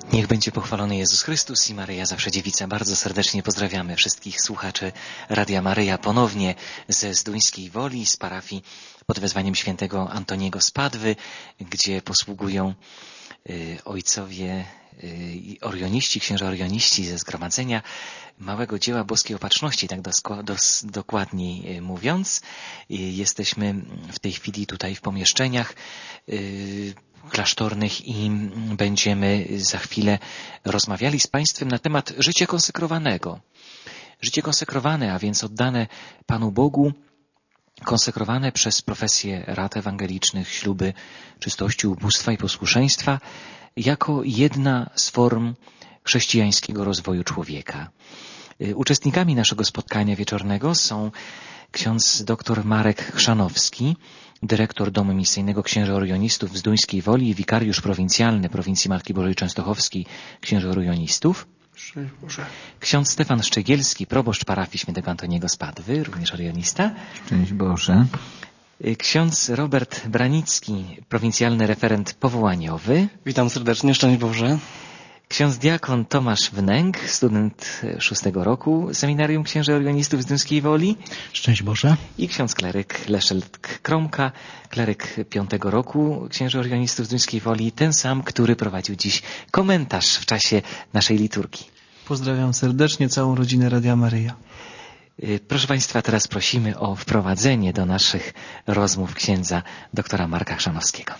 Niech będzie pochwalony Jezus Chrystus i Maryja Zawsze Dziewica. Bardzo serdecznie pozdrawiamy wszystkich słuchaczy Radia Maryja ponownie ze Zduńskiej Woli, z parafii pod wezwaniem świętego Antoniego z Padwy, gdzie posługują ojcowie orioniści, księża orioniści ze zgromadzenia Małego Dzieła Boskiej Opatrzności, tak dokładniej mówiąc. Jesteśmy w tej chwili tutaj w pomieszczeniach klasztornych i będziemy za chwilę rozmawiali z Państwem na temat życia konsekrowanego. Życie konsekrowane, a więc oddane Panu Bogu, konsekrowane przez profesję rad ewangelicznych, śluby czystości, ubóstwa i posłuszeństwa, jako jedna z form chrześcijańskiego rozwoju człowieka. Uczestnikami naszego spotkania wieczornego są ksiądz dr Marek Chrzanowski, dyrektor Domu Misyjnego Księży Orionistów w Zduńskiej Woli i wikariusz prowincjalny prowincji Matki Bożej Częstochowskiej Księży Orionistów. Szczęść Boże. Ksiądz Stefan Szczegielski, proboszcz parafii świętego Antoniego z Padwy, również orionista. Szczęść Boże. Ksiądz Robert Branicki, prowincjalny referent powołaniowy. Witam serdecznie, szczęść Boże. Ksiądz diakon Tomasz Wnęk, student 6 roku Seminarium Księży Orionistów z Zduńskiej Woli. Szczęść Boże. I ksiądz kleryk Leszek Kromka, kleryk 5 roku Księży Orionistów z Zduńskiej Woli, ten sam, który prowadził dziś komentarz w czasie naszej liturgii. Pozdrawiam serdecznie całą rodzinę Radia Maryja. Proszę Państwa, teraz prosimy o wprowadzenie do naszych rozmów księdza doktora Marka Chrzanowskiego.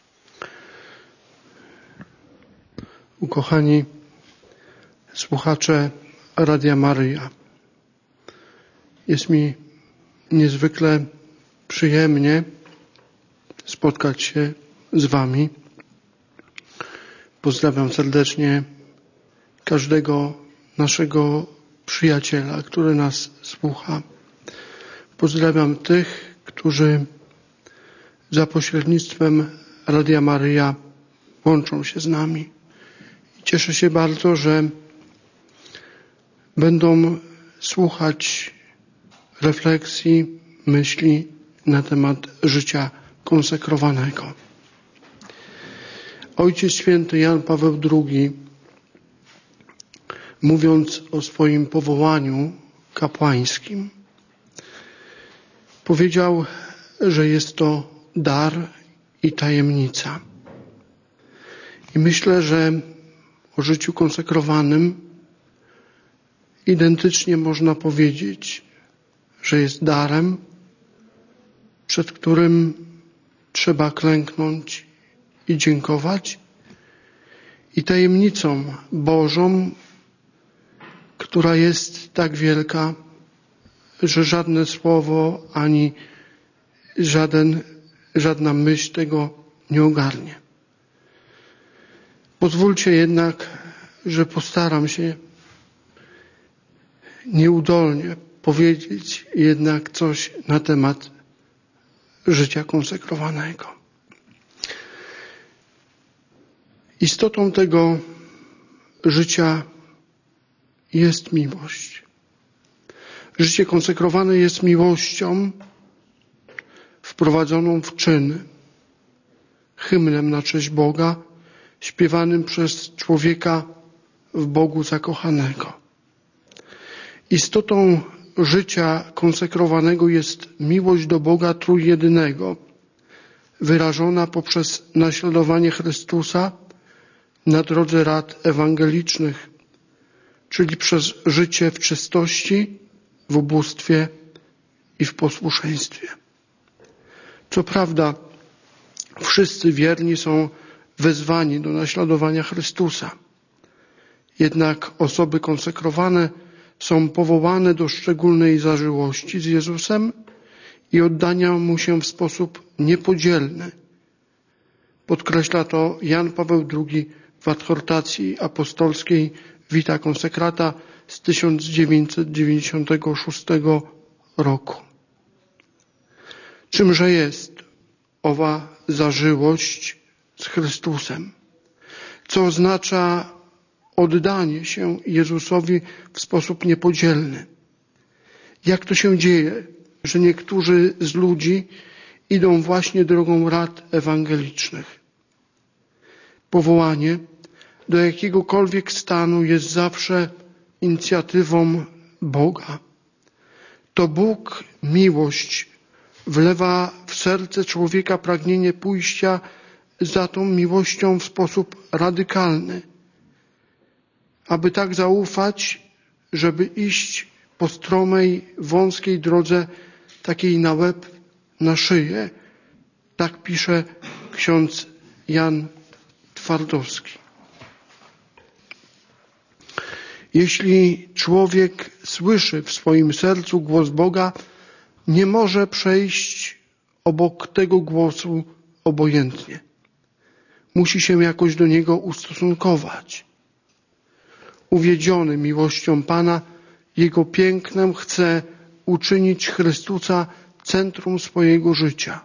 Ukochani słuchacze Radia Maryja, jest mi niezwykle przyjemnie spotkać się z Wami. Pozdrawiam serdecznie każdego naszego przyjaciela, który nas słucha. Pozdrawiam tych, którzy za pośrednictwem Radia Maryja łączą się z nami. Cieszę się bardzo, że będą słuchać refleksji, myśli na temat życia konsekrowanego. Ojciec Święty Jan Paweł II, mówiąc o swoim powołaniu kapłańskim, powiedział, że jest to dar i tajemnica. I myślę, że o życiu konsekrowanym identycznie można powiedzieć, że jest darem, przed którym trzeba klęknąć i dziękować, i tajemnicą Bożą, która jest tak wielka, że żadne słowo ani żadna myśl tego nie ogarnie. Pozwólcie jednak, że postaram się nieudolnie powiedzieć jednak coś na temat życia konsekrowanego. Istotą tego życia jest miłość. Życie konsekrowane jest miłością wprowadzoną w czyn, hymnem na cześć Boga, śpiewanym przez człowieka w Bogu zakochanego. Istotą życia konsekrowanego jest miłość do Boga Trójjedynego, wyrażona poprzez naśladowanie Chrystusa na drodze rad ewangelicznych, czyli przez życie w czystości, w ubóstwie i w posłuszeństwie. Co prawda, wszyscy wierni są wezwani do naśladowania Chrystusa. Jednak osoby konsekrowane są powołane do szczególnej zażyłości z Jezusem i oddania Mu się w sposób niepodzielny. Podkreśla to Jan Paweł II w adhortacji apostolskiej Vita Consecrata z 1996 roku. Czymże jest owa zażyłość z Chrystusem? Co oznacza oddanie się Jezusowi w sposób niepodzielny? Jak to się dzieje, że niektórzy z ludzi idą właśnie drogą rad ewangelicznych? Powołanie, do jakiegokolwiek stanu jest zawsze inicjatywą Boga. To Bóg, miłość, wlewa w serce człowieka pragnienie pójścia za tą miłością w sposób radykalny, aby tak zaufać, żeby iść po stromej, wąskiej drodze, takiej na łeb, na szyję. Tak pisze ksiądz Jan Twardowski. Jeśli człowiek słyszy w swoim sercu głos Boga, nie może przejść obok tego głosu obojętnie. Musi się jakoś do niego ustosunkować. Uwiedziony miłością Pana, Jego pięknem chce uczynić Chrystusa centrum swojego życia.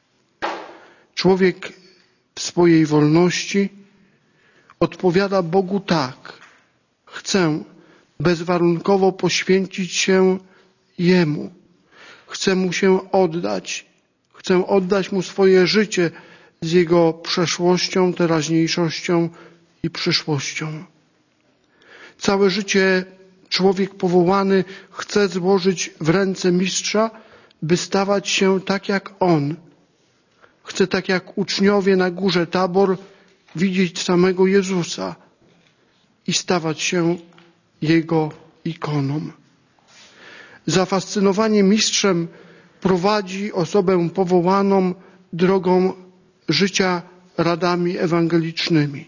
Człowiek w swojej wolności odpowiada Bogu tak: chcę bezwarunkowo poświęcić się Jemu. Chcę Mu się oddać. Chcę oddać Mu swoje życie z Jego przeszłością, teraźniejszością i przyszłością. Całe życie człowiek powołany chce złożyć w ręce Mistrza, by stawać się tak jak On. Chce tak jak uczniowie na górze Tabor widzieć samego Jezusa i stawać się Jego ikoną. Zafascynowanie Mistrzem prowadzi osobę powołaną drogą życia radami ewangelicznymi.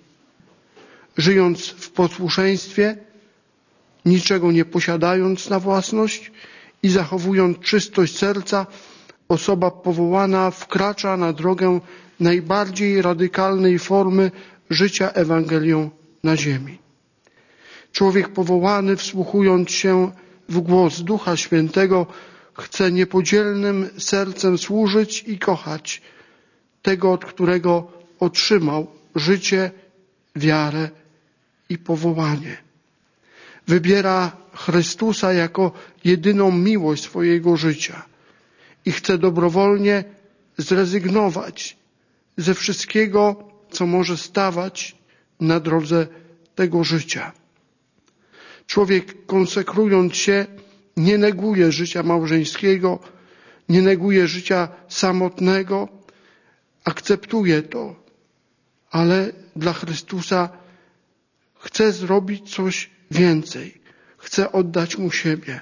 Żyjąc w posłuszeństwie, niczego nie posiadając na własność i zachowując czystość serca, osoba powołana wkracza na drogę najbardziej radykalnej formy życia Ewangelią na ziemi. Człowiek powołany, wsłuchując się w głos Ducha Świętego, chce niepodzielnym sercem służyć i kochać tego, od którego otrzymał życie, wiarę i powołanie. Wybiera Chrystusa jako jedyną miłość swojego życia i chce dobrowolnie zrezygnować ze wszystkiego, co może stawać na drodze tego życia. Człowiek, konsekrując się, nie neguje życia małżeńskiego, nie neguje życia samotnego, akceptuje to, ale dla Chrystusa chce zrobić coś więcej. Chce oddać Mu siebie.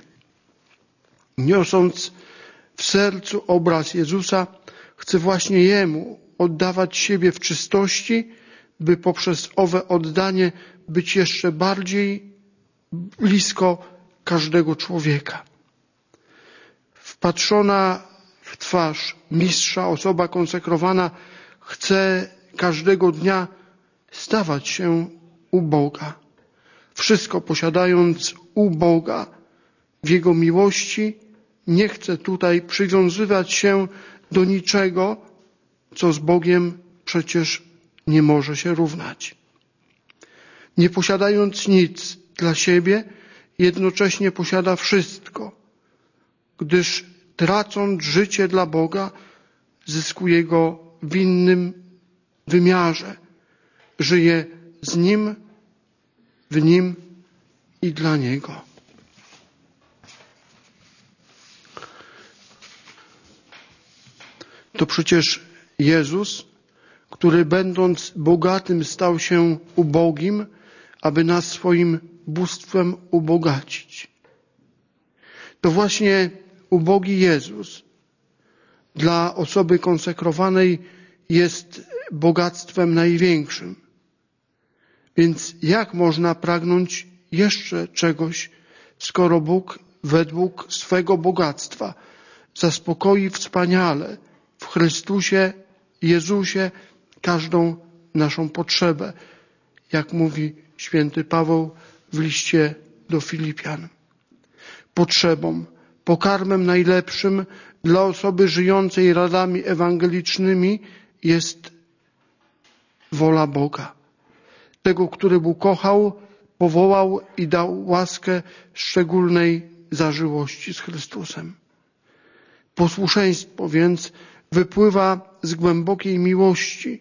Niosąc w sercu obraz Jezusa, chce właśnie Jemu oddawać siebie w czystości, by poprzez owe oddanie być jeszcze bardziej blisko każdego człowieka. Wpatrzona w twarz Mistrza, osoba konsekrowana chce każdego dnia stawać się u Boga. Wszystko posiadając u Boga w Jego miłości, nie chce tutaj przywiązywać się do niczego, co z Bogiem przecież nie może się równać. Nie posiadając nic dla siebie, jednocześnie posiada wszystko, gdyż tracąc życie dla Boga, zyskuje go w innym wymiarze. Żyje z Nim, w Nim i dla Niego. To przecież Jezus, który będąc bogatym stał się ubogim, aby nas swoim bóstwem ubogacić. To właśnie ubogi Jezus dla osoby konsekrowanej jest bogactwem największym. Więc jak można pragnąć jeszcze czegoś, skoro Bóg według swego bogactwa zaspokoi wspaniale w Chrystusie, Jezusie każdą naszą potrzebę, jak mówi święty Paweł w liście do Filipian. Potrzebą, pokarmem najlepszym dla osoby żyjącej radami ewangelicznymi jest wola Boga. Tego, który Bóg kochał, powołał i dał łaskę szczególnej zażyłości z Chrystusem. Posłuszeństwo więc wypływa z głębokiej miłości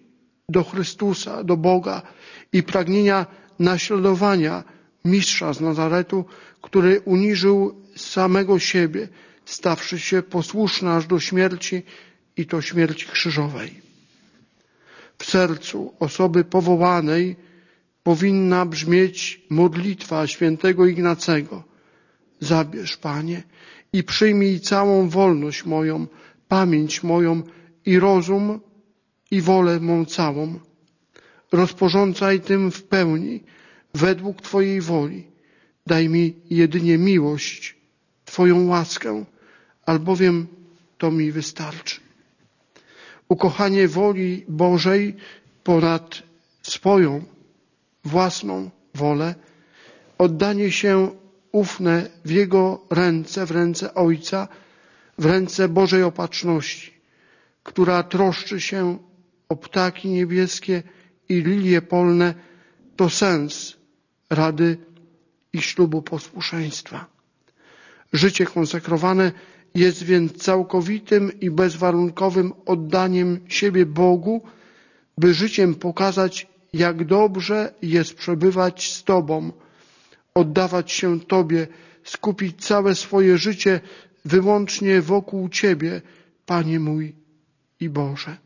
do Chrystusa, do Boga i pragnienia naśladowania Mistrza z Nazaretu, który uniżył samego siebie, stawszy się posłuszny aż do śmierci i to śmierci krzyżowej. W sercu osoby powołanej powinna brzmieć modlitwa świętego Ignacego. Zabierz, Panie, i przyjmij całą wolność moją, pamięć moją i rozum i wolę mą całą. Rozporządzaj tym w pełni, według Twojej woli. Daj mi jedynie miłość, Twoją łaskę, albowiem to mi wystarczy. Ukochanie woli Bożej ponad swoją własną wolę, oddanie się ufne w Jego ręce, w ręce Ojca, w ręce Bożej Opatrzności, która troszczy się o ptaki niebieskie i lilie polne, to sens rady i ślubu posłuszeństwa. Życie konsekrowane jest więc całkowitym i bezwarunkowym oddaniem siebie Bogu, by życiem pokazać, jak dobrze jest przebywać z Tobą, oddawać się Tobie, skupić całe swoje życie wyłącznie wokół Ciebie, Panie mój i Boże.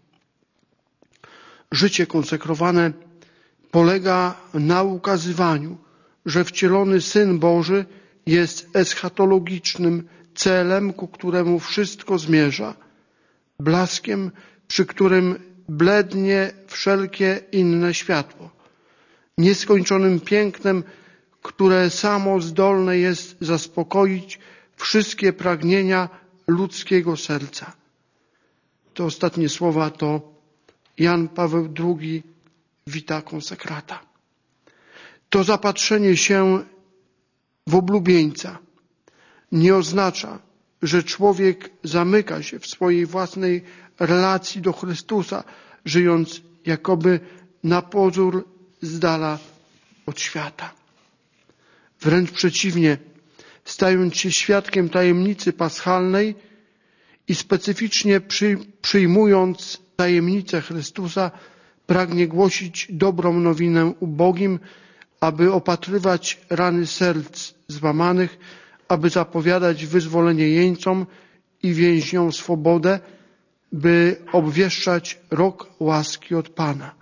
Życie konsekrowane polega na ukazywaniu, że wcielony Syn Boży jest eschatologicznym celem, ku któremu wszystko zmierza, blaskiem, przy którym blednie wszelkie inne światło, nieskończonym pięknem, które samo zdolne jest zaspokoić wszystkie pragnienia ludzkiego serca. Te ostatnie słowa to Jan Paweł II Vita Consecrata. To zapatrzenie się w oblubieńca nie oznacza, że człowiek zamyka się w swojej własnej relacji do Chrystusa, żyjąc jakoby na pozór z dala od świata. Wręcz przeciwnie, stając się świadkiem tajemnicy paschalnej i specyficznie przyjmując tajemnicę Chrystusa, pragnie głosić dobrą nowinę ubogim, aby opatrywać rany serc złamanych, aby zapowiadać wyzwolenie jeńcom i więźniom swobodę, by obwieszczać rok łaski od Pana.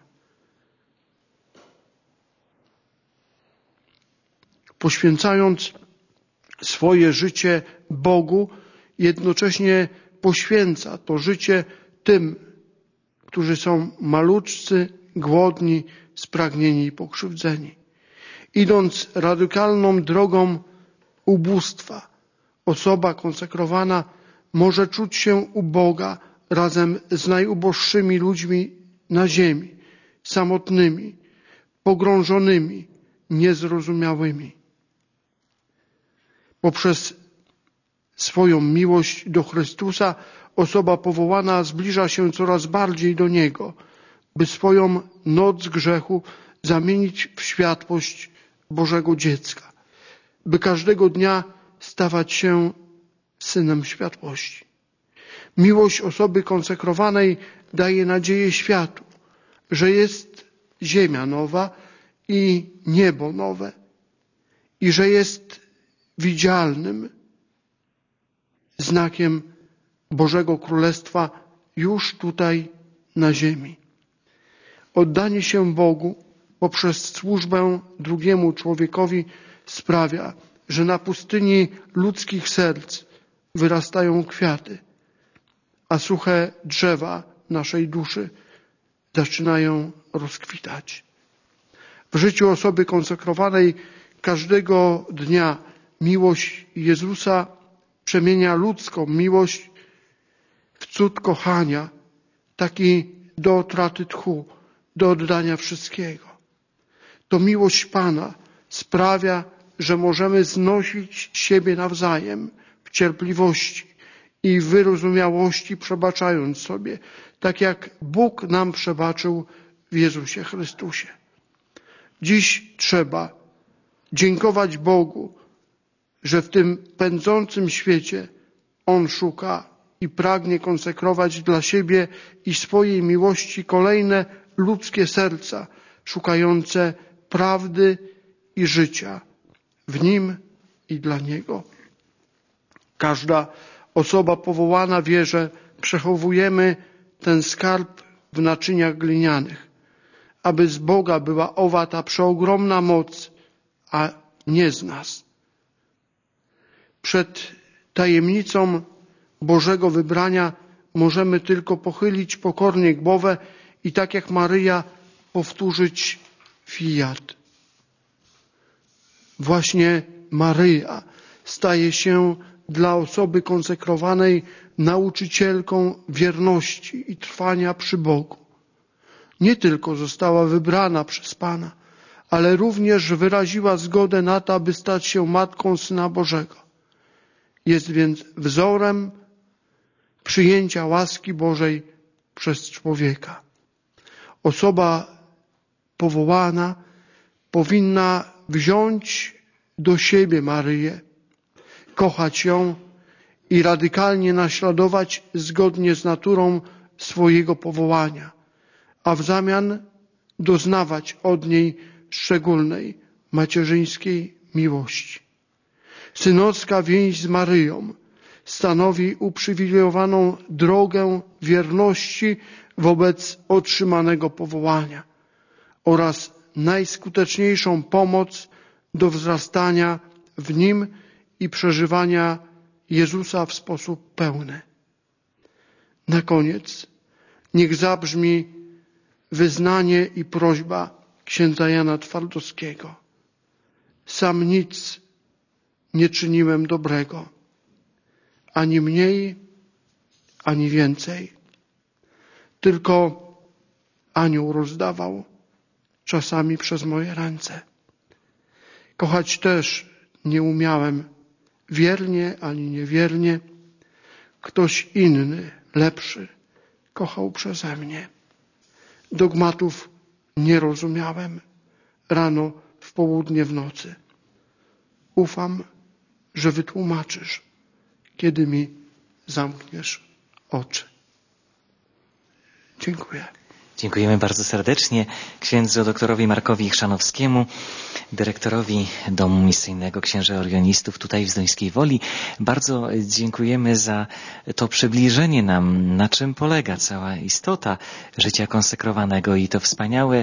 Poświęcając swoje życie Bogu, jednocześnie poświęca to życie tym, którzy są maluczcy, głodni, spragnieni i pokrzywdzeni. Idąc radykalną drogą ubóstwa, osoba konsekrowana może czuć się uboga razem z najuboższymi ludźmi na ziemi, samotnymi, pogrążonymi, niezrozumiałymi. Poprzez swoją miłość do Chrystusa osoba powołana zbliża się coraz bardziej do Niego, by swoją noc grzechu zamienić w światłość Bożego dziecka, by każdego dnia stawać się synem światłości. Miłość osoby konsekrowanej daje nadzieję światu, że jest ziemia nowa i niebo nowe i że jest widzialnym znakiem Bożego Królestwa już tutaj na ziemi. Oddanie się Bogu poprzez służbę drugiemu człowiekowi sprawia, że na pustyni ludzkich serc wyrastają kwiaty, a suche drzewa naszej duszy zaczynają rozkwitać. W życiu osoby konsekrowanej każdego dnia miłość Jezusa przemienia ludzką miłość w cud kochania, taki do utraty tchu, do oddania wszystkiego. To miłość Pana sprawia, że możemy znosić siebie nawzajem w cierpliwości i wyrozumiałości, przebaczając sobie, tak jak Bóg nam przebaczył w Jezusie Chrystusie. Dziś trzeba dziękować Bogu, że w tym pędzącym świecie On szuka i pragnie konsekrować dla siebie i swojej miłości kolejne ludzkie serca szukające prawdy i życia w Nim i dla Niego. Każda osoba powołana wie, że przechowujemy ten skarb w naczyniach glinianych, aby z Boga była owa ta przeogromna moc, a nie z nas. Przed tajemnicą Bożego wybrania możemy tylko pochylić pokornie głowę i tak jak Maryja powtórzyć fiat. Właśnie Maryja staje się dla osoby konsekrowanej nauczycielką wierności i trwania przy Bogu. Nie tylko została wybrana przez Pana, ale również wyraziła zgodę na to, aby stać się matką Syna Bożego. Jest więc wzorem przyjęcia łaski Bożej przez człowieka. Osoba powołana powinna wziąć do siebie Maryję, kochać ją i radykalnie naśladować zgodnie z naturą swojego powołania, a w zamian doznawać od niej szczególnej macierzyńskiej miłości. Synowska więź z Maryją stanowi uprzywilejowaną drogę wierności wobec otrzymanego powołania oraz najskuteczniejszą pomoc do wzrastania w Nim i przeżywania Jezusa w sposób pełny. Na koniec niech zabrzmi wyznanie i prośba księdza Jana Twardowskiego. Sam nic nie czyniłem dobrego, ani mniej, ani więcej. Tylko anioł rozdawał, czasami przez moje ręce. Kochać też nie umiałem, wiernie ani niewiernie. Ktoś inny, lepszy, kochał przeze mnie. Dogmatów nie rozumiałem, rano, w południe, w nocy. Ufam, że wytłumaczysz, kiedy mi zamkniesz oczy. Dziękuję. Dziękujemy bardzo serdecznie księdzu doktorowi Markowi Chrzanowskiemu, dyrektorowi Domu Misyjnego Księży Orionistów tutaj w Zduńskiej Woli. Bardzo dziękujemy za to przybliżenie nam, na czym polega cała istota życia konsekrowanego i to wspaniałe,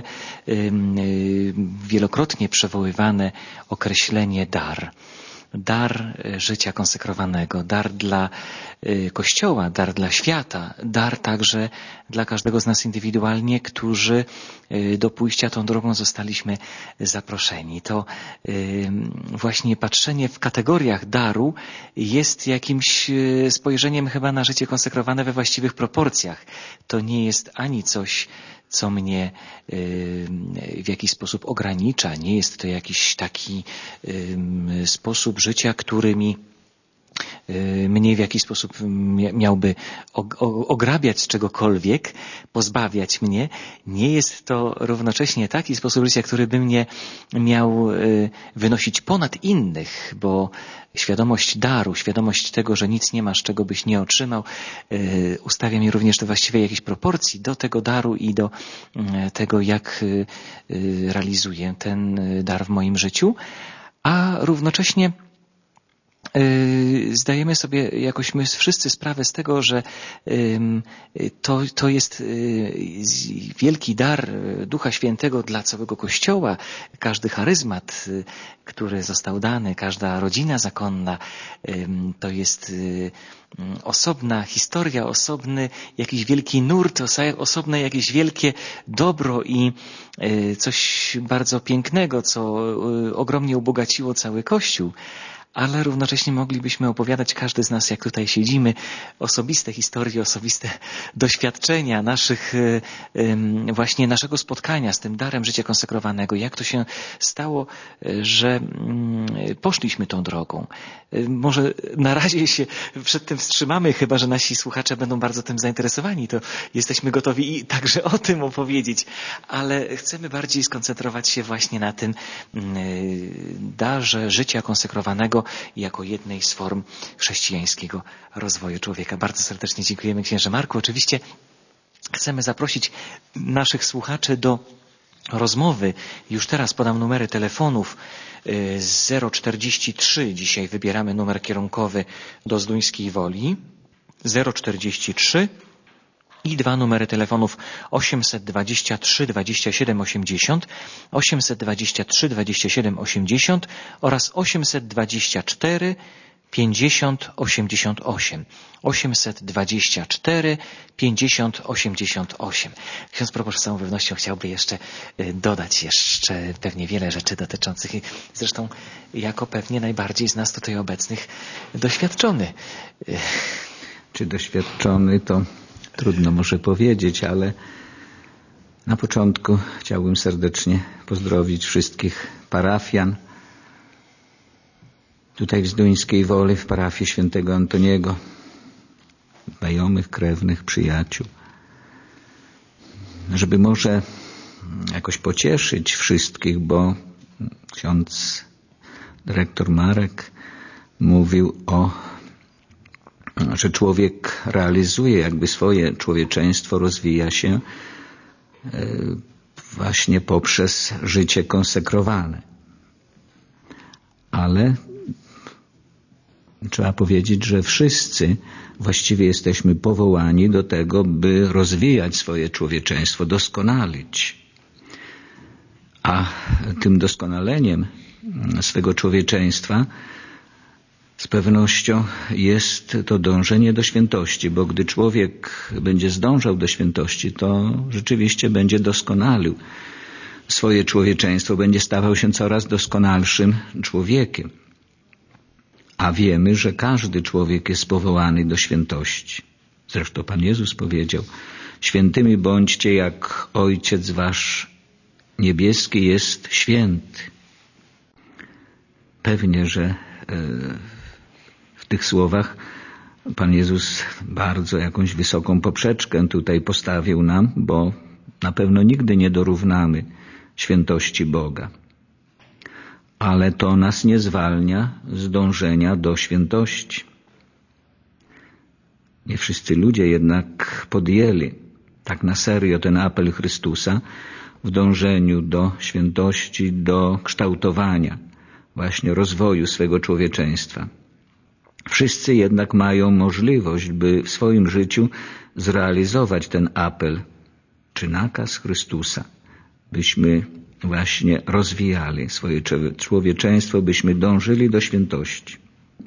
wielokrotnie przywoływane określenie dar. Dar życia konsekrowanego, dar dla Kościoła, dar dla świata, dar także dla każdego z nas indywidualnie, którzy do pójścia tą drogą zostaliśmy zaproszeni. To właśnie patrzenie w kategoriach daru jest jakimś spojrzeniem chyba na życie konsekrowane we właściwych proporcjach. To nie jest ani coś, co mnie w jakiś sposób ogranicza. Nie jest to jakiś taki sposób życia, który mnie w jakiś sposób miałby ograbiać z czegokolwiek, pozbawiać mnie. Nie jest to równocześnie taki sposób życia, który by mnie miał wynosić ponad innych, bo świadomość daru, świadomość tego, że nic nie masz, czego byś nie otrzymał, ustawia mnie również do właściwej jakiejś proporcji do tego daru i do tego, jak realizuję ten dar w moim życiu, a równocześnie zdajemy sobie jakoś my wszyscy sprawę z tego, że to jest wielki dar Ducha Świętego dla całego Kościoła. Każdy charyzmat, który został dany, każda rodzina zakonna, to jest osobna historia, osobny jakiś wielki nurt, osobne jakieś wielkie dobro i coś bardzo pięknego, co ogromnie ubogaciło cały Kościół. Ale równocześnie moglibyśmy opowiadać, każdy z nas, jak tutaj siedzimy, osobiste historie, osobiste doświadczenia właśnie naszego spotkania z tym darem życia konsekrowanego. Jak to się stało, że poszliśmy tą drogą. Może na razie się przed tym wstrzymamy, chyba że nasi słuchacze będą bardzo tym zainteresowani, to jesteśmy gotowi i także o tym opowiedzieć, ale chcemy bardziej skoncentrować się właśnie na tym darze życia konsekrowanego jako jednej z form chrześcijańskiego rozwoju człowieka. Bardzo serdecznie dziękujemy księże Marku. Oczywiście chcemy zaprosić naszych słuchaczy do rozmowy. Już teraz podam numery telefonów. 043, dzisiaj wybieramy numer kierunkowy do Zduńskiej Woli. 043 i 2 numery telefonów 823 27 80, 823 27 80 oraz 824 50 88. 824 50 88. Ksiądz proboszcz z całą pewnością chciałby jeszcze dodać pewnie wiele rzeczy dotyczących, zresztą jako pewnie najbardziej z nas tutaj obecnych doświadczony. Czy doświadczony, to trudno może powiedzieć, ale na początku chciałbym serdecznie pozdrowić wszystkich parafian tutaj w Zduńskiej Woli, w parafii świętego Antoniego, znajomych, krewnych, przyjaciół, żeby może jakoś pocieszyć wszystkich, bo ksiądz dyrektor Marek mówił że człowiek realizuje jakby swoje człowieczeństwo, rozwija się właśnie poprzez życie konsekrowane. Ale trzeba powiedzieć, że wszyscy właściwie jesteśmy powołani do tego, by rozwijać swoje człowieczeństwo, doskonalić. A tym doskonaleniem swego człowieczeństwa z pewnością jest to dążenie do świętości, bo gdy człowiek będzie zdążał do świętości, to rzeczywiście będzie doskonalił swoje człowieczeństwo, będzie stawał się coraz doskonalszym człowiekiem. A wiemy, że każdy człowiek jest powołany do świętości. Zresztą Pan Jezus powiedział: świętymi bądźcie, jak Ojciec wasz niebieski jest święty. Pewnie, że w tych słowach Pan Jezus bardzo jakąś wysoką poprzeczkę tutaj postawił nam, bo na pewno nigdy nie dorównamy świętości Boga. Ale to nas nie zwalnia z dążenia do świętości. Nie wszyscy ludzie jednak podjęli tak na serio ten apel Chrystusa w dążeniu do świętości, do kształtowania, właśnie rozwoju swego człowieczeństwa. Wszyscy jednak mają możliwość, by w swoim życiu zrealizować ten apel, czy nakaz Chrystusa, byśmy właśnie rozwijali swoje człowieczeństwo, byśmy dążyli do świętości.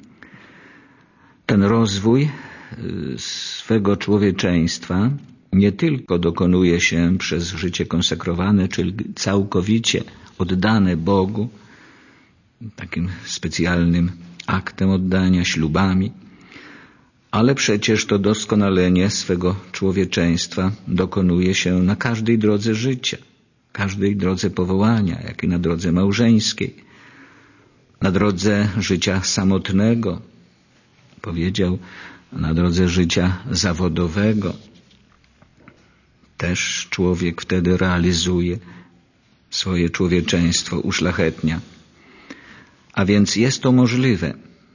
Ten rozwój swego człowieczeństwa nie tylko dokonuje się przez życie konsekrowane, czyli całkowicie oddane Bogu, takim specjalnym aktem oddania, ślubami, ale przecież to doskonalenie swego człowieczeństwa dokonuje się na każdej drodze życia, każdej drodze powołania, jak i na drodze małżeńskiej, na drodze życia samotnego, powiedział, na drodze życia zawodowego. Też człowiek wtedy realizuje swoje człowieczeństwo, uszlachetnia. A więc jest to możliwe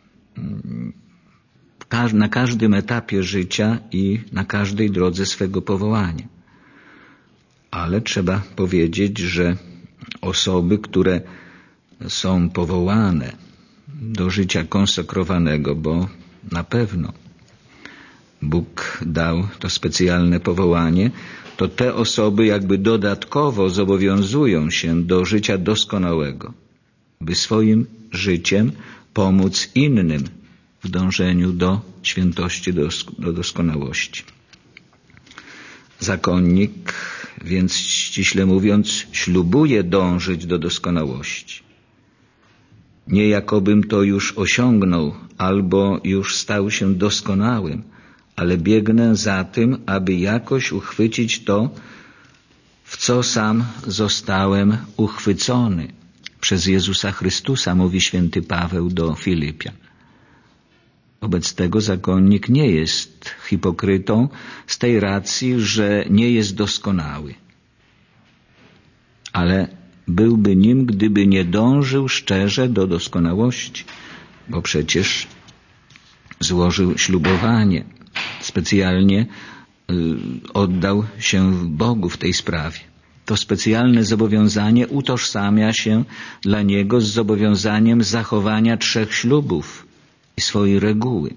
na każdym etapie życia i na każdej drodze swego powołania. Ale trzeba powiedzieć, że osoby, które są powołane do życia konsekrowanego, bo na pewno Bóg dał to specjalne powołanie, to te osoby jakby dodatkowo zobowiązują się do życia doskonałego, by swoim życiem pomóc innym w dążeniu do świętości, do doskonałości. Zakonnik, więc ściśle mówiąc, ślubuje dążyć do doskonałości. Nie jakobym to już osiągnął albo już stał się doskonałym, ale biegnę za tym, aby jakoś uchwycić to, w co sam zostałem uchwycony przez Jezusa Chrystusa, mówi święty Paweł do Filipian. Wobec tego zakonnik nie jest hipokrytą z tej racji, że nie jest doskonały. Ale byłby nim, gdyby nie dążył szczerze do doskonałości, bo przecież złożył ślubowanie specjalnie oddał się Bogu w tej sprawie. To specjalne zobowiązanie utożsamia się dla niego z zobowiązaniem zachowania 3 ślubów i swojej reguły.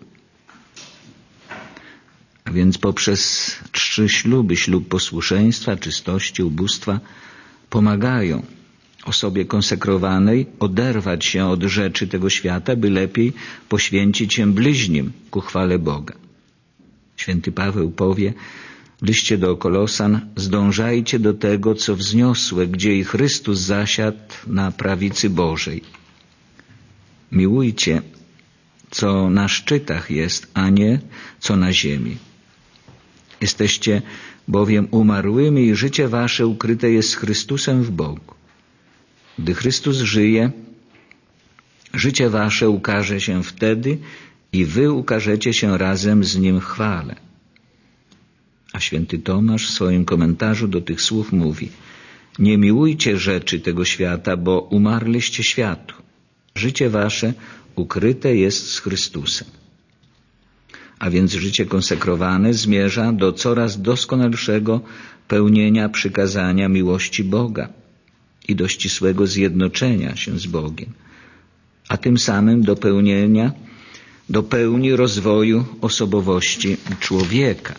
A więc poprzez 3 śluby, ślub posłuszeństwa, czystości, ubóstwa, pomagają osobie konsekrowanej oderwać się od rzeczy tego świata, by lepiej poświęcić się bliźnim ku chwale Boga. Święty Paweł powie w liście do Kolosan: zdążajcie do tego, co wzniosłe, gdzie i Chrystus zasiadł na prawicy Bożej. Miłujcie, co na szczytach jest, a nie co na ziemi. Jesteście bowiem umarłymi i życie wasze ukryte jest z Chrystusem w Bogu. Gdy Chrystus żyje, życie wasze ukaże się wtedy i wy ukażecie się razem z Nim w chwale. A święty Tomasz w swoim komentarzu do tych słów mówi: nie miłujcie rzeczy tego świata, bo umarliście światu. Życie wasze ukryte jest z Chrystusem. A więc życie konsekrowane zmierza do coraz doskonalszego pełnienia przykazania miłości Boga i do ścisłego zjednoczenia się z Bogiem, a tym samym do pełni rozwoju osobowości człowieka.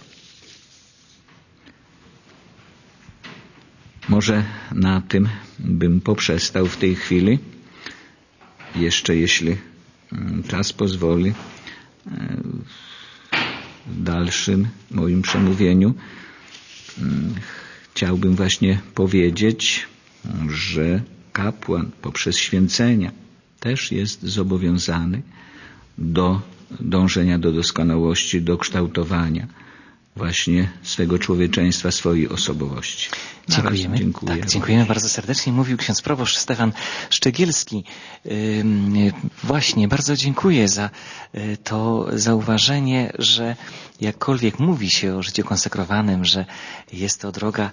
Może na tym bym poprzestał w tej chwili. Jeszcze, jeśli czas pozwoli, w dalszym moim przemówieniu chciałbym właśnie powiedzieć, że kapłan poprzez święcenia też jest zobowiązany do dążenia do doskonałości, do kształtowania właśnie swego człowieczeństwa, swojej osobowości. Dziękujemy. Dziękuję. Tak, dziękujemy bardzo serdecznie. Mówił ksiądz proboszcz Stefan Szczegielski. Właśnie, bardzo dziękuję za to zauważenie, że jakkolwiek mówi się o życiu konsekrowanym, że jest to droga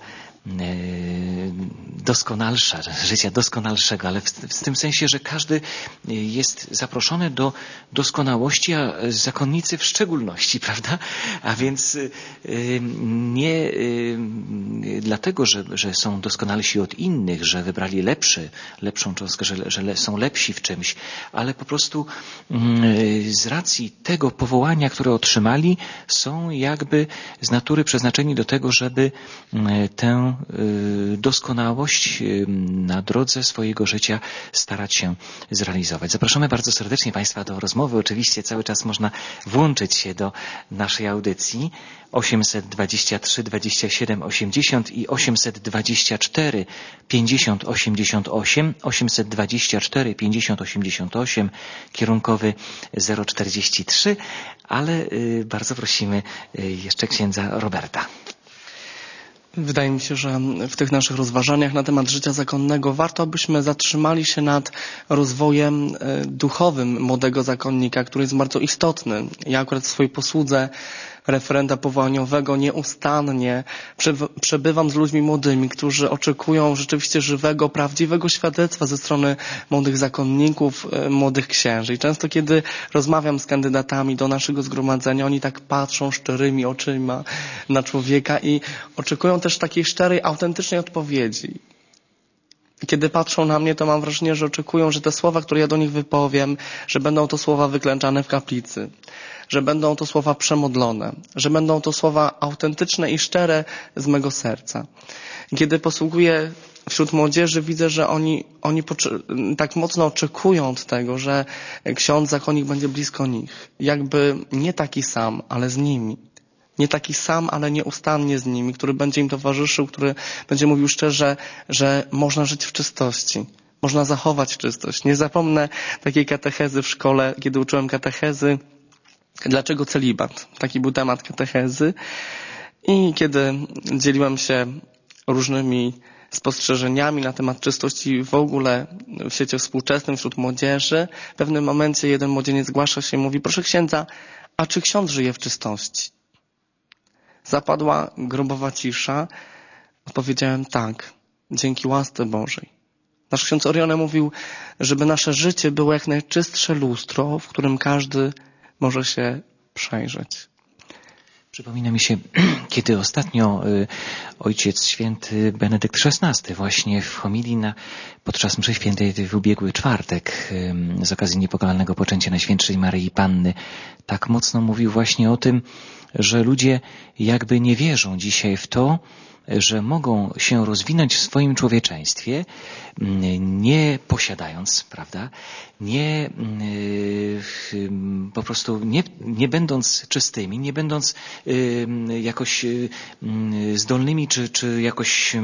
doskonalsza, życia doskonalszego, ale w tym sensie, że każdy jest zaproszony do doskonałości, a zakonnicy w szczególności, prawda? A więc nie dlatego, że są doskonalsi od innych, że wybrali lepszą cząstkę, że są lepsi w czymś, ale po prostu z racji tego powołania, które otrzymali, są jakby z natury przeznaczeni do tego, żeby tę doskonałość na drodze swojego życia starać się zrealizować. Zapraszamy bardzo serdecznie Państwa do rozmowy. Oczywiście cały czas można włączyć się do naszej audycji 823 27 80 i 824 50 88, 824 50 88, kierunkowy 043, ale bardzo prosimy jeszcze księdza Roberta. Wydaje mi się, że w tych naszych rozważaniach na temat życia zakonnego warto, abyśmy zatrzymali się nad rozwojem duchowym młodego zakonnika, który jest bardzo istotny. Ja akurat w swojej posłudze referenta powołaniowego nieustannie przebywam z ludźmi młodymi, którzy oczekują rzeczywiście żywego, prawdziwego świadectwa ze strony młodych zakonników, młodych księży. I często kiedy rozmawiam z kandydatami do naszego zgromadzenia, oni tak patrzą szczerymi oczyma na człowieka i oczekują też takiej szczerej, autentycznej odpowiedzi. Kiedy patrzą na mnie, to mam wrażenie, że oczekują, że te słowa, które ja do nich wypowiem, że będą to słowa wyklęczane w kaplicy, że będą to słowa przemodlone, że będą to słowa autentyczne i szczere z mego serca. Kiedy posługuję wśród młodzieży, widzę, że oni tak mocno oczekują od tego, że ksiądz zakonnik będzie blisko nich. Jakby nie taki sam, ale z nimi. Nie taki sam, ale nieustannie z nimi, który będzie im towarzyszył, który będzie mówił szczerze, że można żyć w czystości. Można zachować czystość. Nie zapomnę takiej katechezy w szkole, kiedy uczyłem katechezy. Dlaczego celibat? Taki był temat katechezy. I kiedy dzieliłem się różnymi spostrzeżeniami na temat czystości w ogóle w świecie współczesnym, wśród młodzieży, w pewnym momencie jeden młodzieniec zgłasza się i mówi: proszę księdza, a czy ksiądz żyje w czystości? Zapadła grobowa cisza. Odpowiedziałem: tak, dzięki łasce Bożej. Nasz ksiądz Orione mówił, żeby nasze życie było jak najczystsze lustro, w którym każdy może się przejrzeć. Przypomina mi się, kiedy ostatnio Ojciec Święty Benedykt XVI właśnie w homilii podczas mszy świętej w ubiegły czwartek z okazji niepokalalnego poczęcia Najświętszej Maryi Panny tak mocno mówił właśnie o tym, że ludzie jakby nie wierzą dzisiaj w to, że mogą się rozwinąć w swoim człowieczeństwie, nie posiadając, prawda, po prostu nie będąc czystymi, nie będąc jakoś zdolnymi, czy jakoś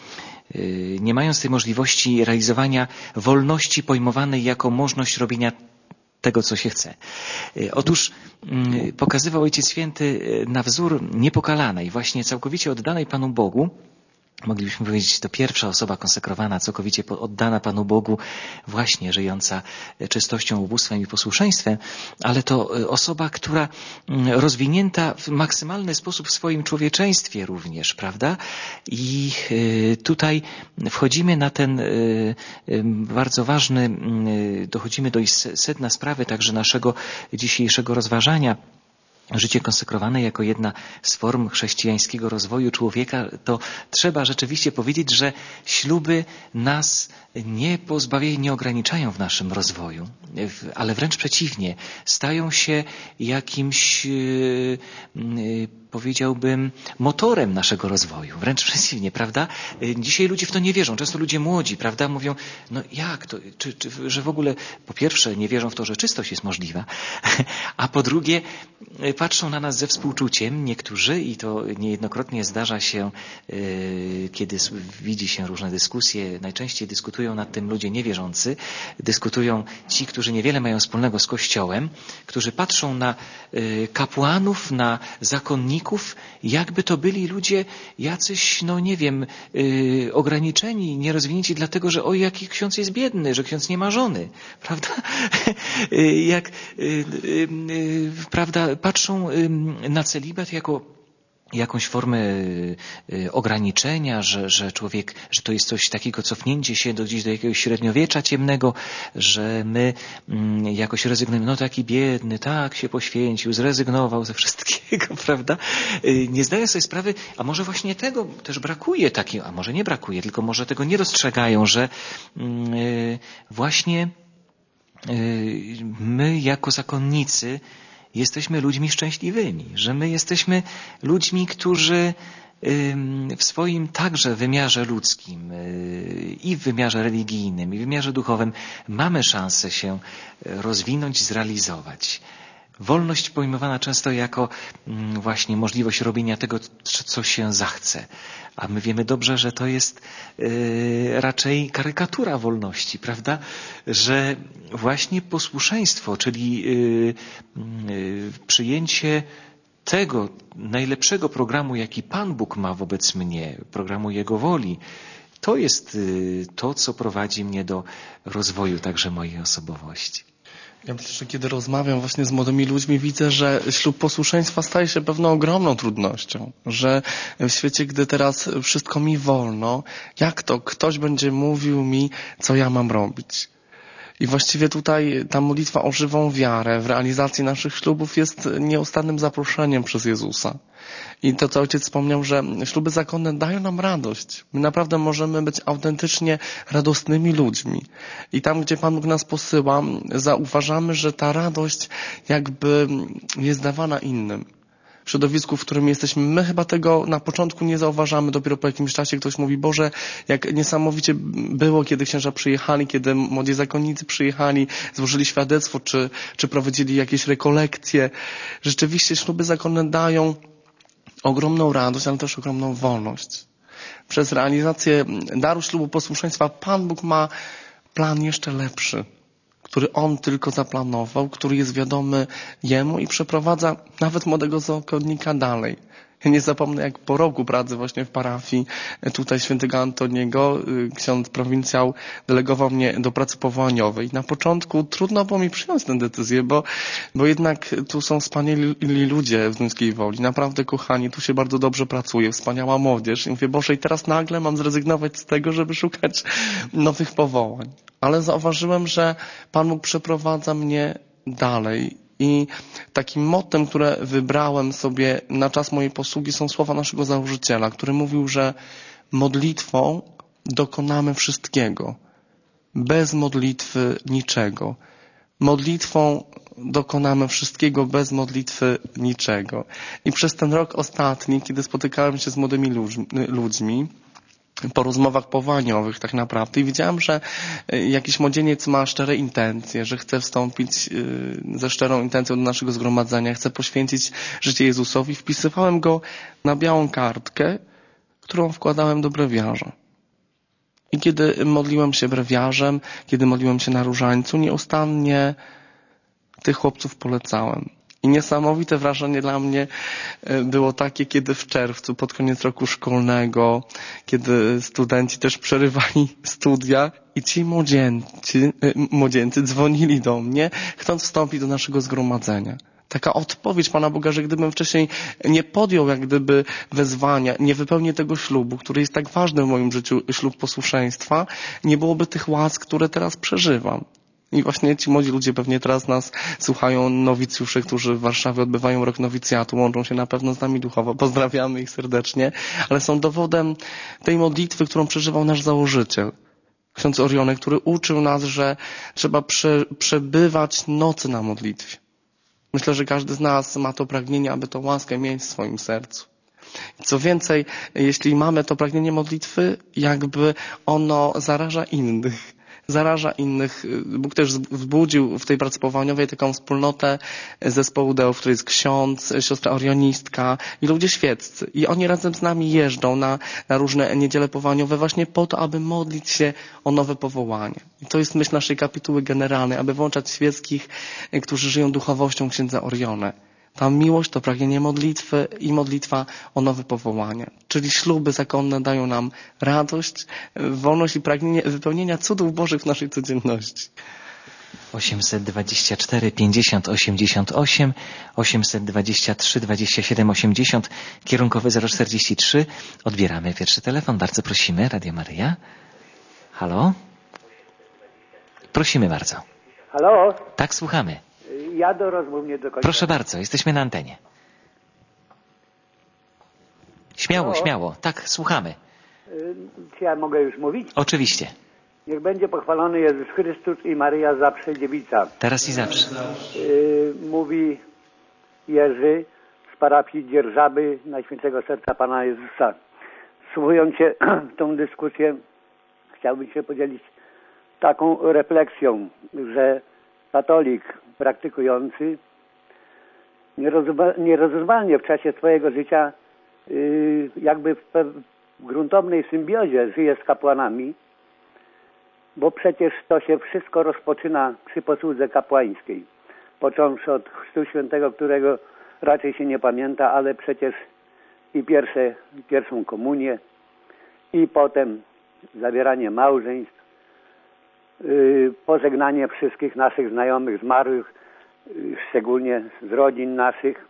nie mając tej możliwości realizowania wolności pojmowanej jako możliwość robienia tego, co się chce. Otóż pokazywał Ojciec Święty na wzór niepokalanej, właśnie całkowicie oddanej Panu Bogu. Moglibyśmy powiedzieć, to pierwsza osoba konsekrowana, całkowicie oddana Panu Bogu, właśnie żyjąca czystością, ubóstwem i posłuszeństwem, ale to osoba, która rozwinięta w maksymalny sposób w swoim człowieczeństwie również, prawda? I tutaj wchodzimy na ten bardzo ważny, dochodzimy do sedna sprawy także naszego dzisiejszego rozważania. Życie konsekrowane jako jedna z form chrześcijańskiego rozwoju człowieka, to trzeba rzeczywiście powiedzieć, że śluby nas nie pozbawiają, nie ograniczają w naszym rozwoju, ale wręcz przeciwnie, stają się jakimś, powiedziałbym, motorem naszego rozwoju. Wręcz przeciwnie, prawda? Dzisiaj ludzie w to nie wierzą. Często ludzie młodzi, prawda, mówią, no jak to, że w ogóle po pierwsze nie wierzą w to, że czystość jest możliwa, a po drugie patrzą na nas ze współczuciem niektórzy i to niejednokrotnie zdarza się, kiedy widzi się różne dyskusje. Najczęściej dyskutują nad tym ludzie niewierzący, dyskutują ci, którzy niewiele mają wspólnego z Kościołem, którzy patrzą na kapłanów, na zakonników, jakby to byli ludzie jacyś, no nie wiem, ograniczeni, nierozwinięci dlatego, że oj, jaki ksiądz jest biedny, że ksiądz nie ma żony, prawda? Jak, prawda, patrzą na celibat jako jakąś formę ograniczenia, że człowiek, że to jest coś takiego cofnięcie się gdzieś do jakiegoś średniowiecza ciemnego, że my jakoś rezygnujemy, no taki biedny, tak się poświęcił, zrezygnował ze wszystkiego, prawda? Nie zdaję sobie sprawy, a może właśnie tego też brakuje, a może nie brakuje, tylko może tego nie dostrzegają, że właśnie my jako zakonnicy jesteśmy ludźmi szczęśliwymi, że my jesteśmy ludźmi, którzy w swoim także wymiarze ludzkim i w wymiarze religijnym i w wymiarze duchowym mamy szansę się rozwinąć, zrealizować. Wolność pojmowana często jako właśnie możliwość robienia tego, co się zachce. A my wiemy dobrze, że to jest raczej karykatura wolności, prawda? Że właśnie posłuszeństwo, czyli przyjęcie tego najlepszego programu, jaki Pan Bóg ma wobec mnie, programu Jego woli, to jest to, co prowadzi mnie do rozwoju także mojej osobowości. Ja myślę, że kiedy rozmawiam właśnie z młodymi ludźmi, widzę, że ślub posłuszeństwa staje się pewną ogromną trudnością. Że w świecie, gdy teraz wszystko mi wolno, jak to ktoś będzie mówił mi, co ja mam robić? I właściwie tutaj ta modlitwa o żywą wiarę w realizacji naszych ślubów jest nieustannym zaproszeniem przez Jezusa. I to, co ojciec wspomniał, że śluby zakonne dają nam radość. My naprawdę możemy być autentycznie radosnymi ludźmi. I tam, gdzie Pan Bóg nas posyła, zauważamy, że ta radość jakby jest dawana innym. W środowisku, w którym jesteśmy, my chyba tego na początku nie zauważamy. Dopiero po jakimś czasie ktoś mówi, Boże, jak niesamowicie było, kiedy księża przyjechali, kiedy młodzi zakonnicy przyjechali, złożyli świadectwo, czy prowadzili jakieś rekolekcje. Rzeczywiście śluby zakonne dają ogromną radość, ale też ogromną wolność. Przez realizację daru ślubu posłuszeństwa Pan Bóg ma plan jeszcze lepszy, który On tylko zaplanował, który jest wiadomy Jemu i przeprowadza nawet młodego zakonnika dalej. Ja nie zapomnę, jak po roku pracy właśnie w parafii tutaj świętego Antoniego ksiądz prowincjał delegował mnie do pracy powołaniowej. Na początku trudno było mi przyjąć tę decyzję, bo jednak tu są wspaniali ludzie w Duńskiej Woli, naprawdę kochani, tu się bardzo dobrze pracuje, wspaniała młodzież. I mówię, Boże, i teraz nagle mam zrezygnować z tego, żeby szukać nowych powołań. Ale zauważyłem, że Pan Bóg przeprowadza mnie dalej I takim mottem, które wybrałem sobie na czas mojej posługi, są słowa naszego założyciela, który mówił, że modlitwą dokonamy wszystkiego. Bez modlitwy niczego. Modlitwą dokonamy wszystkiego, bez modlitwy niczego. I przez ten rok ostatni, kiedy spotykałem się z młodymi ludźmi, po rozmowach powołaniowych tak naprawdę, i widziałem, że jakiś młodzieniec ma szczere intencje, że chce wstąpić ze szczerą intencją do naszego zgromadzenia, chce poświęcić życie Jezusowi, wpisywałem go na białą kartkę, którą wkładałem do brewiarza. I kiedy modliłem się brewiarzem, kiedy modliłem się na różańcu, nieustannie tych chłopców polecałem. I niesamowite wrażenie dla mnie było takie, kiedy w czerwcu, pod koniec roku szkolnego, kiedy studenci też przerywali studia i ci młodzieńcy dzwonili do mnie, chcąc wstąpić do naszego zgromadzenia. Taka odpowiedź Pana Boga, że gdybym wcześniej nie podjął jak gdyby wezwania, nie wypełnił tego ślubu, który jest tak ważny w moim życiu, ślub posłuszeństwa, nie byłoby tych łask, które teraz przeżywam. I właśnie ci młodzi ludzie pewnie teraz nas słuchają, nowicjusze, którzy w Warszawie odbywają rok nowicjatu, łączą się na pewno z nami duchowo. Pozdrawiamy ich serdecznie, ale są dowodem tej modlitwy, którą przeżywał nasz założyciel, ksiądz Orionek, który uczył nas, że trzeba przebywać nocy na modlitwie. Myślę, że każdy z nas ma to pragnienie, aby tę łaskę mieć w swoim sercu. Co więcej, jeśli mamy to pragnienie modlitwy, jakby ono zaraża innych. Bóg też wzbudził w tej pracy powołaniowej taką wspólnotę zespołu Deo, w której jest ksiądz, siostra orionistka i ludzie świeccy. I oni razem z nami jeżdżą na różne niedziele powołaniowe właśnie po to, aby modlić się o nowe powołanie. I to jest myśl naszej kapituły generalnej, aby włączać świeckich, którzy żyją duchowością księdza Orione. Ta miłość to pragnienie modlitwy i modlitwa o nowe powołanie. Czyli śluby zakonne dają nam radość, wolność i pragnienie wypełnienia cudów Bożych w naszej codzienności. 824 50 88, 823 27 80, kierunkowy 043. Odbieramy pierwszy telefon. Bardzo prosimy, Radio Maryja. Halo? Prosimy bardzo. Halo? Tak, słuchamy. Ja do rozmów nie do końca. Proszę bardzo, jesteśmy na antenie. Śmiało, śmiało. Tak, słuchamy. Czy ja mogę już mówić? Oczywiście. Niech będzie pochwalony Jezus Chrystus i Maryja zawsze dziewica. Teraz i zawsze. Mówi Jerzy z parafii Dzierżaby Najświętszego Serca Pana Jezusa. Słuchając się tą dyskusję, chciałbym się podzielić taką refleksją, że katolik praktykujący nierozerwalnie w czasie swojego życia jakby w gruntownej symbiozie żyje z kapłanami, bo przecież to się wszystko rozpoczyna przy posłudze kapłańskiej. Począwszy od Chrztu Świętego, którego raczej się nie pamięta, ale przecież i pierwszą komunię, i potem zawieranie małżeństw, pożegnanie wszystkich naszych znajomych zmarłych, szczególnie z rodzin naszych.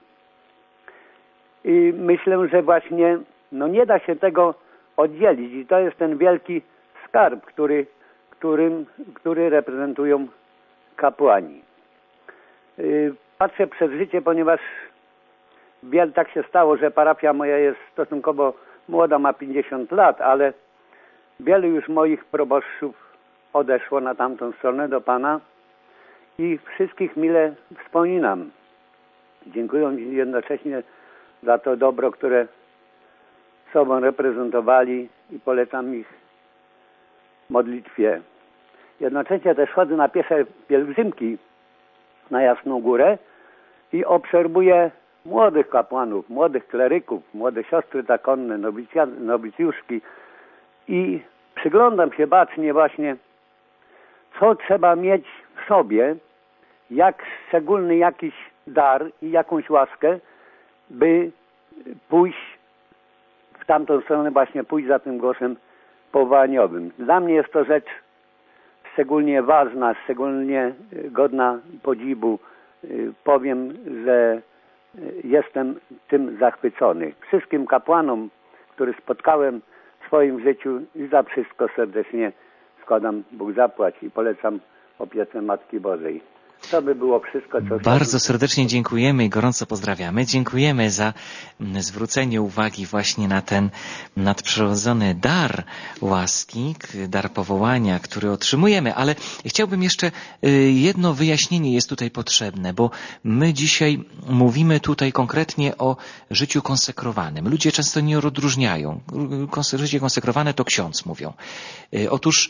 I myślę, że właśnie nie da się tego oddzielić i to jest ten wielki skarb, który reprezentują kapłani. Patrzę przez życie, ponieważ tak się stało, że parafia moja jest stosunkowo młoda, ma 50 lat, ale wielu już moich proboszczów odeszło na tamtą stronę do Pana i wszystkich mile wspominam. Dziękuję jednocześnie za to dobro, które sobą reprezentowali i polecam ich modlitwie. Jednocześnie też chodzę na piesze pielgrzymki na Jasną Górę i obserwuję młodych kapłanów, młodych kleryków, młode siostry zakonne, nowicjuszki i przyglądam się bacznie właśnie, co trzeba mieć w sobie, jak szczególny jakiś dar i jakąś łaskę, by pójść w tamtą stronę, właśnie pójść za tym głosem powołaniowym. Dla mnie jest to rzecz szczególnie ważna, szczególnie godna podziwu. Powiem, że jestem tym zachwycony. Wszystkim kapłanom, których spotkałem w swoim życiu i za wszystko serdecznie składam Bóg zapłać i polecam opiece Matki Bożej. To by było wszystko, co... Bardzo serdecznie dziękujemy i gorąco pozdrawiamy. Dziękujemy za zwrócenie uwagi właśnie na ten nadprzyrodzony dar łaski, dar powołania, który otrzymujemy. Ale chciałbym jeszcze jedno wyjaśnienie jest tutaj potrzebne, bo my dzisiaj mówimy tutaj konkretnie o życiu konsekrowanym. Ludzie często nie odróżniają. Życie konsekrowane to ksiądz, mówią. Otóż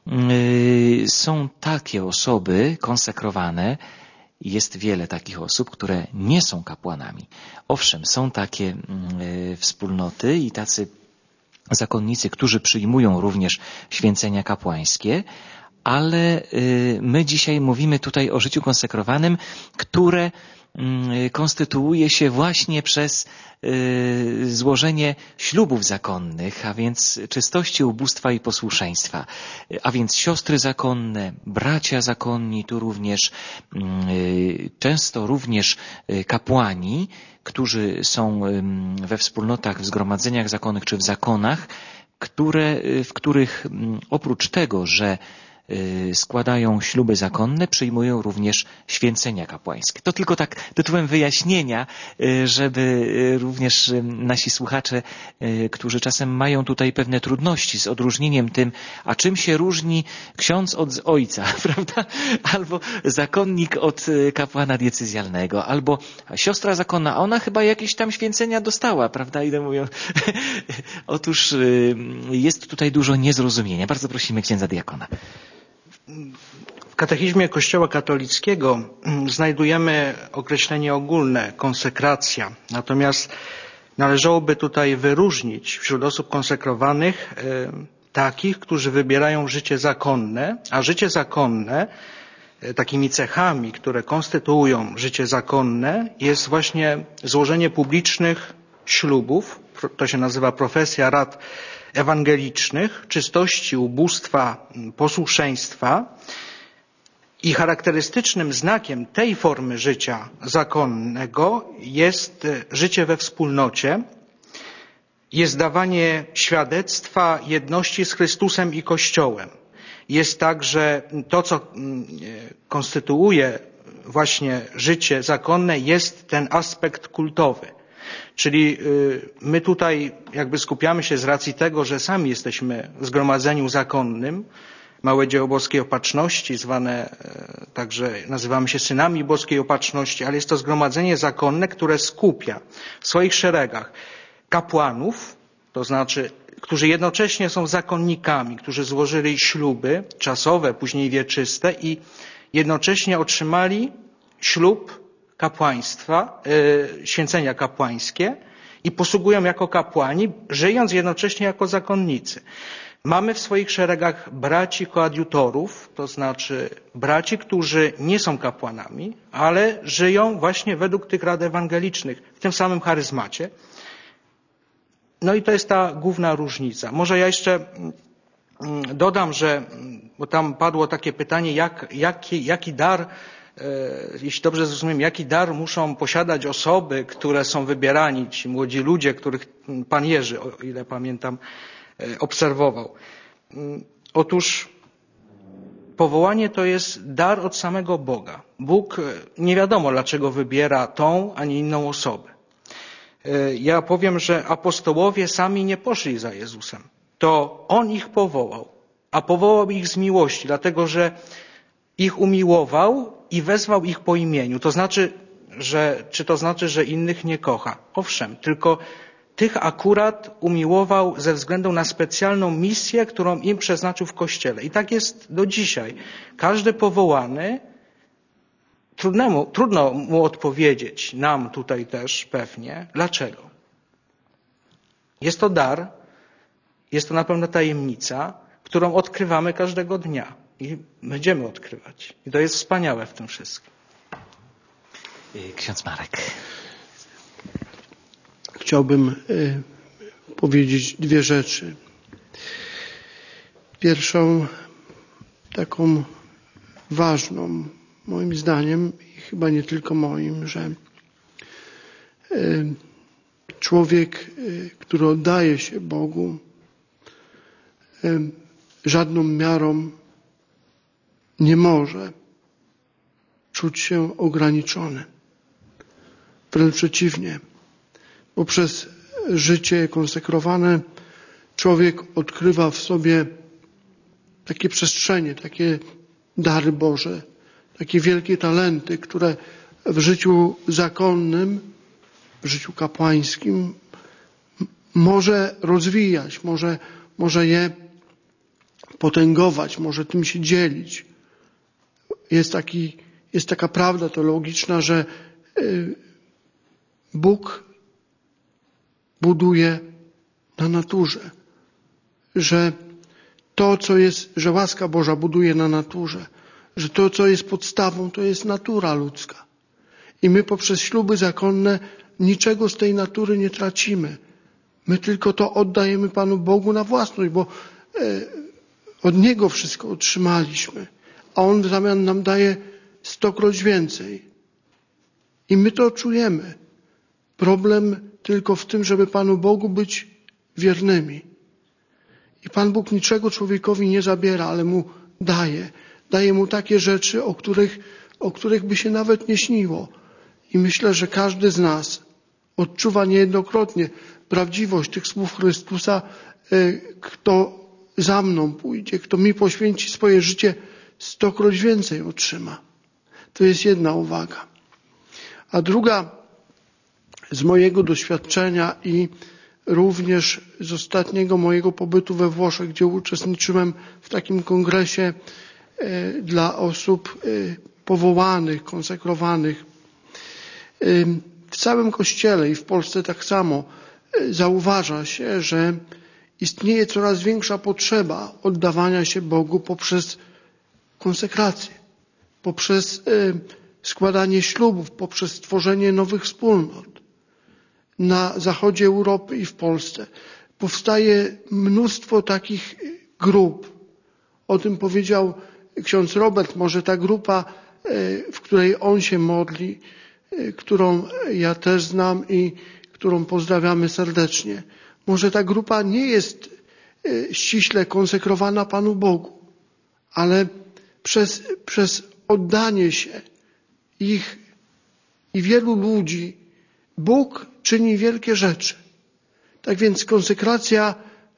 są takie osoby konsekrowane, jest wiele takich osób, które nie są kapłanami. Owszem, są takie wspólnoty i tacy zakonnicy, którzy przyjmują również święcenia kapłańskie, ale my dzisiaj mówimy tutaj o życiu konsekrowanym, które konstytuuje się właśnie przez złożenie ślubów zakonnych, a więc czystości, ubóstwa i posłuszeństwa. A więc siostry zakonne, bracia zakonni, tu również często również kapłani, którzy są we wspólnotach, w zgromadzeniach zakonnych czy w zakonach, w których oprócz tego, że składają śluby zakonne, przyjmują również święcenia kapłańskie. To tylko tak tytułem wyjaśnienia, żeby również nasi słuchacze, którzy czasem mają tutaj pewne trudności z odróżnieniem tym, a czym się różni ksiądz od ojca, prawda? Albo zakonnik od kapłana diecezjalnego, albo siostra zakonna, a ona chyba jakieś tam święcenia dostała, prawda? I mówią. Otóż jest tutaj dużo niezrozumienia. Bardzo prosimy księdza diakona. W katechizmie Kościoła katolickiego znajdujemy określenie ogólne konsekracja. Natomiast należałoby tutaj wyróżnić wśród osób konsekrowanych takich, którzy wybierają życie zakonne, a życie zakonne, takimi cechami, które konstytuują życie zakonne, jest właśnie złożenie publicznych ślubów, to się nazywa profesja rad ewangelicznych, czystości, ubóstwa, posłuszeństwa i charakterystycznym znakiem tej formy życia zakonnego jest życie we wspólnocie, jest dawanie świadectwa jedności z Chrystusem i Kościołem. Jest także to, co konstytuuje właśnie życie zakonne, jest ten aspekt kultowy. Czyli my tutaj jakby skupiamy się z racji tego, że sami jesteśmy w zgromadzeniu zakonnym, małe dzieło boskiej opatrzności, zwane także nazywamy się synami boskiej opatrzności, ale jest to zgromadzenie zakonne, które skupia w swoich szeregach kapłanów, to znaczy, którzy jednocześnie są zakonnikami, którzy złożyli śluby czasowe, później wieczyste i jednocześnie otrzymali ślub kapłaństwa, święcenia kapłańskie i posługują jako kapłani, żyjąc jednocześnie jako zakonnicy. Mamy w swoich szeregach braci koadjutorów, to znaczy braci, którzy nie są kapłanami, ale żyją właśnie według tych rad ewangelicznych, w tym samym charyzmacie. No i to jest ta główna różnica. Może ja jeszcze dodam, że, bo tam padło takie pytanie, jaki dar, jeśli dobrze zrozumiem, jaki dar muszą posiadać osoby, które są wybierani, ci młodzi ludzie, których pan Jerzy, o ile pamiętam, obserwował. Otóż powołanie to jest dar od samego Boga. Bóg nie wiadomo dlaczego wybiera tą, a nie inną osobę. Ja powiem, że apostołowie sami nie poszli za Jezusem. To On ich powołał, a powołał ich z miłości, dlatego że ich umiłował i wezwał ich po imieniu. Czy to znaczy, że innych nie kocha? Owszem, tylko tych akurat umiłował ze względu na specjalną misję, którą im przeznaczył w Kościele. I tak jest do dzisiaj. Każdy powołany, trudno mu odpowiedzieć, nam tutaj też pewnie, dlaczego. Jest to dar, jest to na pewno tajemnica, którą odkrywamy każdego dnia i będziemy odkrywać. I to jest wspaniałe w tym wszystkim. Ksiądz Marek. Chciałbym powiedzieć dwie rzeczy. Pierwszą, taką ważną, moim zdaniem, i chyba nie tylko moim, że człowiek, który oddaje się Bogu, żadną miarą nie może czuć się ograniczony. Wręcz przeciwnie. Poprzez życie konsekrowane człowiek odkrywa w sobie takie przestrzenie, takie dary Boże, takie wielkie talenty, które w życiu zakonnym, w życiu kapłańskim może rozwijać, może je potęgować, może tym się dzielić. Jest taka prawda teologiczna, że Bóg buduje na naturze, że że łaska Boża buduje na naturze, że to, co jest podstawą, to jest natura ludzka. I my poprzez śluby zakonne niczego z tej natury nie tracimy. My tylko to oddajemy Panu Bogu na własność, bo od Niego wszystko otrzymaliśmy, a On w zamian nam daje 100-kroć więcej. I my to czujemy. Problem tylko w tym, żeby Panu Bogu być wiernymi. I Pan Bóg niczego człowiekowi nie zabiera, ale mu daje. Daje mu takie rzeczy, o których by się nawet nie śniło. I myślę, że każdy z nas odczuwa niejednokrotnie prawdziwość tych słów Chrystusa, kto za mną pójdzie, kto mi poświęci swoje życie, 100-kroć więcej otrzyma. To jest jedna uwaga. A druga z mojego doświadczenia i również z ostatniego mojego pobytu we Włoszech, gdzie uczestniczyłem w takim kongresie dla osób powołanych, konsekrowanych. W całym Kościele i w Polsce tak samo zauważa się, że istnieje coraz większa potrzeba oddawania się Bogu poprzez konsekrację, poprzez składanie ślubów, poprzez tworzenie nowych wspólnot. Na zachodzie Europy i w Polsce powstaje mnóstwo takich grup. O tym powiedział ksiądz Robert. Może ta grupa, w której on się modli, którą ja też znam i którą pozdrawiamy serdecznie. Może ta grupa nie jest ściśle konsekrowana Panu Bogu, ale przez oddanie się ich i wielu ludzi Bóg czyni wielkie rzeczy. Tak więc konsekracja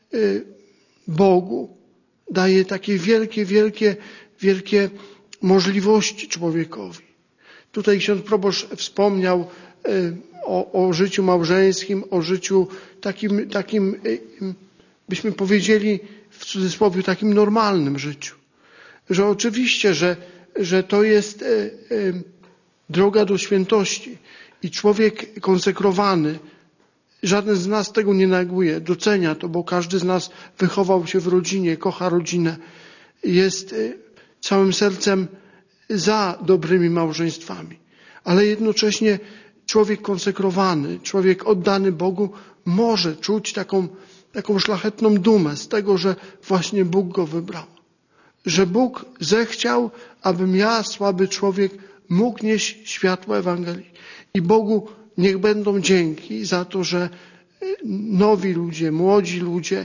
Bogu daje takie wielkie możliwości człowiekowi. Tutaj ksiądz proboszcz wspomniał o życiu małżeńskim, o życiu takim, byśmy powiedzieli w cudzysłowie, takim normalnym życiu. Że oczywiście, że to jest droga do świętości i człowiek konsekrowany, żaden z nas tego nie neguje, docenia to, bo każdy z nas wychował się w rodzinie, kocha rodzinę, jest całym sercem za dobrymi małżeństwami. Ale jednocześnie człowiek konsekrowany, człowiek oddany Bogu może czuć taką szlachetną dumę z tego, że właśnie Bóg go wybrał. Że Bóg zechciał, abym ja, słaby człowiek, mógł nieść światło Ewangelii. I Bogu niech będą dzięki za to, że nowi ludzie, młodzi ludzie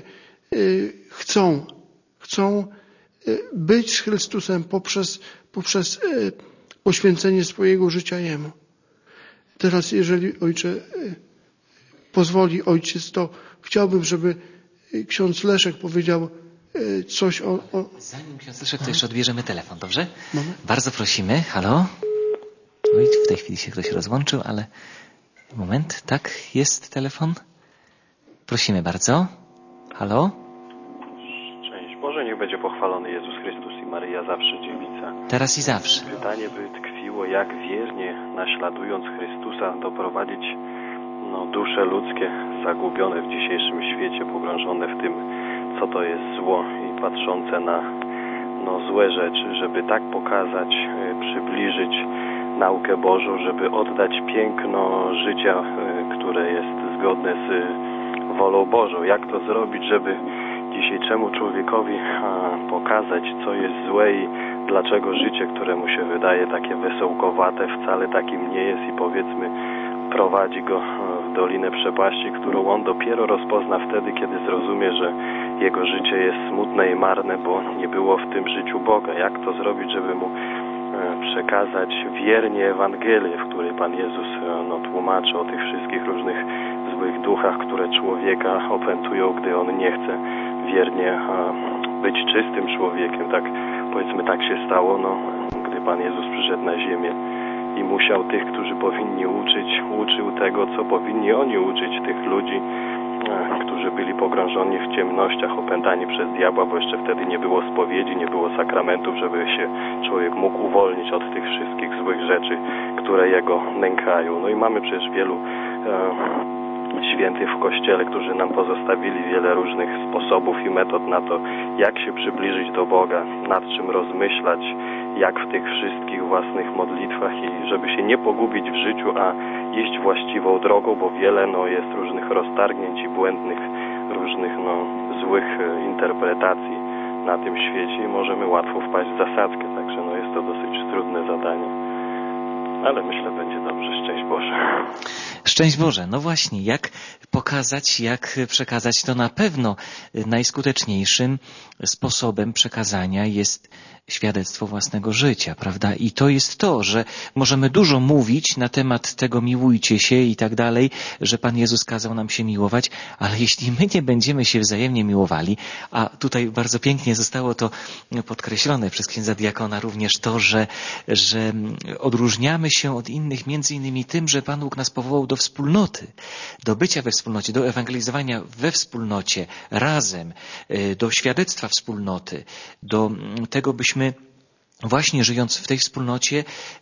chcą być z Chrystusem poprzez poświęcenie swojego życia Jemu. Teraz, jeżeli Ojcze pozwoli Ojciec, to chciałbym, żeby ksiądz Leszek powiedział coś o... Zanim ksiądz Leszek, to jeszcze odbierzemy telefon, dobrze? Moment. Bardzo prosimy. Halo? Oj, w tej chwili się ktoś rozłączył, ale... Moment, tak, jest telefon. Prosimy bardzo. Halo? Szczęść Boże, niech będzie pochwalony Jezus Chrystus i Maryja zawsze dziewica. Teraz i zawsze. Pytanie by tkwiło, jak wiernie, naśladując Chrystusa, doprowadzić dusze ludzkie zagubione w dzisiejszym świecie, pogrążone w tym, co to jest zło i patrzące na złe rzeczy, żeby tak pokazać, przybliżyć naukę Bożą, żeby oddać piękno życia, które jest zgodne z wolą Bożą. Jak to zrobić, żeby dzisiejszemu człowiekowi pokazać, co jest złe i dlaczego życie, które mu się wydaje takie wesołkowate, wcale takim nie jest i powiedzmy prowadzi go w dolinę przepaści, którą on dopiero rozpozna wtedy, kiedy zrozumie, że jego życie jest smutne i marne, bo nie było w tym życiu Boga. Jak to zrobić, żeby mu przekazać wiernie Ewangelię, w której Pan Jezus tłumaczy o tych wszystkich różnych złych duchach, które człowieka opętują, gdy on nie chce wiernie być czystym człowiekiem. Tak, powiedzmy, tak się stało, gdy Pan Jezus przyszedł na ziemię i musiał tych, którzy powinni uczyć, uczył tego, co powinni oni uczyć, tych ludzi, którzy byli pogrążeni w ciemnościach, opętani przez diabła, bo jeszcze wtedy nie było spowiedzi, nie było sakramentów, żeby się człowiek mógł uwolnić od tych wszystkich złych rzeczy, które jego nękają. No i mamy przecież wielu świętych w Kościele, którzy nam pozostawili wiele różnych sposobów i metod na to, jak się przybliżyć do Boga, nad czym rozmyślać, jak w tych wszystkich własnych modlitwach i żeby się nie pogubić w życiu, a iść właściwą drogą, bo wiele jest różnych roztargnięć i błędnych, różnych złych interpretacji na tym świecie i możemy łatwo wpaść w zasadzkę, także jest to dosyć trudne zadanie. Ale myślę, będzie dobrze. Szczęść Boże. Szczęść Boże. No właśnie, jak pokazać, jak przekazać, to na pewno najskuteczniejszym sposobem przekazania jest świadectwo własnego życia, prawda? I to jest to, że możemy dużo mówić na temat tego miłujcie się i tak dalej, że Pan Jezus kazał nam się miłować, ale jeśli my nie będziemy się wzajemnie miłowali, a tutaj bardzo pięknie zostało to podkreślone przez księdza diakona również to, że odróżniamy się od innych między innymi tym, że Pan Bóg nas powołał do wspólnoty, do bycia we wspólnocie, do ewangelizowania we wspólnocie, razem, do świadectwa wspólnoty, do tego, byśmy właśnie żyjąc w tej wspólnocie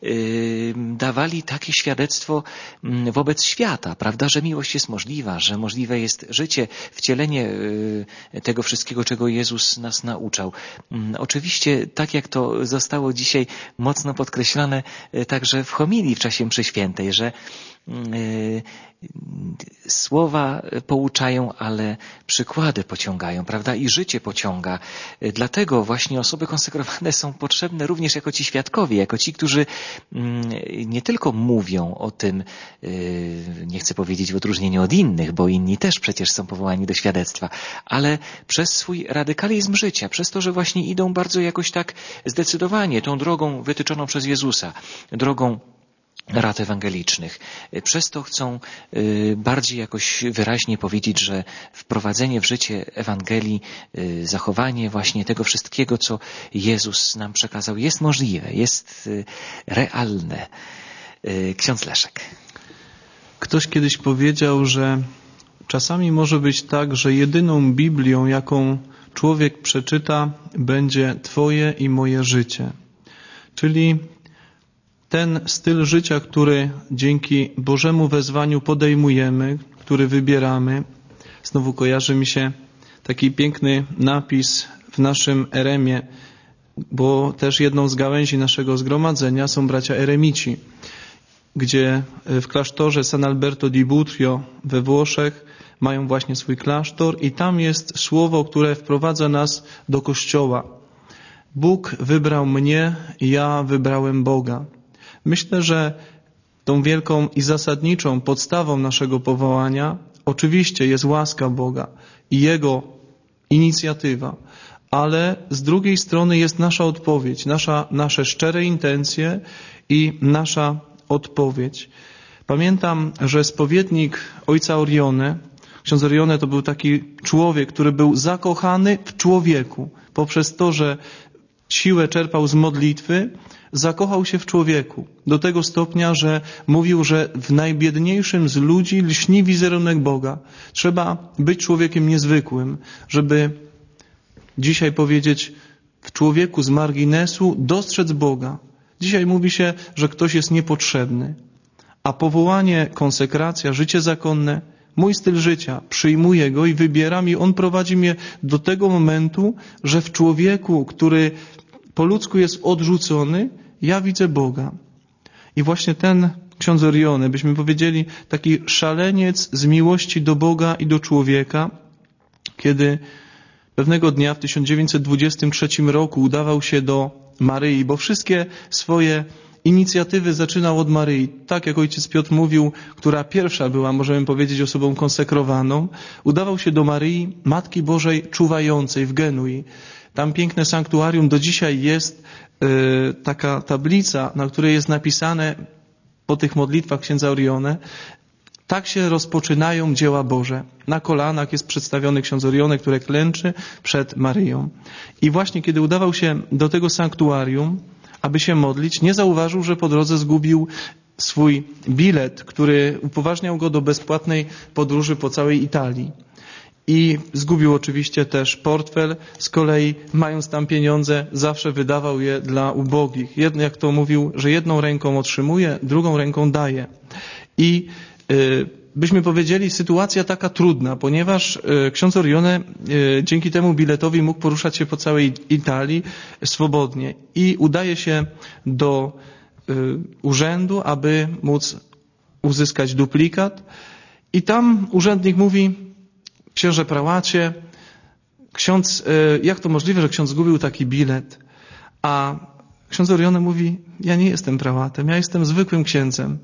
dawali takie świadectwo wobec świata, prawda, że miłość jest możliwa, że możliwe jest życie, wcielenie tego wszystkiego, czego Jezus nas nauczał. Oczywiście, tak jak to zostało dzisiaj mocno podkreślone także w homilii w czasie mszy świętej, że słowa pouczają, ale przykłady pociągają, prawda? I życie pociąga. Dlatego właśnie osoby konsekrowane są potrzebne również jako ci świadkowie, jako ci, którzy nie tylko mówią o tym, nie chcę powiedzieć w odróżnieniu od innych, bo inni też przecież są powołani do świadectwa, ale przez swój radykalizm życia, przez to, że właśnie idą bardzo jakoś tak zdecydowanie tą drogą wytyczoną przez Jezusa, drogą rad ewangelicznych. Przez to chcą bardziej jakoś wyraźnie powiedzieć, że wprowadzenie w życie Ewangelii, zachowanie właśnie tego wszystkiego, co Jezus nam przekazał, jest możliwe, jest realne. Ksiądz Leszek. Ktoś kiedyś powiedział, że czasami może być tak, że jedyną Biblią, jaką człowiek przeczyta, będzie Twoje i moje życie. Czyli ten styl życia, który dzięki Bożemu wezwaniu podejmujemy, który wybieramy. Znowu kojarzy mi się taki piękny napis w naszym eremie, bo też jedną z gałęzi naszego zgromadzenia są bracia eremici, gdzie w klasztorze San Alberto di Butrio we Włoszech mają właśnie swój klasztor i tam jest słowo, które wprowadza nas do Kościoła. Bóg wybrał mnie, ja wybrałem Boga. Myślę, że tą wielką i zasadniczą podstawą naszego powołania oczywiście jest łaska Boga i Jego inicjatywa, ale z drugiej strony jest nasza odpowiedź, nasze szczere intencje i nasza odpowiedź. Pamiętam, że spowiednik ojca Orione, ksiądz Orione to był taki człowiek, który był zakochany w człowieku. Poprzez to, że siłę czerpał z modlitwy, zakochał się w człowieku. Do tego stopnia, że mówił, że w najbiedniejszym z ludzi lśni wizerunek Boga. Trzeba być człowiekiem niezwykłym, żeby dzisiaj powiedzieć w człowieku z marginesu dostrzec Boga. Dzisiaj mówi się, że ktoś jest niepotrzebny. A powołanie, konsekracja, życie zakonne, mój styl życia, przyjmuję go i wybieram i on prowadzi mnie do tego momentu, że w człowieku, który po ludzku jest odrzucony, ja widzę Boga. I właśnie ten ksiądz Orione, byśmy powiedzieli, taki szaleniec z miłości do Boga i do człowieka, kiedy pewnego dnia w 1923 roku udawał się do Maryi, bo wszystkie swoje inicjatywy zaczynał od Maryi. Tak jak ojciec Piotr mówił, która pierwsza była, możemy powiedzieć, osobą konsekrowaną, udawał się do Maryi, Matki Bożej Czuwającej w Genui. Tam piękne sanktuarium do dzisiaj jest taka tablica, na której jest napisane po tych modlitwach księdza Orione: tak się rozpoczynają dzieła Boże. Na kolanach jest przedstawiony ksiądz Orione, który klęczy przed Maryją. I właśnie kiedy udawał się do tego sanktuarium, aby się modlić, nie zauważył, że po drodze zgubił swój bilet, który upoważniał go do bezpłatnej podróży po całej Italii. I zgubił oczywiście też portfel, z kolei mając tam pieniądze, zawsze wydawał je dla ubogich. Jak to mówił, że jedną ręką otrzymuje, drugą ręką daje. I byśmy powiedzieli, sytuacja taka trudna, ponieważ ksiądz Orione dzięki temu biletowi mógł poruszać się po całej Italii swobodnie i udaje się do urzędu, aby móc uzyskać duplikat. I tam urzędnik mówi: księże prałacie, ksiądz, jak to możliwe, że ksiądz zgubił taki bilet? A ksiądz Orione mówi: ja nie jestem prałatem, ja jestem zwykłym księdzem.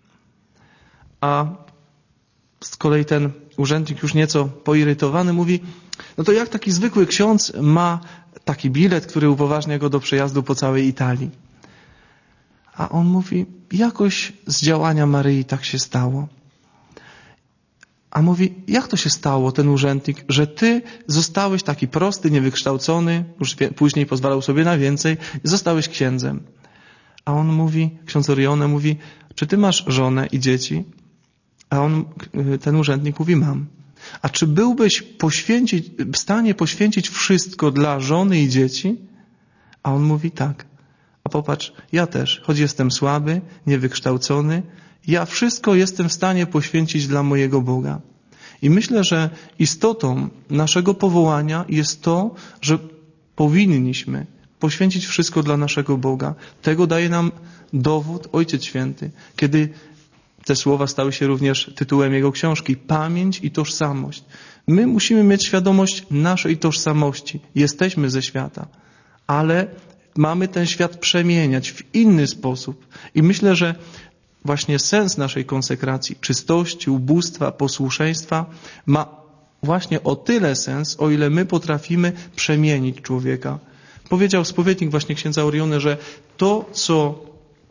A z kolei ten urzędnik, już nieco poirytowany, mówi: no to jak taki zwykły ksiądz ma taki bilet, który upoważnia go do przejazdu po całej Italii? A on mówi: jakoś z działania Maryi tak się stało. A mówi: jak to się stało, ten urzędnik, że ty zostałeś taki prosty, niewykształcony, już później pozwalał sobie na więcej, zostałeś księdzem? A on mówi, ksiądz Orione mówi: czy ty masz żonę i dzieci? A ten urzędnik mówi: mam. A czy byłbyś w stanie poświęcić wszystko dla żony i dzieci? A on mówi: tak. A popatrz, ja też, choć jestem słaby, niewykształcony, ja wszystko jestem w stanie poświęcić dla mojego Boga. I myślę, że istotą naszego powołania jest to, że powinniśmy poświęcić wszystko dla naszego Boga. Tego daje nam dowód Ojciec Święty, kiedy te słowa stały się również tytułem jego książki: Pamięć i tożsamość. My musimy mieć świadomość naszej tożsamości. Jesteśmy ze świata, ale mamy ten świat przemieniać w inny sposób. I myślę, że właśnie sens naszej konsekracji, czystości, ubóstwa, posłuszeństwa ma właśnie o tyle sens, o ile my potrafimy przemienić człowieka. Powiedział spowiednik właśnie księdza Orione, że to, co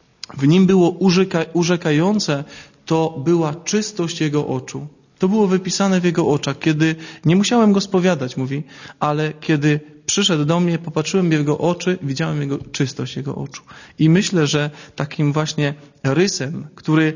w nim było urzekające, to była czystość jego oczu. To było wypisane w jego oczach. Kiedy nie musiałem go spowiadać, mówi, ale kiedy przyszedł do mnie, popatrzyłem w jego oczy, widziałem czystość jego oczu. I myślę, że takim właśnie rysem, który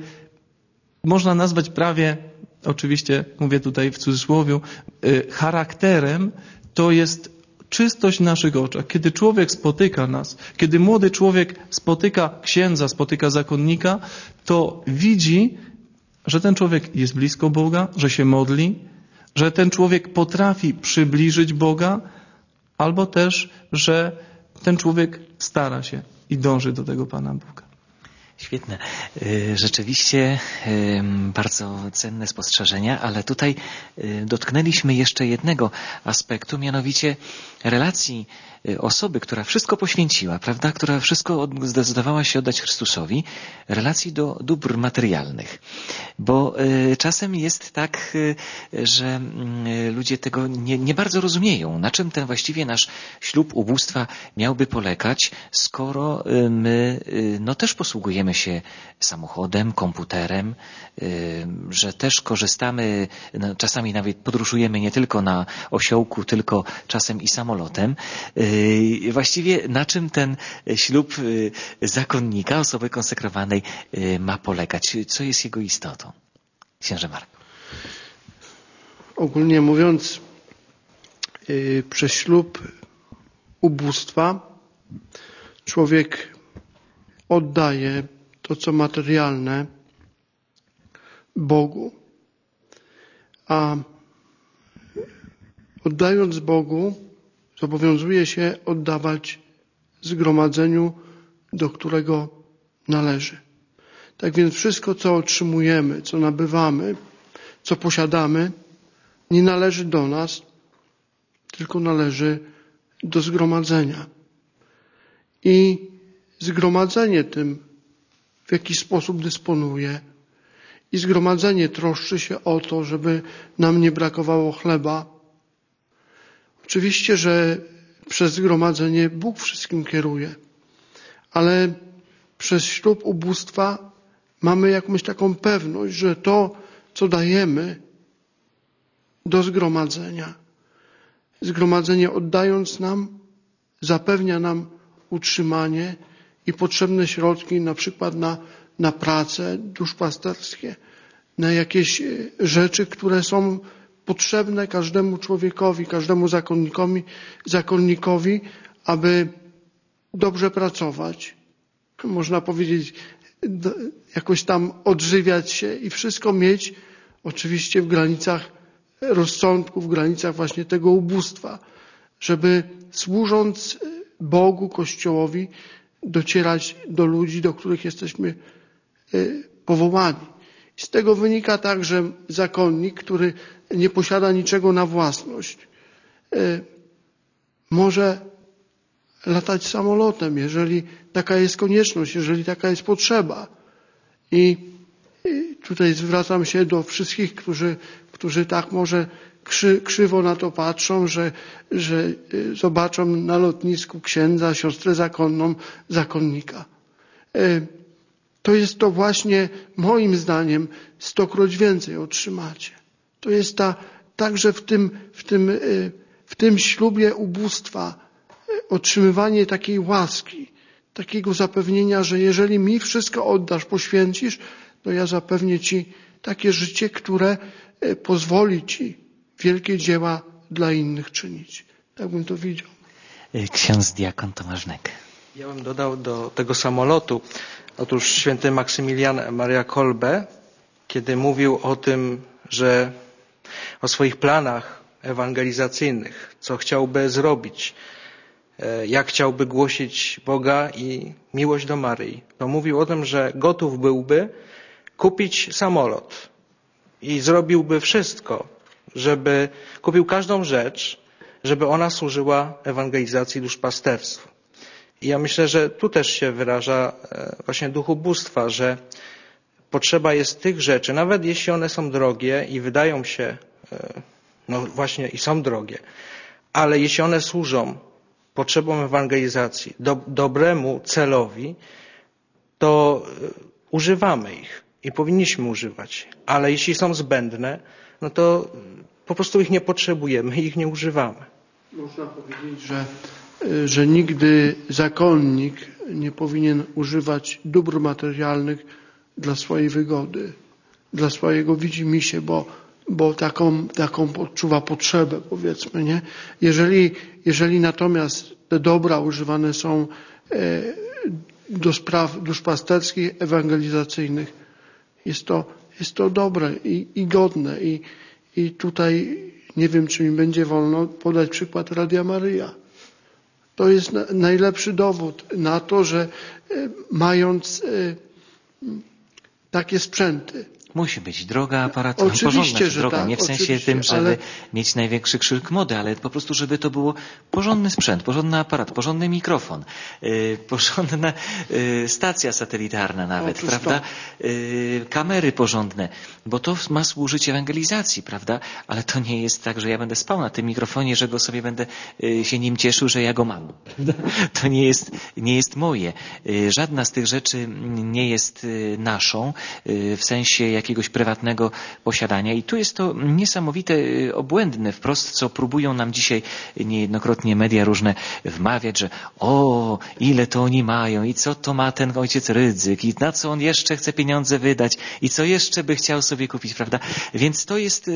można nazwać prawie, oczywiście mówię tutaj w cudzysłowie, charakterem, to jest czystość w naszych oczach. Kiedy człowiek spotyka nas, kiedy młody człowiek spotyka księdza, spotyka zakonnika, to widzi, że ten człowiek jest blisko Boga, że się modli, że ten człowiek potrafi przybliżyć Boga, albo też, że ten człowiek stara się i dąży do tego Pana Boga. Świetne. Rzeczywiście bardzo cenne spostrzeżenia, ale tutaj dotknęliśmy jeszcze jednego aspektu, mianowicie relacji osoby, która wszystko poświęciła, prawda, która wszystko zdecydowała się oddać Chrystusowi, relacji do dóbr materialnych. Bo czasem jest tak, że ludzie tego nie bardzo rozumieją, na czym ten właściwie nasz ślub ubóstwa miałby polegać, skoro my też posługujemy się samochodem, komputerem, że też korzystamy, czasami nawet podróżujemy nie tylko na osiołku, tylko czasem i samolotem. Właściwie na czym ten ślub zakonnika, osoby konsekrowanej ma polegać? Co jest jego istotą? Księże Marku. Ogólnie mówiąc, przez ślub ubóstwa człowiek oddaje to, co materialne, Bogu. A oddając Bogu, zobowiązuje się oddawać zgromadzeniu, do którego należy. Tak więc wszystko, co otrzymujemy, co nabywamy, co posiadamy, nie należy do nas, tylko należy do zgromadzenia. I zgromadzenie tym w jakiś sposób dysponuje. I zgromadzenie troszczy się o to, żeby nam nie brakowało chleba. Oczywiście, że przez zgromadzenie Bóg wszystkim kieruje, Ale przez ślub ubóstwa mamy jakąś taką pewność, że to, co dajemy do zgromadzenie oddając nam, zapewnia nam utrzymanie i potrzebne środki, na przykład na pracę duszpasterskie, na jakieś rzeczy, które są potrzebne każdemu człowiekowi, każdemu zakonnikowi, aby dobrze pracować. Można powiedzieć, jakoś tam odżywiać się i wszystko mieć, oczywiście w granicach rozsądku, w granicach właśnie tego ubóstwa, żeby służąc Bogu, Kościołowi, docierać do ludzi, do których jesteśmy powołani. Z tego wynika także zakonnik, który nie posiada niczego na własność, może latać samolotem, jeżeli taka jest konieczność, jeżeli taka jest potrzeba. I tutaj zwracam się do wszystkich, którzy tak może krzywo na to patrzą, że zobaczą na lotnisku księdza, siostrę zakonną, zakonnika. To jest to właśnie, moim zdaniem, 100-kroć więcej otrzymacie. To jest także w tym ślubie ubóstwa otrzymywanie takiej łaski, takiego zapewnienia, że jeżeli mi wszystko oddasz, poświęcisz, to ja zapewnię Ci takie życie, które pozwoli Ci wielkie dzieła dla innych czynić. Tak bym to widział. Ksiądz diakon Tomasz Nek. Ja bym dodał do tego samolotu. Otóż święty Maksymilian Maria Kolbe, kiedy mówił o tym, że o swoich planach ewangelizacyjnych, co chciałby zrobić, jak chciałby głosić Boga i miłość do Maryi, to mówił o tym, że gotów byłby kupić samolot i zrobiłby wszystko, żeby kupił każdą rzecz, żeby ona służyła ewangelizacji duszpasterstwa. I ja myślę, że tu też się wyraża właśnie duch ubóstwa, że potrzeba jest tych rzeczy, nawet jeśli one są drogie i wydają się, no właśnie i są drogie, ale jeśli one służą potrzebom ewangelizacji, dobremu celowi, to używamy ich i powinniśmy używać. Ale jeśli są zbędne, no to po prostu ich nie potrzebujemy i ich nie używamy. Można powiedzieć, że nigdy zakonnik nie powinien używać dóbr materialnych dla swojej wygody, dla swojego widzimisię, bo taką odczuwa potrzebę, powiedzmy, nie? Jeżeli natomiast te dobra używane są do spraw duszpasterskich, ewangelizacyjnych, jest to dobre i godne. I tutaj nie wiem, czy mi będzie wolno podać przykład Radia Maryja. To jest najlepszy dowód na to, że mając takie sprzęty. Musi być droga aparatuра, Oczywiście, porządna że droga, tak, nie w sensie oczywiście, tym, żeby ale mieć największy krzyk mody, ale po prostu, żeby to było porządny sprzęt, porządny aparat, porządny mikrofon, porządna stacja satelitarna nawet, Otóż prawda? Kamery porządne, bo to ma służyć ewangelizacji, prawda? Ale to nie jest tak, że ja będę spał na tym mikrofonie, że go sobie będę się nim cieszył, że ja go mam. To nie jest moje. Żadna z tych rzeczy nie jest naszą, w sensie jakiegoś prywatnego posiadania. I tu jest to niesamowite, obłędne wprost, co próbują nam dzisiaj niejednokrotnie media różne wmawiać, że ile to oni mają i co to ma ten ojciec Rydzyk i na co on jeszcze chce pieniądze wydać i co jeszcze by chciał sobie kupić, prawda? Więc to jest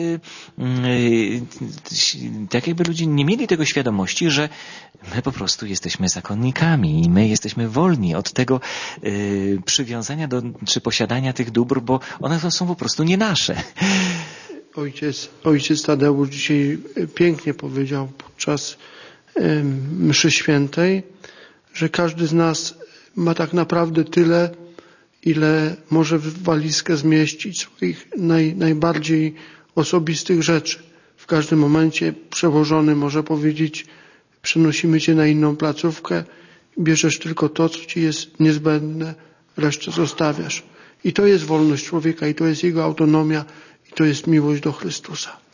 tak jakby ludzie nie mieli tego świadomości, że my po prostu jesteśmy zakonnikami i my jesteśmy wolni od tego przywiązania czy posiadania tych dóbr, bo one są po prostu nie nasze. Ojciec Tadeusz dzisiaj pięknie powiedział podczas mszy świętej, że każdy z nas ma tak naprawdę tyle, ile może w walizkę zmieścić swoich najbardziej osobistych rzeczy. W każdym momencie przełożony może powiedzieć: przenosimy cię na inną placówkę, bierzesz tylko to, co ci jest niezbędne, resztę zostawiasz. I to jest wolność człowieka, i to jest jego autonomia, i to jest miłość do Chrystusa.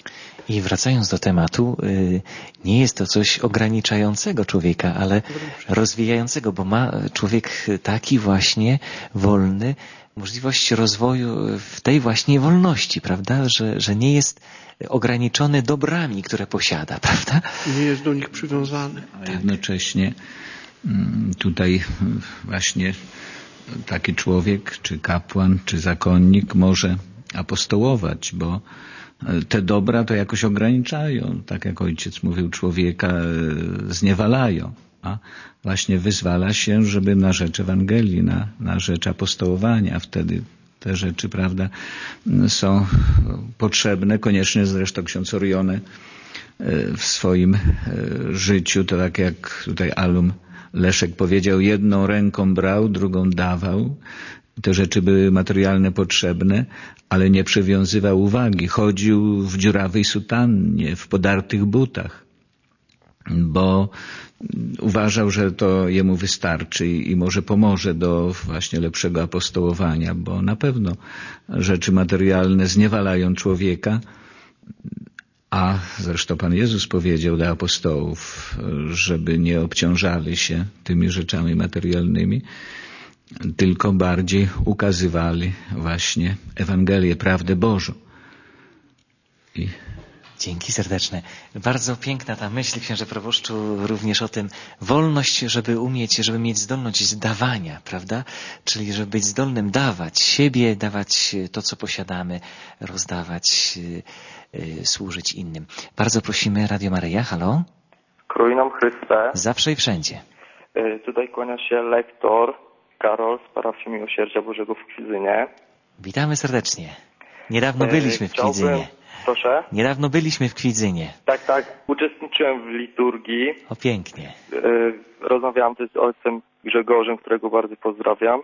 I wracając do tematu, nie jest to coś ograniczającego człowieka, ale rozwijającego, bo ma człowiek taki właśnie wolny możliwość rozwoju w tej właśnie wolności, prawda? Że nie jest ograniczony dobrami, które posiada, prawda? Nie jest do nich przywiązany. A jednocześnie tutaj właśnie taki człowiek, czy kapłan, czy zakonnik może apostołować, bo te dobra to jakoś ograniczają, tak jak ojciec mówił, człowieka zniewalają, a właśnie wyzwala się, żeby na rzecz Ewangelii, na rzecz apostołowania, wtedy te rzeczy, prawda, są potrzebne. Koniecznie zresztą ksiądz Orione w swoim życiu, to tak jak tutaj alum Leszek powiedział, jedną ręką brał, drugą dawał. Te rzeczy były materialne, potrzebne, ale nie przywiązywał uwagi. Chodził w dziurawej sutannie, w podartych butach, bo uważał, że to jemu wystarczy i może pomoże do właśnie lepszego apostołowania, bo na pewno rzeczy materialne zniewalają człowieka, a zresztą Pan Jezus powiedział do apostołów, żeby nie obciążali się tymi rzeczami materialnymi, tylko bardziej ukazywali właśnie Ewangelię, prawdę Bożą. Dzięki serdeczne. Bardzo piękna ta myśl, księże proboszczu, również o tym wolność, żeby mieć zdolność dawania, prawda? Czyli żeby być zdolnym dawać siebie, dawać to, co posiadamy, rozdawać, służyć innym. Bardzo prosimy, Radio Maryja, halo? Krój nam Chryste. Zawsze i wszędzie. Tutaj kłania się lektor Karol z parafii Miłosierdzia Bożego w Kwidzynie. Witamy serdecznie. Niedawno byliśmy w Kwidzynie. Proszę? Niedawno byliśmy w Kwidzynie. Tak. Uczestniczyłem w liturgii. O, pięknie. Rozmawiałem też z ojcem Grzegorzem, którego bardzo pozdrawiam.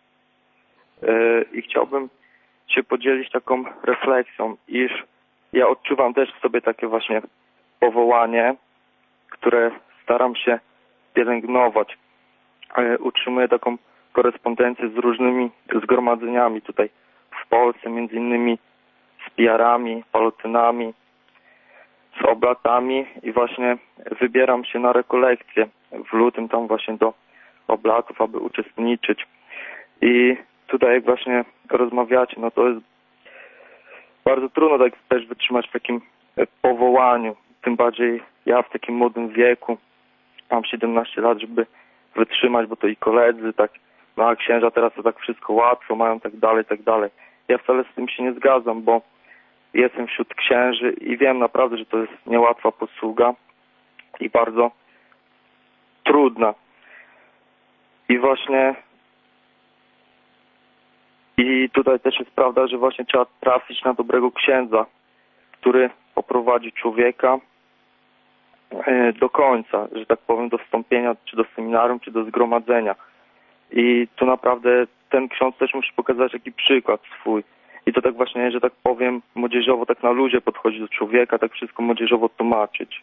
I chciałbym się podzielić taką refleksją, iż ja odczuwam też w sobie takie właśnie powołanie, które staram się pielęgnować. Utrzymuję taką korespondencję z różnymi zgromadzeniami tutaj w Polsce, między innymi z piarami, palotynami, z oblatami i właśnie wybieram się na rekolekcje w lutym tam właśnie do oblatów, aby uczestniczyć. I tutaj jak właśnie rozmawiacie, no to jest bardzo trudno tak też wytrzymać w takim powołaniu, tym bardziej ja w takim młodym wieku, mam 17 lat, żeby wytrzymać, bo to i koledzy, tak, no a księża teraz to tak wszystko łatwo mają, tak dalej, tak dalej. Ja wcale z tym się nie zgadzam, bo jestem wśród księży i wiem naprawdę, że to jest niełatwa posługa i bardzo trudna. I właśnie i tutaj też jest prawda, że właśnie trzeba trafić na dobrego księdza, który poprowadzi człowieka do końca, że tak powiem, do wstąpienia czy do seminarium, czy do zgromadzenia. I tu naprawdę ten ksiądz też musi pokazać taki przykład swój. I to tak właśnie, że tak powiem, młodzieżowo, tak na luzie podchodzić do człowieka, tak wszystko młodzieżowo tłumaczyć.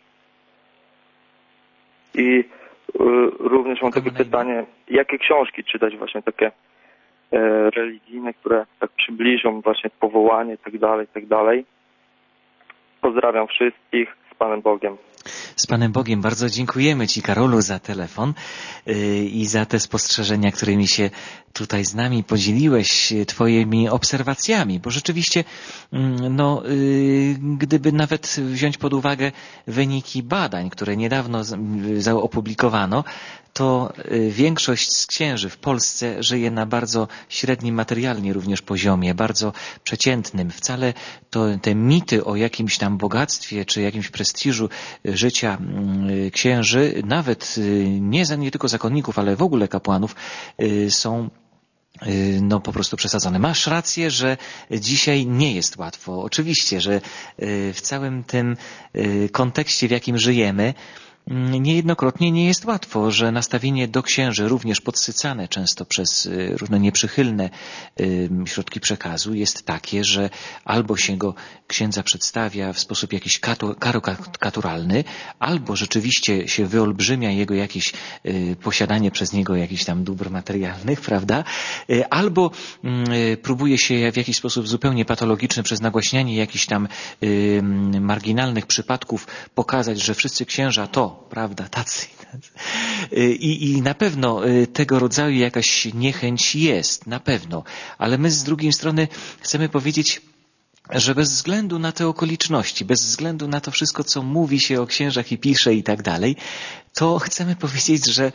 I również mam takie pytanie, jakie książki czytać właśnie takie religijne, które tak przybliżą właśnie powołanie i tak dalej, tak dalej. Pozdrawiam wszystkich, z Panem Bogiem. Z Panem Bogiem. Bardzo dziękujemy Ci, Karolu, za telefon i za te spostrzeżenia, którymi się tutaj z nami podzieliłeś, Twoimi obserwacjami, bo rzeczywiście, no, gdyby nawet wziąć pod uwagę wyniki badań, które niedawno opublikowano, to większość z księży w Polsce żyje na bardzo średnim materialnie również poziomie, bardzo przeciętnym. Wcale te mity o jakimś tam bogactwie czy jakimś prestiżu życia księży, nawet nie tylko zakonników, ale w ogóle kapłanów, są no po prostu przesadzone. Masz rację, że dzisiaj nie jest łatwo. Oczywiście, że w całym tym kontekście, w jakim żyjemy, niejednokrotnie nie jest łatwo, że nastawienie do księży, również podsycane często przez różne nieprzychylne środki przekazu, jest takie, że albo się go księdza przedstawia w sposób jakiś karykaturalny, albo rzeczywiście się wyolbrzymia jego jakieś posiadanie przez niego jakichś tam dóbr materialnych, prawda? Albo próbuje się w jakiś sposób zupełnie patologiczny przez nagłaśnianie jakichś tam marginalnych przypadków pokazać, że wszyscy księża to, prawda, tacy. I na pewno tego rodzaju jakaś niechęć jest, na pewno. Ale my z drugiej strony chcemy powiedzieć, że bez względu na te okoliczności, bez względu na to wszystko, co mówi się o księżach i pisze i tak dalej, to chcemy powiedzieć, że,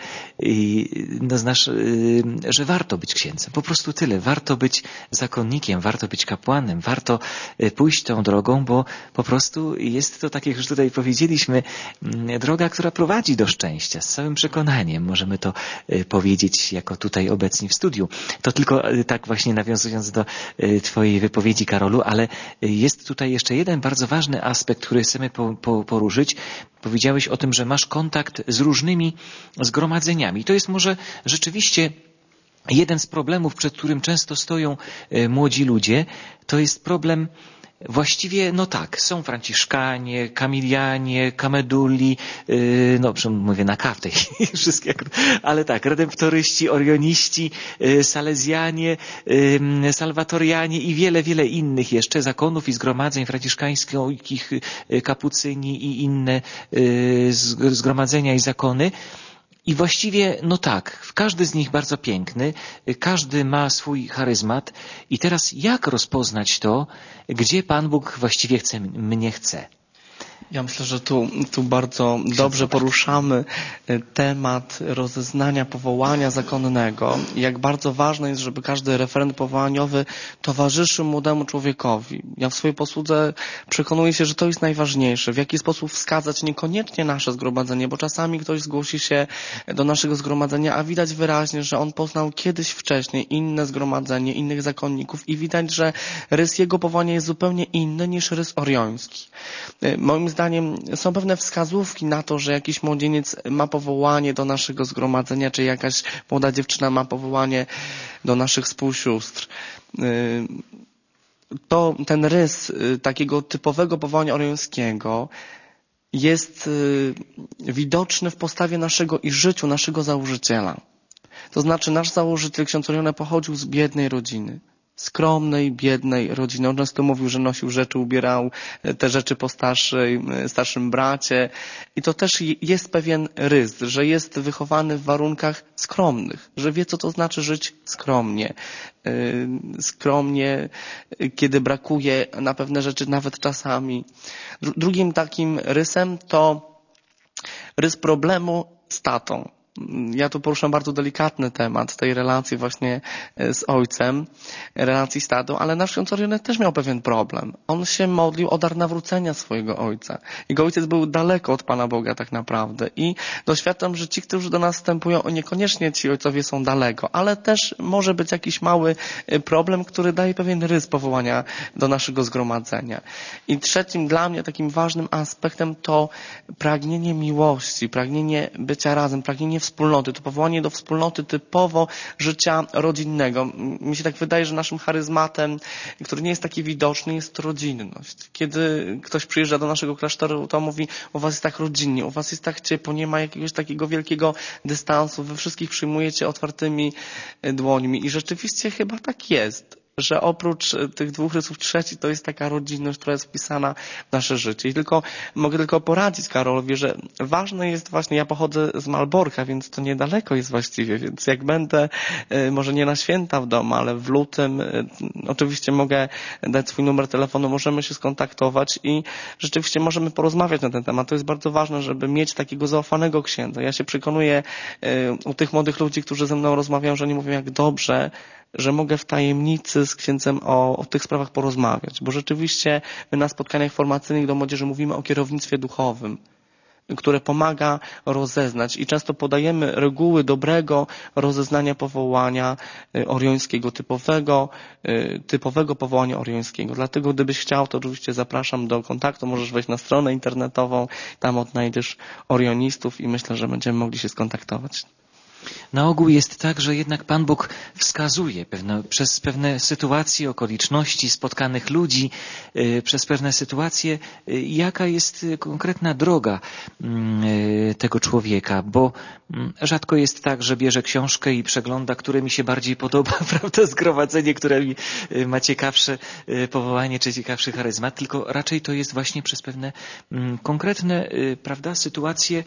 że warto być księdzem. Po prostu tyle. Warto być zakonnikiem, warto być kapłanem, warto pójść tą drogą, bo po prostu jest to, tak jak już tutaj powiedzieliśmy, droga, która prowadzi do szczęścia. Z całym przekonaniem możemy to powiedzieć jako tutaj obecni w studiu. To tylko tak właśnie nawiązując do twojej wypowiedzi, Karolu, ale jest tutaj jeszcze jeden bardzo ważny aspekt, który chcemy poruszyć. Powiedziałeś o tym, że masz kontakt z różnymi zgromadzeniami. To jest może rzeczywiście jeden z problemów, przed którym często stoją młodzi ludzie. To jest problem właściwie, no tak, są franciszkanie, kamilianie, kameduli, mówię na K w tej chwili, wszystkie, ale tak, redemptoryści, orioniści, salezjanie, salwatorianie i wiele, wiele innych jeszcze zakonów i zgromadzeń franciszkańskich, kapucyni i inne zgromadzenia i zakony. I właściwie, no tak, każdy z nich bardzo piękny, każdy ma swój charyzmat. I teraz jak rozpoznać to, gdzie Pan Bóg właściwie mnie chce? Ja myślę, że tu bardzo dobrze poruszamy temat rozeznania powołania zakonnego. Jak bardzo ważne jest, żeby każdy referent powołaniowy towarzyszył młodemu człowiekowi. Ja w swojej posłudze przekonuję się, że to jest najważniejsze. W jaki sposób wskazać niekoniecznie nasze zgromadzenie, bo czasami ktoś zgłosi się do naszego zgromadzenia, a widać wyraźnie, że on poznał kiedyś wcześniej inne zgromadzenie, innych zakonników i widać, że rys jego powołania jest zupełnie inny niż rys orioński. Moim zdaniem są pewne wskazówki na to, że jakiś młodzieniec ma powołanie do naszego zgromadzenia, czy jakaś młoda dziewczyna ma powołanie do naszych współsióstr. To ten rys takiego typowego powołania oriońskiego jest widoczny w postawie naszego i życiu naszego założyciela. To znaczy nasz założyciel, ksiądz Orione, pochodził z biednej rodziny. Skromnej, biednej rodziny. On często mówił, że nosił rzeczy, ubierał te rzeczy po starszym bracie. I to też jest pewien rys, że jest wychowany w warunkach skromnych, że wie, co to znaczy żyć skromnie. Skromnie, kiedy brakuje na pewne rzeczy, nawet czasami. Drugim takim rysem to rys problemu z tatą. Ja tu poruszam bardzo delikatny temat tej relacji właśnie z ojcem, relacji z tatą, ale nasz ksiądz Orione też miał pewien problem. On się modlił o dar nawrócenia swojego ojca. Jego ojciec był daleko od Pana Boga tak naprawdę i doświadczam, że ci, którzy do nas wstępują, niekoniecznie ci ojcowie są daleko, ale też może być jakiś mały problem, który daje pewien rys powołania do naszego zgromadzenia. I trzecim dla mnie takim ważnym aspektem to pragnienie miłości, pragnienie bycia razem, pragnienie wspólnoty, to powołanie do wspólnoty typowo życia rodzinnego. Mi się tak wydaje, że naszym charyzmatem, który nie jest taki widoczny, jest rodzinność. Kiedy ktoś przyjeżdża do naszego klasztoru, to mówi, u was jest tak rodzinnie, u was jest tak ciepło, nie ma jakiegoś takiego wielkiego dystansu, wy wszystkich przyjmujecie otwartymi dłońmi i rzeczywiście chyba tak jest, że oprócz tych dwóch rysów trzeci to jest taka rodzinność, która jest wpisana w nasze życie. I mogę tylko poradzić Karolowi, że ważne jest właśnie, ja pochodzę z Malborka, więc to niedaleko jest właściwie, więc jak będę, może nie na święta w domu, ale w lutym, oczywiście mogę dać swój numer telefonu, możemy się skontaktować i rzeczywiście możemy porozmawiać na ten temat. To jest bardzo ważne, żeby mieć takiego zaufanego księdza. Ja się przekonuję u tych młodych ludzi, którzy ze mną rozmawiają, że oni mówią, jak dobrze, że mogę w tajemnicy z księdzem o tych sprawach porozmawiać, bo rzeczywiście my na spotkaniach formacyjnych do młodzieży mówimy o kierownictwie duchowym. które pomaga rozeznać i często podajemy reguły dobrego rozeznania powołania oriońskiego, typowego powołania oriońskiego. Dlatego gdybyś chciał, to oczywiście zapraszam do kontaktu, możesz wejść na stronę internetową, tam odnajdziesz orionistów i myślę, że będziemy mogli się skontaktować. Na ogół jest tak, że jednak Pan Bóg wskazuje przez pewne sytuacje, okoliczności, spotkanych ludzi, przez pewne sytuacje, jaka jest konkretna droga tego człowieka, bo rzadko jest tak, że bierze książkę i przegląda, które mi się bardziej podoba, prawda, zgromadzenie, które mi ma ciekawsze powołanie, czy ciekawszy charyzmat, tylko raczej to jest właśnie przez pewne konkretne, prawda, sytuacje,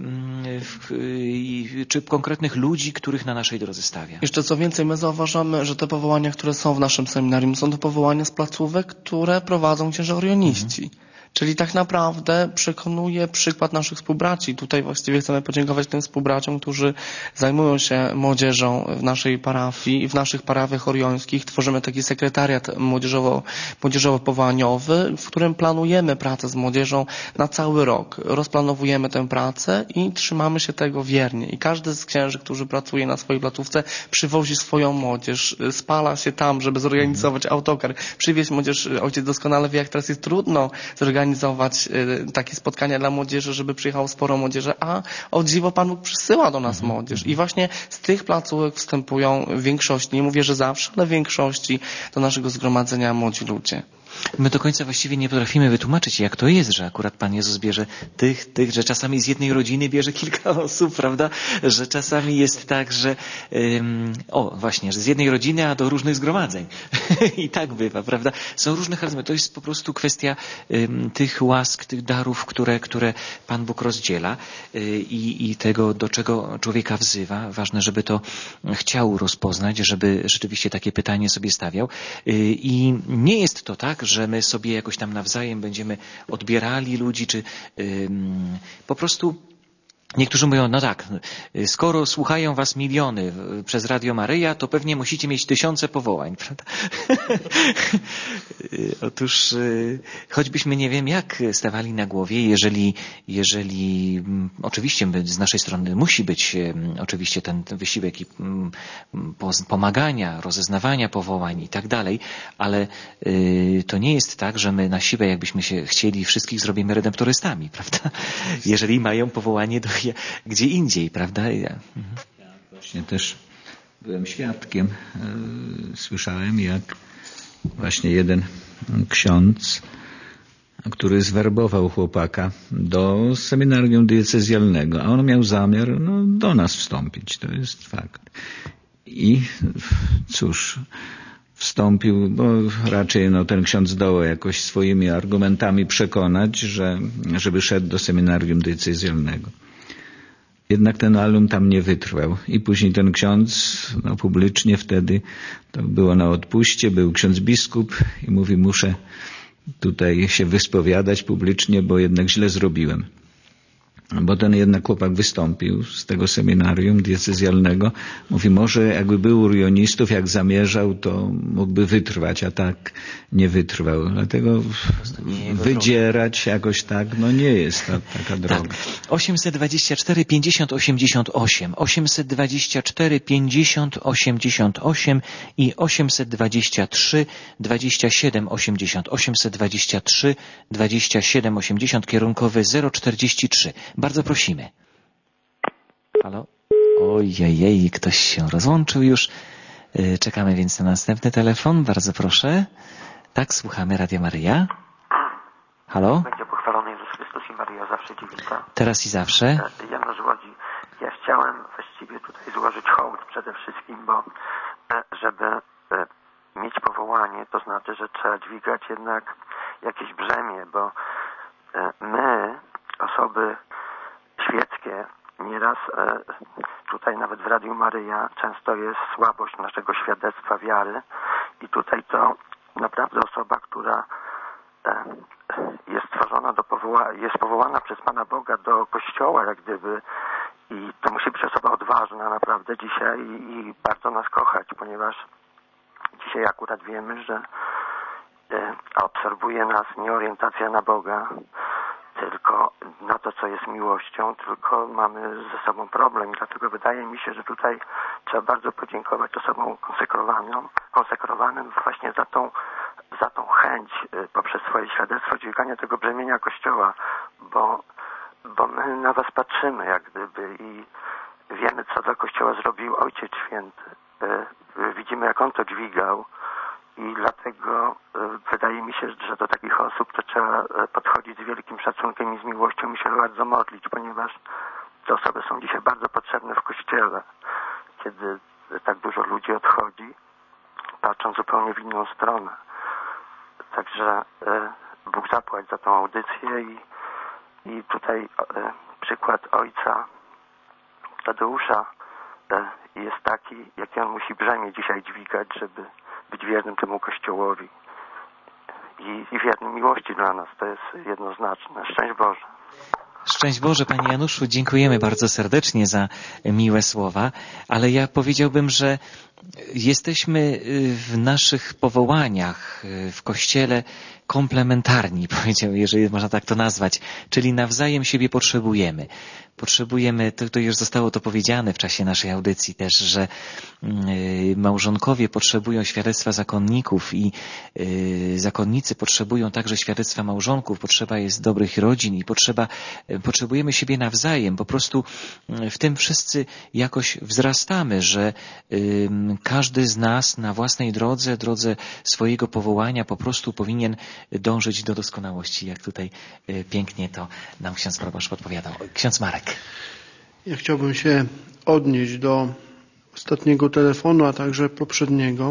czy konkretnych ludzi, których na naszej drodze stawia. Jeszcze co więcej, my zauważamy, że te powołania, które są w naszym seminarium, są to powołania z placówek, które prowadzą księża orioniści. Czyli tak naprawdę przekonuje przykład naszych współbraci. Tutaj właściwie chcemy podziękować tym współbraciom, którzy zajmują się młodzieżą w naszej parafii i w naszych parafiach oriońskich. Tworzymy taki sekretariat młodzieżowo-powołaniowy, w którym planujemy pracę z młodzieżą na cały rok. Rozplanowujemy tę pracę i trzymamy się tego wiernie. I każdy z księży, którzy pracuje na swojej placówce, przywozi swoją młodzież, spala się tam, żeby zorganizować autokar, przywieźć młodzież. Ojciec doskonale wie, jak teraz jest trudno zorganizować takie spotkania dla młodzieży, żeby przyjechało sporo młodzieży, a o dziwo Pan Bóg przysyła do nas młodzież. I właśnie z tych placówek wstępują w większości, nie mówię, że zawsze, ale w większości do naszego zgromadzenia młodzi ludzie. My do końca właściwie nie potrafimy wytłumaczyć, jak to jest, że akurat Pan Jezus bierze tych, że czasami z jednej rodziny bierze kilka osób, prawda? Że czasami jest tak, że właśnie, że z jednej rodziny, a do różnych zgromadzeń. I tak bywa, prawda? Są różne charyzmaty. To jest po prostu kwestia tych łask, tych darów, które Pan Bóg rozdziela i tego, do czego człowieka wzywa. Ważne, żeby to chciał rozpoznać, żeby rzeczywiście takie pytanie sobie stawiał. I nie jest to tak, że my sobie jakoś tam nawzajem będziemy odbierali ludzi, czy po prostu niektórzy mówią, no tak, skoro słuchają was miliony przez Radio Maryja, to pewnie musicie mieć tysiące powołań, prawda? Otóż choćbyśmy nie wiem jak stawali na głowie, jeżeli oczywiście z naszej strony musi być oczywiście ten wysiłek pomagania, rozeznawania powołań i tak dalej, ale to nie jest tak, że my na siłę jakbyśmy się chcieli wszystkich zrobimy redemptorystami, prawda? Jeżeli mają powołanie do gdzie indziej, prawda? Ja właśnie też byłem świadkiem, słyszałem, jak właśnie jeden ksiądz, który zwerbował chłopaka do seminarium diecezjalnego, a on miał zamiar do nas wstąpić, to jest fakt. I cóż, wstąpił, bo raczej ten ksiądz zdołał jakoś swoimi argumentami przekonać, żeby szedł do seminarium diecezjalnego. Jednak ten alum tam nie wytrwał i później ten ksiądz publicznie wtedy, to było na odpuście, był ksiądz biskup i mówi, muszę tutaj się wyspowiadać publicznie, bo jednak źle zrobiłem. Bo ten jednak chłopak wystąpił z tego seminarium diecezjalnego. Mówi, może jakby był orionistów, jak zamierzał, to mógłby wytrwać, a tak nie wytrwał. Dlatego wydzierać jakoś tak, nie jest taka droga. Tak. 824 50 88, 824 50 88 i 823 27 80, 823 27 80, kierunkowy 043. Bardzo prosimy. Halo? Ojej, ktoś się rozłączył już. Czekamy więc na następny telefon. Bardzo proszę. Tak, słuchamy Radia Maryja. Halo? Będzie pochwalony Jezus Chrystus i Maryja zawsze dziewica. Teraz i zawsze. Janusz Łodzi. Ja chciałem właściwie tutaj złożyć hołd przede wszystkim, bo żeby mieć powołanie, to znaczy, że trzeba dźwigać jednak jakieś brzemię, bo my, osoby świeckie, nieraz tutaj nawet w Radiu Maryja często jest słabość naszego świadectwa wiary i tutaj to naprawdę osoba, która jest stworzona jest powołana przez Pana Boga do Kościoła jak gdyby i to musi być osoba odważna naprawdę dzisiaj i bardzo nas kochać, ponieważ dzisiaj akurat wiemy, że obserwuje nas nie orientacja na Boga, tylko tylko na to, co jest miłością, tylko mamy ze sobą problem. I dlatego wydaje mi się, że tutaj trzeba bardzo podziękować osobom konsekrowanym właśnie za tą chęć poprzez swoje świadectwo dźwigania tego brzemienia Kościoła, bo my na was patrzymy jak gdyby i wiemy, co dla Kościoła zrobił Ojciec Święty. Widzimy, jak On to dźwigał i dlatego wydaje mi się, że do takich osób to trzeba podchodzić z wielkim szacunkiem i z miłością i się bardzo modlić, ponieważ te osoby są dzisiaj bardzo potrzebne w Kościele, kiedy tak dużo ludzi odchodzi, patrzą zupełnie w inną stronę. Także Bóg zapłać za tą audycję i tutaj przykład ojca Tadeusza jest taki, jaki on musi brzemię dzisiaj dźwigać, żeby być wiernym temu Kościołowi i wiernym miłości dla nas. To jest jednoznaczne. Szczęść Boże. Szczęść Boże, Panie Januszu, dziękujemy bardzo serdecznie za miłe słowa, ale ja powiedziałbym, że jesteśmy w naszych powołaniach w Kościele komplementarni, powiedział, jeżeli można tak to nazwać, czyli nawzajem siebie potrzebujemy. Potrzebujemy, to już zostało to powiedziane w czasie naszej audycji też, że małżonkowie potrzebują świadectwa zakonników i zakonnicy potrzebują także świadectwa małżonków. Potrzeba jest dobrych rodzin i potrzebujemy siebie nawzajem. Po prostu w tym wszyscy jakoś wzrastamy, że każdy z nas na własnej drodze swojego powołania po prostu powinien dążyć do doskonałości, jak tutaj pięknie to nam ksiądz proboszcz podpowiadał. Ksiądz Marek. Ja chciałbym się odnieść do ostatniego telefonu, a także poprzedniego.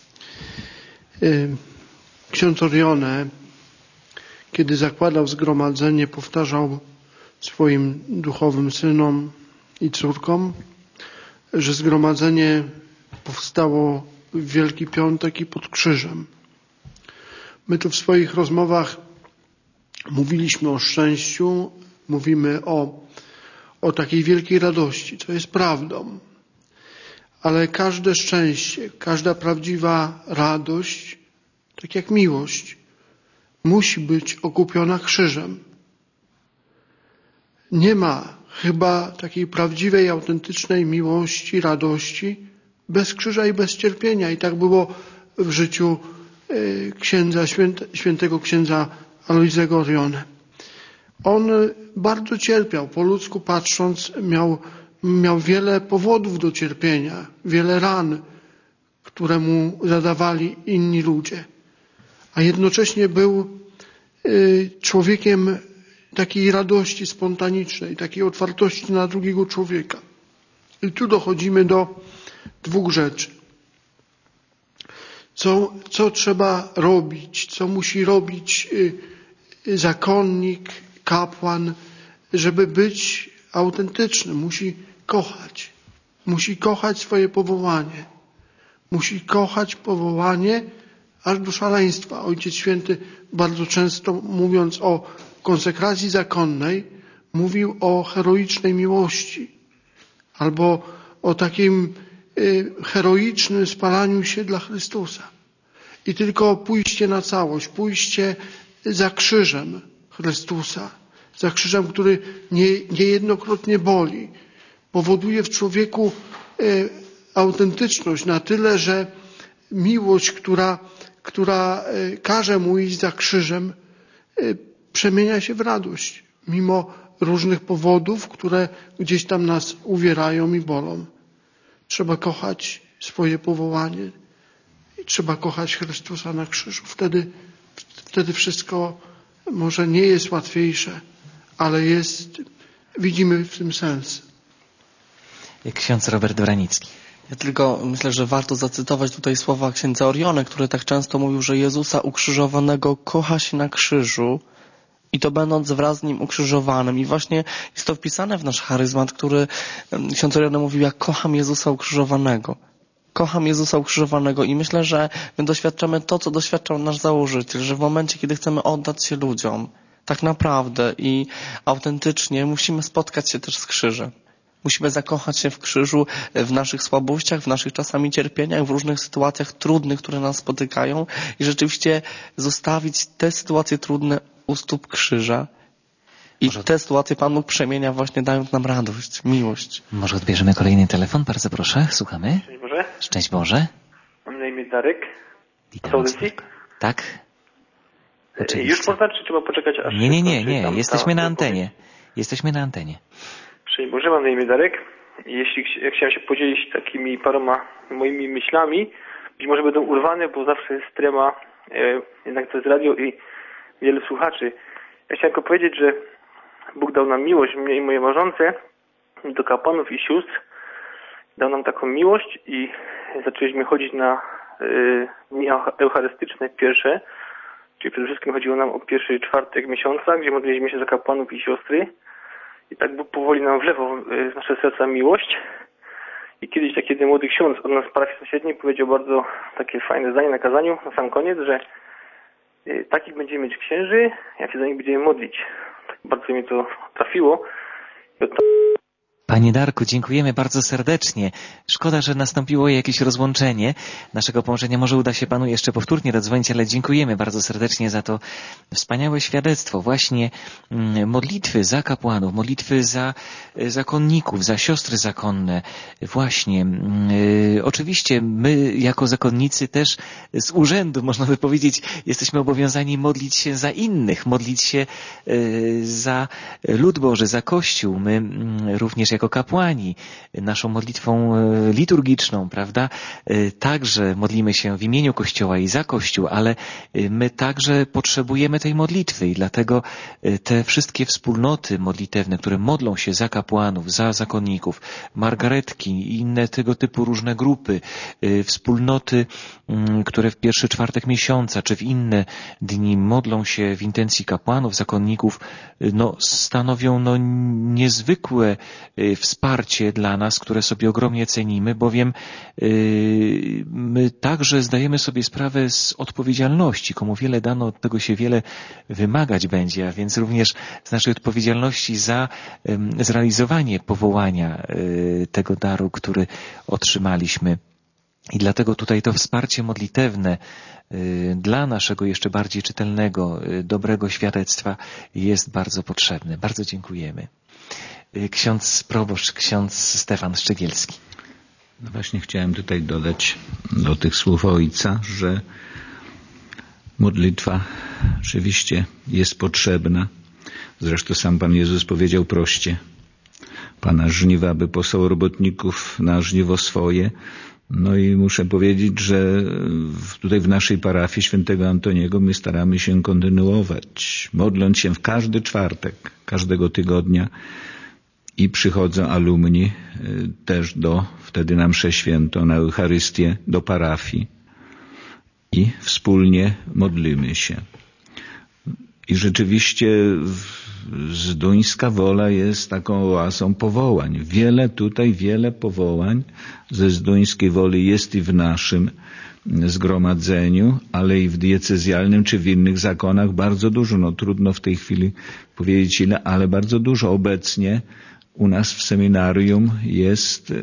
Ksiądz Orione, kiedy zakładał zgromadzenie, powtarzał swoim duchowym synom i córkom, że zgromadzenie powstało w Wielki Piątek i pod krzyżem. My tu w swoich rozmowach mówiliśmy o szczęściu, mówimy o takiej wielkiej radości, co jest prawdą. Ale każde szczęście, każda prawdziwa radość, tak jak miłość, musi być okupiona krzyżem. Nie ma chyba takiej prawdziwej, autentycznej miłości, radości bez krzyża i bez cierpienia. I tak było w życiu świętego księdza Alojzego Orione. On bardzo cierpiał, po ludzku patrząc, miał wiele powodów do cierpienia, wiele ran, które mu zadawali inni ludzie. A jednocześnie był człowiekiem takiej radości spontanicznej, takiej otwartości na drugiego człowieka. I tu dochodzimy do dwóch rzeczy. Co trzeba robić, co musi robić zakonnik, kapłan, żeby być autentycznym. Musi kochać swoje powołanie. Musi kochać powołanie aż do szaleństwa. Ojciec Święty bardzo często, mówiąc o konsekracji zakonnej, mówił o heroicznej miłości albo o takim heroicznym spalaniu się dla Chrystusa. I tylko pójście na całość, pójście za krzyżem Chrystusa, za krzyżem, który niejednokrotnie boli, powoduje w człowieku autentyczność na tyle, że miłość, która każe mu iść za krzyżem, przemienia się w radość, mimo różnych powodów, które gdzieś tam nas uwierają i bolą. Trzeba kochać swoje powołanie i trzeba kochać Chrystusa na krzyżu. Wtedy wszystko może nie jest łatwiejsze, ale widzimy w tym sens. Ksiądz Robert Doranicki. Ja tylko myślę, że warto zacytować tutaj słowa księdza Orione, który tak często mówił, że Jezusa ukrzyżowanego kocha się na krzyżu i to będąc wraz z Nim ukrzyżowanym. I właśnie jest to wpisane w nasz charyzmat, który ksiądz Orione mówił, ja kocham Jezusa ukrzyżowanego. Kocham Jezusa ukrzyżowanego i myślę, że my doświadczamy to, co doświadczał nasz założyciel, że w momencie, kiedy chcemy oddać się ludziom, tak naprawdę i autentycznie musimy spotkać się też z krzyżem. Musimy zakochać się w krzyżu, w naszych słabościach, w naszych czasami cierpieniach, w różnych sytuacjach trudnych, które nas spotykają i rzeczywiście zostawić te sytuacje trudne u stóp krzyża. I te sytuacje Pan Bóg przemienia właśnie dając nam radość, miłość. Może odbierzemy kolejny telefon? Bardzo proszę, słuchamy. Szczęść Boże. Szczęść Boże. Mam na imię Darek. Witam. Z audycji? Tak. Oczywiście. Już można, czy trzeba poczekać aż... Nie. Jesteśmy na antenie. Jesteśmy na antenie. Szczęść Boże, mam na imię Darek. Ja chciałem się podzielić takimi paroma moimi myślami. Być może będą urwane, bo zawsze jest trema, jednak to jest radio i wielu słuchaczy. Ja chciałem tylko powiedzieć, że Bóg dał nam miłość, mnie i mojej małżonce, do kapłanów i sióstr. Dał nam taką miłość i zaczęliśmy chodzić na dni eucharystyczne pierwsze. Czyli przede wszystkim chodziło nam o pierwszy czwartek miesiąca, gdzie modliliśmy się za kapłanów i siostry. I tak Bóg powoli nam wlewał w nasze serca miłość. I kiedyś taki jeden młody ksiądz od nas z parafii sąsiedniej powiedział bardzo takie fajne zdanie na kazaniu na sam koniec, że takich będziemy mieć księży, jak się za nich będziemy modlić. Tak bardzo mi to trafiło. Panie Darku, dziękujemy bardzo serdecznie. Szkoda, że nastąpiło jakieś rozłączenie naszego połączenia. Może uda się Panu jeszcze powtórnie zadzwonić, ale dziękujemy bardzo serdecznie za to wspaniałe świadectwo. Właśnie modlitwy za kapłanów, modlitwy za zakonników, za siostry zakonne. Właśnie. Oczywiście my jako zakonnicy też z urzędu, można by powiedzieć, jesteśmy obowiązani modlić się za innych, modlić się za lud Boży, za Kościół. My również jako kapłani, naszą modlitwą liturgiczną, prawda? Także modlimy się w imieniu Kościoła i za Kościół, ale my także potrzebujemy tej modlitwy i dlatego te wszystkie wspólnoty modlitewne, które modlą się za kapłanów, za zakonników, margaretki i inne tego typu różne grupy, wspólnoty, które w pierwszy czwartek miesiąca czy w inne dni modlą się w intencji kapłanów, zakonników, stanowią niezwykłe wsparcie dla nas, które sobie ogromnie cenimy, bowiem my także zdajemy sobie sprawę z odpowiedzialności. Komu wiele dano, od tego się wiele wymagać będzie, a więc również z naszej odpowiedzialności za zrealizowanie powołania tego daru, który otrzymaliśmy. I dlatego tutaj to wsparcie modlitewne dla naszego jeszcze bardziej czytelnego, dobrego świadectwa jest bardzo potrzebne. Bardzo dziękujemy. Ksiądz proboszcz, ksiądz Stefan Szczegielski. No właśnie chciałem tutaj dodać do tych słów ojca, że modlitwa rzeczywiście jest potrzebna. Zresztą sam Pan Jezus powiedział proście: Pana żniwa, by posłał robotników na żniwo swoje. No i muszę powiedzieć, że tutaj w naszej parafii świętego Antoniego my staramy się kontynuować, modląc się w każdy czwartek, każdego tygodnia. I przychodzą alumni też wtedy na mszę świętą, na Eucharystię, do parafii i wspólnie modlimy się. I rzeczywiście Zduńska Wola jest taką oazą powołań. Wiele powołań ze Zduńskiej Woli jest i w naszym zgromadzeniu, ale i w diecezjalnym czy w innych zakonach bardzo dużo. Trudno w tej chwili powiedzieć ile, ale bardzo dużo. Obecnie u nas w seminarium jest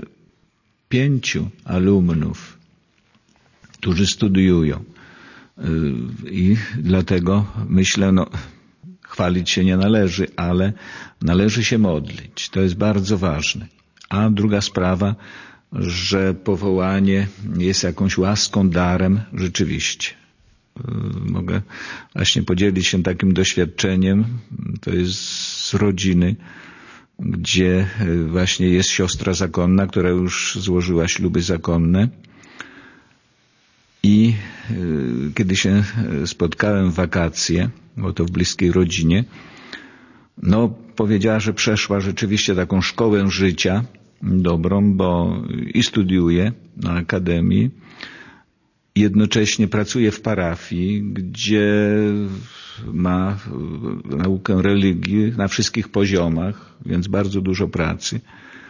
5 alumnów, którzy studiują. I dlatego myślę, chwalić się nie należy, ale należy się modlić. To jest bardzo ważne. A druga sprawa, że powołanie jest jakąś łaską, darem, rzeczywiście. Mogę właśnie podzielić się takim doświadczeniem, to jest z rodziny, gdzie właśnie jest siostra zakonna, która już złożyła śluby zakonne. I kiedy się spotkałem w wakacje, bo to w bliskiej rodzinie, powiedziała, że przeszła rzeczywiście taką szkołę życia dobrą, bo i studiuje na akademii, jednocześnie pracuje w parafii, gdzie ma naukę religii na wszystkich poziomach, więc bardzo dużo pracy.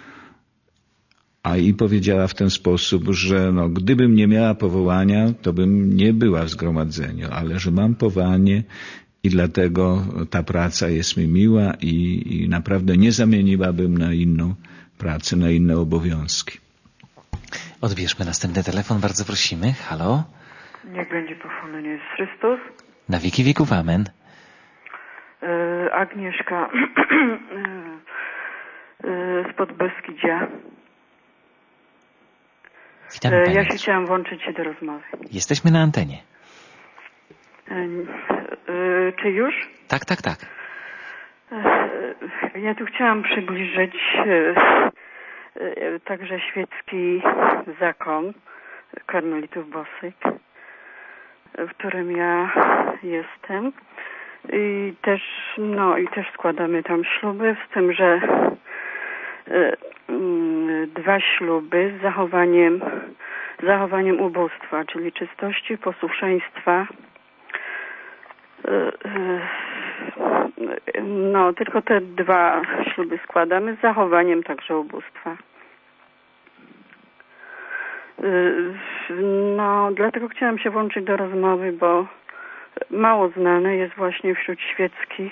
A i powiedziała w ten sposób, że gdybym nie miała powołania, to bym nie była w zgromadzeniu, ale że mam powołanie i dlatego ta praca jest mi miła i naprawdę nie zamieniłabym na inną pracę, na inne obowiązki. Odbierzmy następny telefon, bardzo prosimy. Halo? Niech będzie pochwalony Jezus Chrystus. Na wieki wieków, amen. Agnieszka spod Beskidzia. Witamy Panią. Ja się chciałam włączyć do rozmowy. Jesteśmy na antenie. Czy już? Tak. Ja tu chciałam przybliżyć także świecki zakon karmelitów bosych, w którym ja jestem. I też składamy tam śluby, z tym, że 2 śluby z zachowaniem ubóstwa, czyli czystości, posłuszeństwa. Tylko te 2 śluby składamy z zachowaniem także ubóstwa. Dlatego chciałam się włączyć do rozmowy, bo mało znane jest właśnie wśród świeckich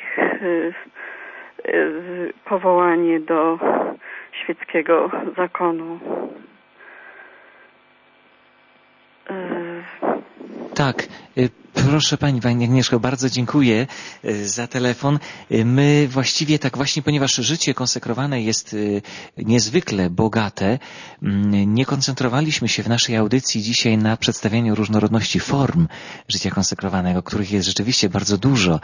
powołanie do świeckiego zakonu. Tak. Proszę Pani Agnieszko, bardzo dziękuję za telefon. My właściwie tak właśnie, ponieważ życie konsekrowane jest niezwykle bogate, nie koncentrowaliśmy się w naszej audycji dzisiaj na przedstawianiu różnorodności form życia konsekrowanego, których jest rzeczywiście bardzo dużo.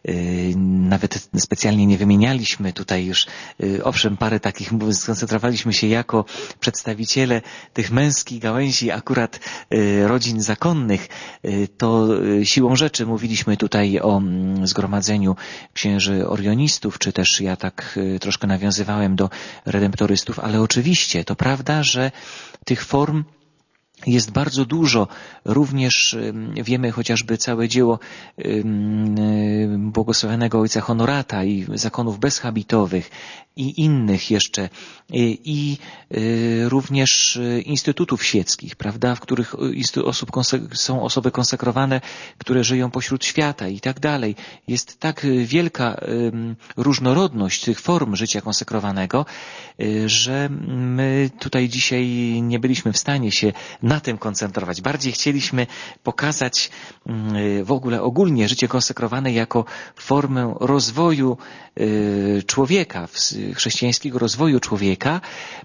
Nawet specjalnie nie wymienialiśmy tutaj już, owszem, parę takich, skoncentrowaliśmy się jako przedstawiciele tych męskich gałęzi akurat rodzin zakonnych. To siłą rzeczy mówiliśmy tutaj o zgromadzeniu księży orionistów, czy też ja tak troszkę nawiązywałem do redemptorystów, ale oczywiście to prawda, że tych form jest bardzo dużo. Również wiemy chociażby całe dzieło błogosławionego ojca Honorata i zakonów bezhabitowych i innych jeszcze. I również instytutów świeckich, prawda, w których są osoby konsekrowane, które żyją pośród świata i tak dalej. Jest tak wielka różnorodność tych form życia konsekrowanego, że my tutaj dzisiaj nie byliśmy w stanie się na tym koncentrować. Bardziej chcieliśmy pokazać w ogóle ogólnie życie konsekrowane jako formę rozwoju człowieka, chrześcijańskiego rozwoju człowieka,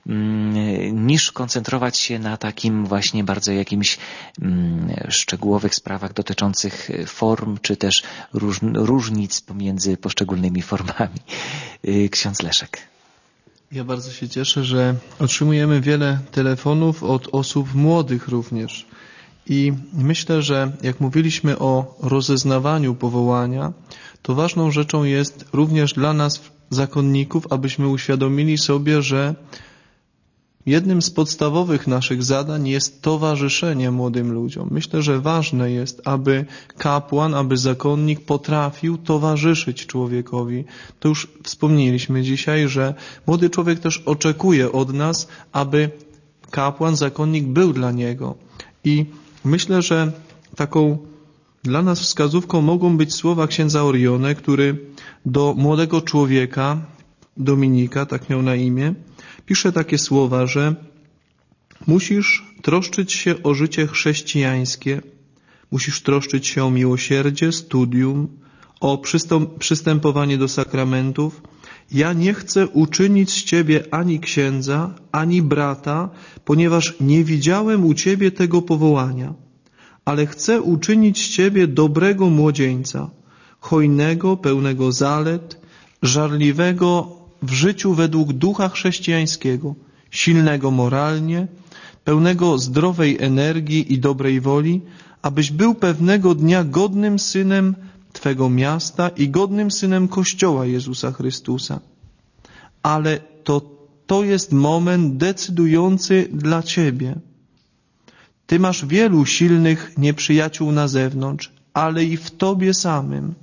niż koncentrować się na takim właśnie bardzo jakimś szczegółowych sprawach dotyczących form, czy też różnic pomiędzy poszczególnymi formami. Ksiądz Leszek. Ja bardzo się cieszę, że otrzymujemy wiele telefonów od osób młodych również. I myślę, że jak mówiliśmy o rozeznawaniu powołania, to ważną rzeczą jest również dla nas, zakonników, abyśmy uświadomili sobie, że jednym z podstawowych naszych zadań jest towarzyszenie młodym ludziom. Myślę, że ważne jest, aby kapłan, aby zakonnik potrafił towarzyszyć człowiekowi. To już wspomnieliśmy dzisiaj, że młody człowiek też oczekuje od nas, aby kapłan, zakonnik był dla niego. I myślę, że taką dla nas wskazówką mogą być słowa księdza Orione, który do młodego człowieka, Dominika, tak miał na imię, pisze takie słowa, że musisz troszczyć się o życie chrześcijańskie, musisz troszczyć się o miłosierdzie, studium, o przystępowanie do sakramentów. Ja nie chcę uczynić z ciebie ani księdza, ani brata, ponieważ nie widziałem u ciebie tego powołania, ale chcę uczynić z ciebie dobrego młodzieńca, hojnego, pełnego zalet, żarliwego w życiu według ducha chrześcijańskiego, silnego moralnie, pełnego zdrowej energii i dobrej woli, abyś był pewnego dnia godnym synem Twego miasta i godnym synem Kościoła Jezusa Chrystusa. Ale to jest moment decydujący dla Ciebie. Ty masz wielu silnych nieprzyjaciół na zewnątrz, ale i w Tobie samym.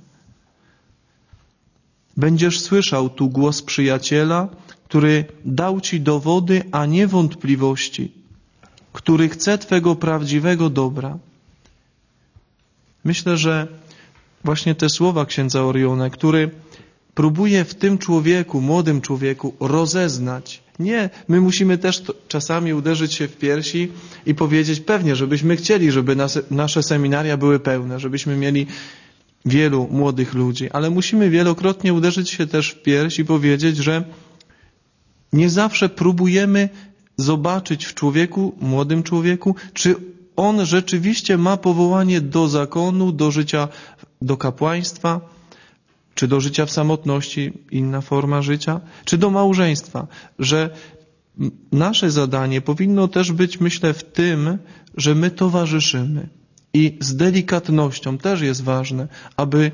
Będziesz słyszał tu głos przyjaciela, który dał Ci dowody, a nie wątpliwości, który chce Twego prawdziwego dobra. Myślę, że właśnie te słowa księdza Orione, który próbuje w tym człowieku, młodym człowieku rozeznać. Nie, my musimy też czasami uderzyć się w piersi i powiedzieć pewnie, żebyśmy chcieli, żeby nasze seminaria były pełne, żebyśmy mieli wielu młodych ludzi, ale musimy wielokrotnie uderzyć się też w pierś i powiedzieć, że nie zawsze próbujemy zobaczyć w człowieku, młodym człowieku, czy on rzeczywiście ma powołanie do zakonu, do życia, do kapłaństwa, czy do życia w samotności, inna forma życia, czy do małżeństwa. Że nasze zadanie powinno też być, myślę, w tym, że my towarzyszymy. I z delikatnością też jest ważne, aby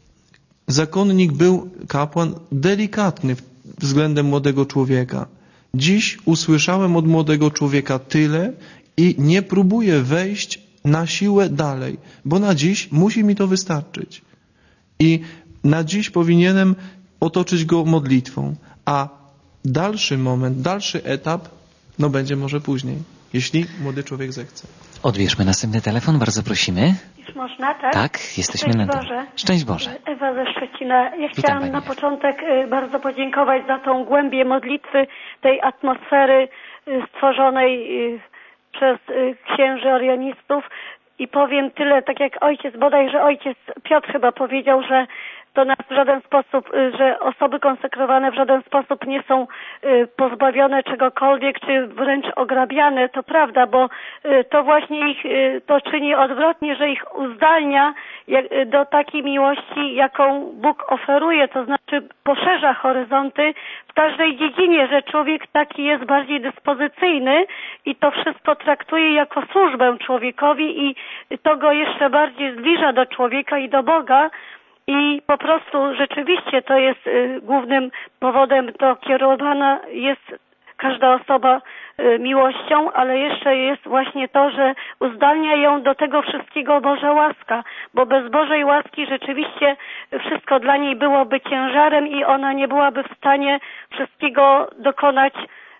zakonnik był, kapłan, delikatny względem młodego człowieka. Dziś usłyszałem od młodego człowieka tyle i nie próbuję wejść na siłę dalej, bo na dziś musi mi to wystarczyć. I na dziś powinienem otoczyć go modlitwą, a dalszy moment, dalszy etap, będzie może później, jeśli młody człowiek zechce. Odbierzmy następny telefon, bardzo prosimy. Już można, tak? Tak, jesteśmy na to. Szczęść Boże. Ewa ze Szczecina. Ja chciałam na początek bardzo podziękować za tą głębię modlitwy, tej atmosfery stworzonej przez księży orjanistów i powiem tyle, tak jak bodajże ojciec Piotr chyba powiedział, że to nas w żaden sposób, że osoby konsekrowane w żaden sposób nie są pozbawione czegokolwiek, czy wręcz ograbiane. To prawda, bo to właśnie ich to czyni odwrotnie, że ich uzdalnia do takiej miłości, jaką Bóg oferuje, to znaczy poszerza horyzonty w każdej dziedzinie, że człowiek taki jest bardziej dyspozycyjny i to wszystko traktuje jako służbę człowiekowi i to go jeszcze bardziej zbliża do człowieka i do Boga. I po prostu rzeczywiście to jest głównym powodem, to kierowana jest każda osoba miłością, ale jeszcze jest właśnie to, że uzdalnia ją do tego wszystkiego Boża łaska, bo bez Bożej łaski rzeczywiście wszystko dla niej byłoby ciężarem i ona nie byłaby w stanie wszystkiego dokonać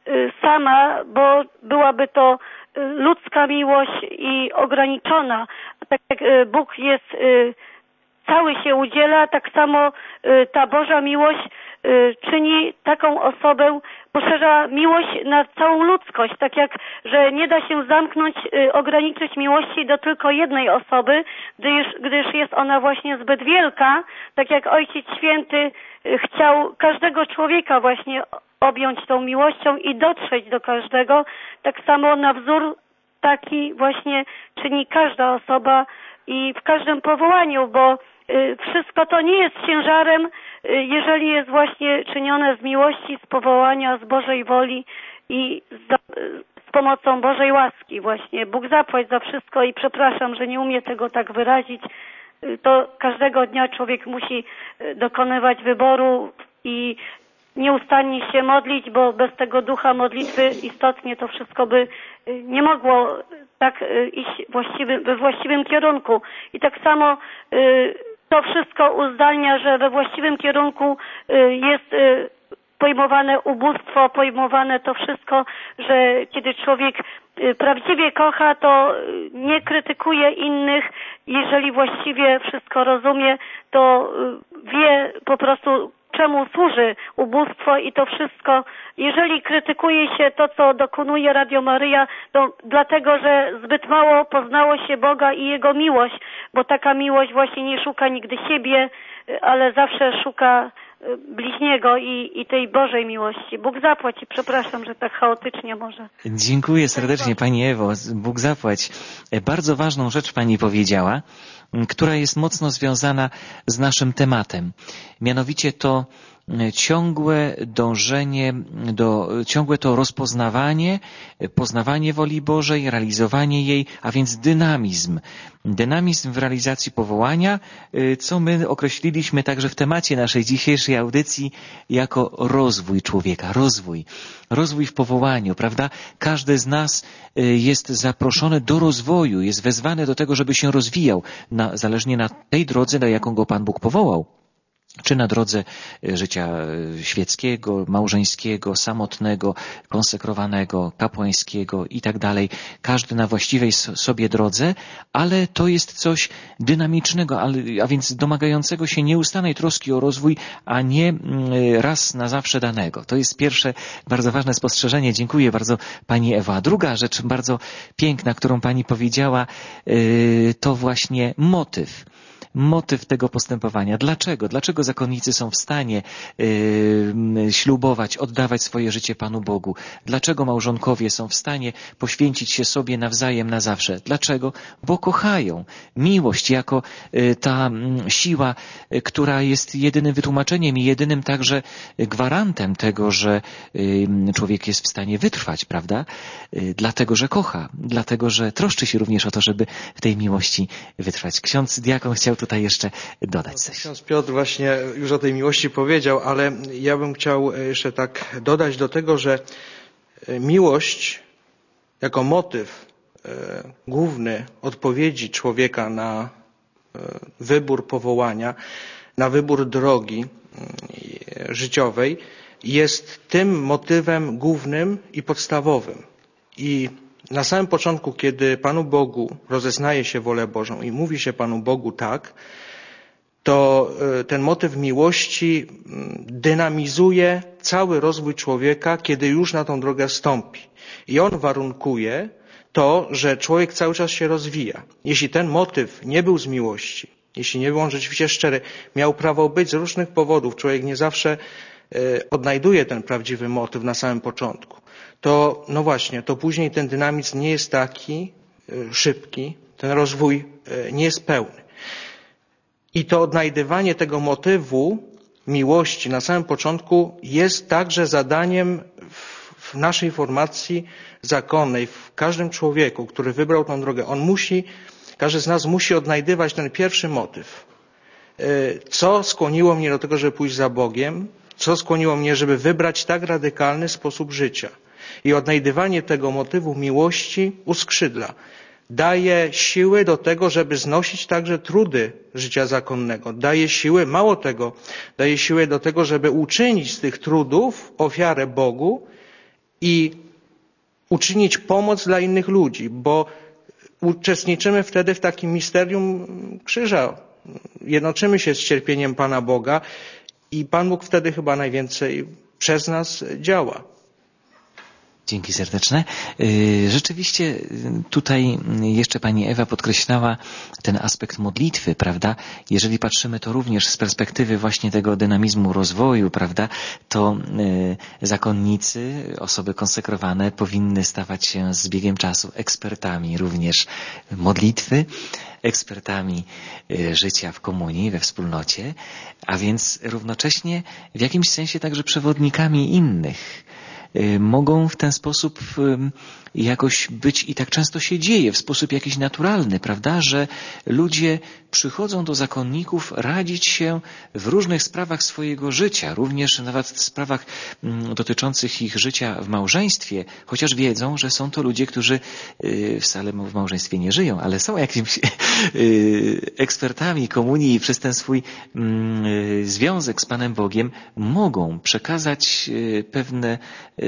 sama, bo byłaby to ludzka miłość i ograniczona. Tak jak Bóg jest cały się udziela, tak samo ta Boża miłość czyni taką osobę, poszerza miłość na całą ludzkość, tak jak, że nie da się zamknąć, ograniczyć miłości do tylko jednej osoby, gdyż jest ona właśnie zbyt wielka, tak jak Ojciec Święty chciał każdego człowieka właśnie objąć tą miłością i dotrzeć do każdego, tak samo na wzór taki właśnie czyni każda osoba i w każdym powołaniu, bo wszystko to nie jest ciężarem, jeżeli jest właśnie czynione z miłości, z powołania, z Bożej woli i z pomocą Bożej łaski właśnie. Bóg zapłać za wszystko i przepraszam, że nie umiem tego tak wyrazić. To każdego dnia człowiek musi dokonywać wyboru i nieustannie się modlić, bo bez tego ducha modlitwy istotnie to wszystko by nie mogło tak iść we właściwym kierunku. I tak samo to wszystko uzdalnia, że we właściwym kierunku jest pojmowane ubóstwo, pojmowane to wszystko, że kiedy człowiek prawdziwie kocha, to nie krytykuje innych. Jeżeli właściwie wszystko rozumie, to wie po prostu, czemu służy ubóstwo i to wszystko. Jeżeli krytykuje się to, co dokonuje Radio Maryja, to dlatego, że zbyt mało poznało się Boga i Jego miłość, bo taka miłość właśnie nie szuka nigdy siebie, ale zawsze szuka bliźniego i tej Bożej miłości. Bóg zapłać i przepraszam, że tak chaotycznie może. Dziękuję serdecznie Pani Ewo. Bóg zapłać. Bardzo ważną rzecz Pani powiedziała, która jest mocno związana z naszym tematem. Mianowicie to ciągłe dążenie ciągłe to rozpoznawanie, poznawanie woli Bożej, realizowanie jej, a więc dynamizm. Dynamizm w realizacji powołania, co my określiliśmy także w temacie naszej dzisiejszej audycji jako rozwój człowieka, rozwój w powołaniu, prawda? Każdy z nas jest zaproszony do rozwoju, jest wezwany do tego, żeby się rozwijał, zależnie na tej drodze, na jaką go Pan Bóg powołał. czy na drodze życia świeckiego, małżeńskiego, samotnego, konsekrowanego, kapłańskiego i tak dalej. Każdy na właściwej sobie drodze, ale to jest coś dynamicznego, a więc domagającego się nieustannej troski o rozwój, a nie raz na zawsze danego. To jest pierwsze bardzo ważne spostrzeżenie. Dziękuję bardzo Pani Ewa. Druga rzecz bardzo piękna, którą Pani powiedziała, to właśnie motyw tego postępowania. Dlaczego? Dlaczego zakonnicy są w stanie ślubować, oddawać swoje życie Panu Bogu? Dlaczego małżonkowie są w stanie poświęcić się sobie nawzajem na zawsze? Dlaczego? Bo kochają. Miłość jako ta siła, która jest jedynym wytłumaczeniem i jedynym także gwarantem tego, że człowiek jest w stanie wytrwać, prawda? Dlatego, że kocha. Dlatego, że troszczy się również o to, żeby w tej miłości wytrwać. Ksiądz diakon chciał tutaj jeszcze dodać coś. Ksiądz Piotr właśnie już o tej miłości powiedział, ale ja bym chciał jeszcze tak dodać do tego, że miłość jako motyw główny odpowiedzi człowieka na wybór powołania, na wybór drogi życiowej jest tym motywem głównym i podstawowym. I na samym początku, kiedy Panu Bogu rozeznaje się wolę Bożą i mówi się Panu Bogu tak, to ten motyw miłości dynamizuje cały rozwój człowieka, kiedy już na tą drogę wstąpi. I on warunkuje to, że człowiek cały czas się rozwija. Jeśli ten motyw nie był z miłości, jeśli nie był on rzeczywiście szczery, miał prawo być z różnych powodów, człowiek nie zawsze odnajduje ten prawdziwy motyw na samym początku, to no właśnie, to później ten dynamizm nie jest taki szybki, ten rozwój nie jest pełny. I to odnajdywanie tego motywu miłości na samym początku jest także zadaniem w naszej formacji zakonnej, w każdym człowieku, który wybrał tę drogę. Każdy z nas musi odnajdywać ten pierwszy motyw. Co skłoniło mnie do tego, żeby pójść za Bogiem? Co skłoniło mnie, żeby wybrać tak radykalny sposób życia? I odnajdywanie tego motywu miłości uskrzydla. Daje siły do tego, żeby znosić także trudy życia zakonnego. Daje siły, mało tego, daje siłę do tego, żeby uczynić z tych trudów ofiarę Bogu i uczynić pomoc dla innych ludzi, bo uczestniczymy wtedy w takim misterium krzyża. Jednoczymy się z cierpieniem Pana Boga i Pan Bóg wtedy chyba najwięcej przez nas działa. Dzięki serdeczne. Rzeczywiście tutaj jeszcze Pani Ewa podkreślała ten aspekt modlitwy, prawda? Jeżeli patrzymy to również z perspektywy właśnie tego dynamizmu rozwoju, prawda? To zakonnicy, osoby konsekrowane powinny stawać się z biegiem czasu ekspertami również modlitwy, ekspertami życia w komunii, we wspólnocie, a więc równocześnie w jakimś sensie także przewodnikami innych. Mogą w ten sposób jakoś być i tak często się dzieje w sposób jakiś naturalny, prawda, że ludzie przychodzą do zakonników radzić się w różnych sprawach swojego życia, również nawet w sprawach dotyczących ich życia w małżeństwie, chociaż wiedzą, że są to ludzie, którzy wcale w małżeństwie nie żyją, ale są jakimiś ekspertami komunii i przez ten swój związek z Panem Bogiem mogą przekazać pewne,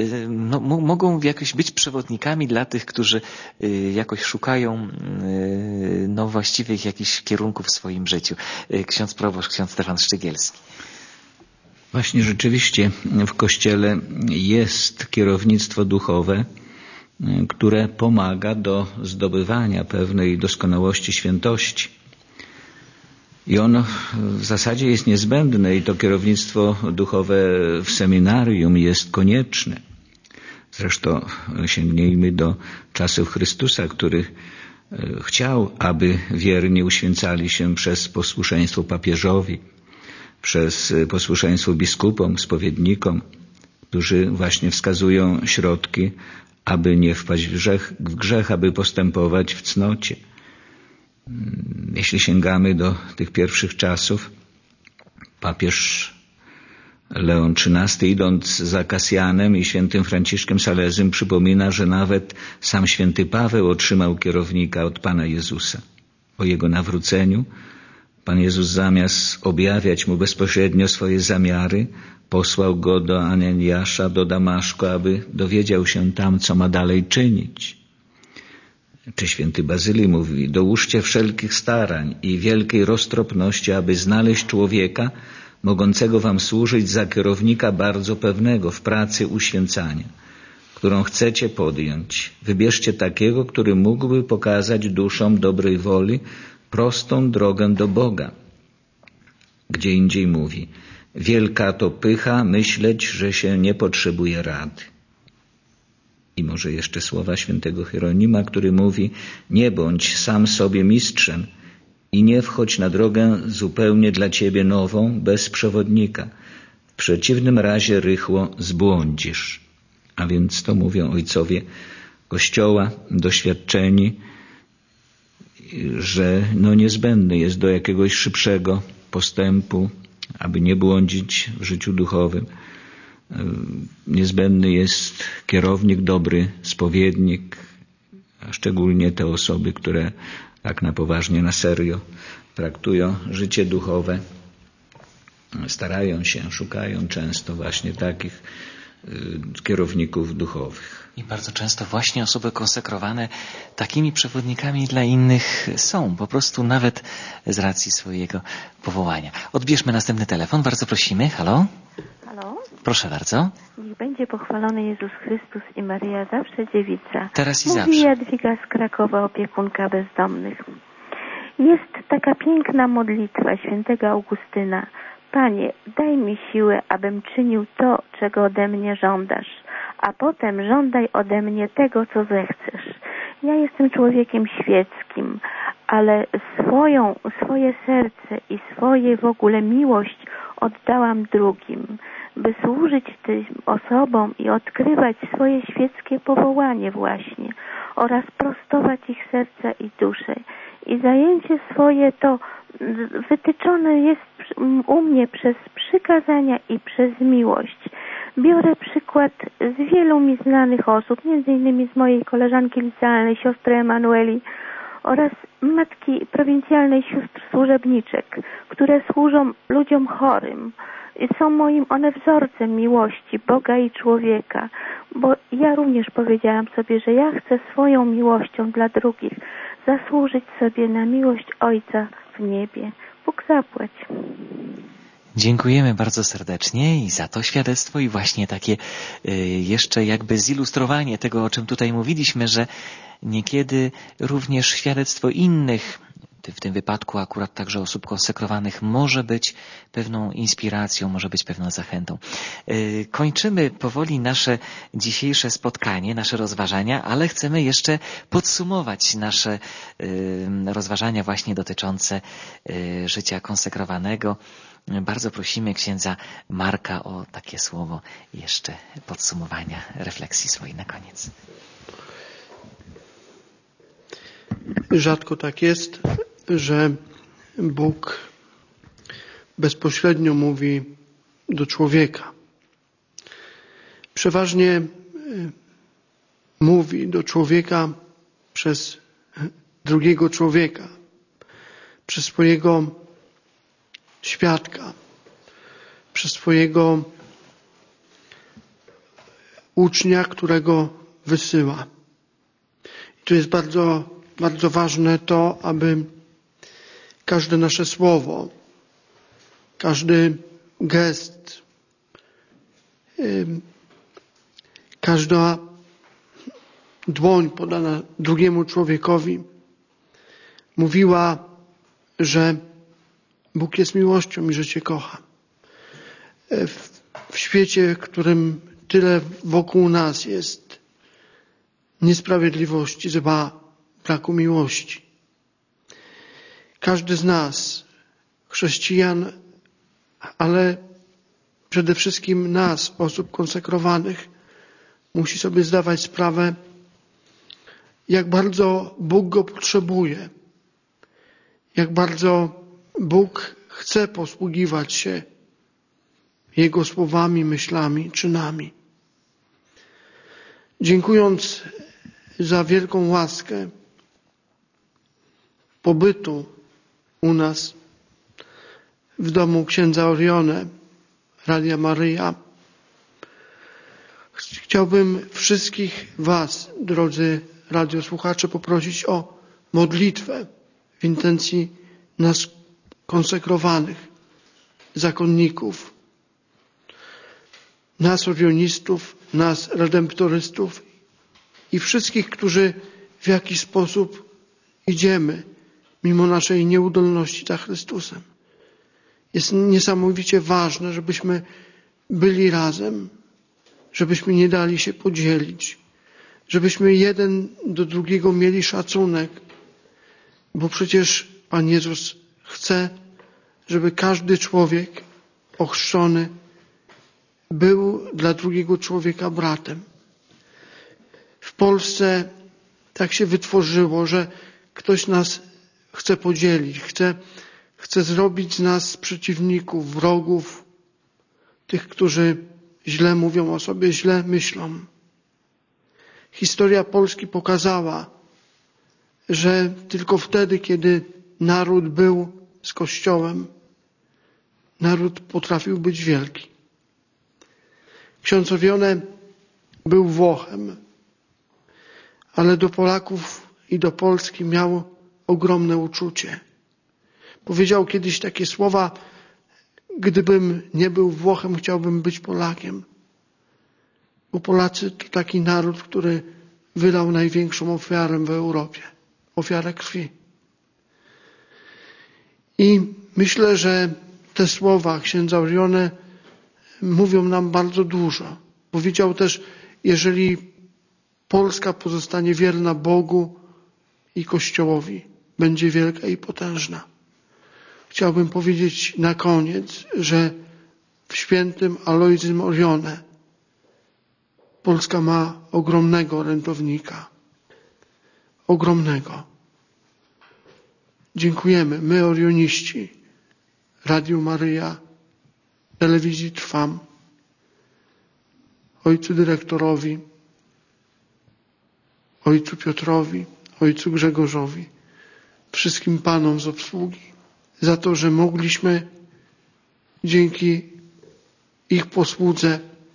mogą jakoś być przewodnikami dla tych, którzy jakoś szukają właściwych jakichś kierunków w swoim życiu. Ksiądz proboszcz, ksiądz Stefan Szczygielski. Właśnie rzeczywiście w Kościele jest kierownictwo duchowe, które pomaga do zdobywania pewnej doskonałości, świętości. I ono w zasadzie jest niezbędne i to kierownictwo duchowe w seminarium jest konieczne. Zresztą sięgnijmy do czasów Chrystusa, który chciał, aby wierni uświęcali się przez posłuszeństwo papieżowi, przez posłuszeństwo biskupom, spowiednikom, którzy właśnie wskazują środki, aby nie wpaść w grzech, aby postępować w cnocie. Jeśli sięgamy do tych pierwszych czasów, papież Leon XIII, idąc za Kasjanem i świętym Franciszkiem Salezym, przypomina, że nawet sam święty Paweł otrzymał kierownika od Pana Jezusa. O jego nawróceniu Pan Jezus zamiast objawiać mu bezpośrednio swoje zamiary, posłał go do Ananiasza, do Damaszku, aby dowiedział się tam, co ma dalej czynić. Czy święty Bazylii mówi: dołóżcie wszelkich starań i wielkiej roztropności, aby znaleźć człowieka mogącego wam służyć za kierownika bardzo pewnego w pracy uświęcania, którą chcecie podjąć. Wybierzcie takiego, który mógłby pokazać duszom dobrej woli prostą drogę do Boga. Gdzie indziej mówi: wielka to pycha myśleć, że się nie potrzebuje rady. I może jeszcze słowa świętego Hieronima, który mówi: nie bądź sam sobie mistrzem i nie wchodź na drogę zupełnie dla ciebie nową, bez przewodnika. W przeciwnym razie rychło zbłądzisz. A więc to mówią ojcowie Kościoła, doświadczeni, że niezbędny jest do jakiegoś szybszego postępu, aby nie błądzić w życiu duchowym. Niezbędny jest kierownik, dobry spowiednik, a szczególnie te osoby, które tak na poważnie, na serio traktują życie duchowe, starają się, szukają często właśnie takich kierowników duchowych. I bardzo często właśnie osoby konsekrowane takimi przewodnikami dla innych są, po prostu nawet z racji swojego powołania. Odbierzmy następny telefon, bardzo prosimy. Halo? Halo? Proszę bardzo. Niech będzie pochwalony Jezus Chrystus i Maryja zawsze dziewica. Teraz i Mówi zawsze. Jadwiga z Krakowa, opiekunka bezdomnych. Jest taka piękna modlitwa świętego Augustyna. Panie, daj mi siłę, abym czynił to, czego ode mnie żądasz, a potem żądaj ode mnie tego, co zechcesz. Ja jestem człowiekiem świeckim, ale swoje serce i swoje w ogóle miłość oddałam drugim, by służyć tym osobom i odkrywać swoje świeckie powołanie właśnie oraz prostować ich serca i dusze. I zajęcie swoje to wytyczone jest u mnie przez przykazania i przez miłość. Biorę przykład z wielu mi znanych osób, między innymi z mojej koleżanki licealnej, siostry Emanueli oraz matki prowincjalnej sióstr służebniczek, które służą ludziom chorym. Są moim one wzorcem miłości Boga i człowieka, bo ja również powiedziałam sobie, że ja chcę swoją miłością dla drugich zasłużyć sobie na miłość Ojca w niebie. Bóg zapłać. Dziękujemy bardzo serdecznie i za to świadectwo i właśnie takie jeszcze jakby zilustrowanie tego, o czym tutaj mówiliśmy, że niekiedy również świadectwo innych, w tym wypadku akurat także osób konsekrowanych, może być pewną inspiracją, może być pewną zachętą. Kończymy powoli nasze dzisiejsze spotkanie, nasze rozważania, ale chcemy jeszcze podsumować nasze rozważania właśnie dotyczące życia konsekrowanego. Bardzo prosimy księdza Marka o takie słowo jeszcze podsumowania refleksji swojej na koniec. Rzadko tak jest, że Bóg bezpośrednio mówi do człowieka. Przeważnie mówi do człowieka przez drugiego człowieka, przez swojego świadka, przez swojego ucznia, którego wysyła. I to jest bardzo, bardzo ważne to, aby każde nasze słowo, każdy gest, każda dłoń podana drugiemu człowiekowi mówiła, że Bóg jest miłością i że Cię kocha. W świecie, w którym tyle wokół nas jest niesprawiedliwości, zła, braku miłości. Każdy z nas, chrześcijan, ale przede wszystkim nas, osób konsekrowanych, musi sobie zdawać sprawę, jak bardzo Bóg go potrzebuje, jak bardzo Bóg chce posługiwać się Jego słowami, myślami, czynami. Dziękując za wielką łaskę pobytu u nas, w domu księdza Orione, Radia Maryja. Chciałbym wszystkich was, drodzy radiosłuchacze, poprosić o modlitwę w intencji nas konsekrowanych, zakonników, nas orionistów, nas redemptorystów i wszystkich, którzy w jakiś sposób idziemy mimo naszej nieudolności za Chrystusem. Jest niesamowicie ważne, żebyśmy byli razem, żebyśmy nie dali się podzielić, żebyśmy jeden do drugiego mieli szacunek, bo przecież Pan Jezus chce, żeby każdy człowiek ochrzczony był dla drugiego człowieka bratem. W Polsce tak się wytworzyło, że ktoś nas chce podzielić, chce zrobić z nas przeciwników, wrogów, tych, którzy źle mówią o sobie, źle myślą. Historia Polski pokazała, że tylko wtedy, kiedy naród był z Kościołem, naród potrafił być wielki. Ksiądz Orione był Włochem, ale do Polaków i do Polski miał ogromne uczucie. Powiedział kiedyś takie słowa: gdybym nie był Włochem, chciałbym być Polakiem. Bo Polacy to taki naród, który wydał największą ofiarę w Europie. Ofiarę krwi. I myślę, że te słowa księdza Orione mówią nam bardzo dużo. Powiedział też, jeżeli Polska pozostanie wierna Bogu i Kościołowi, będzie wielka i potężna. Chciałbym powiedzieć na koniec, że w świętym Alojzym Orione Polska ma ogromnego orędownika. Ogromnego. Dziękujemy, my orioniści, Radiu Maryja, Telewizji Trwam, ojcu dyrektorowi, ojcu Piotrowi, ojcu Grzegorzowi, wszystkim panom z obsługi, za to, że mogliśmy dzięki ich posłudze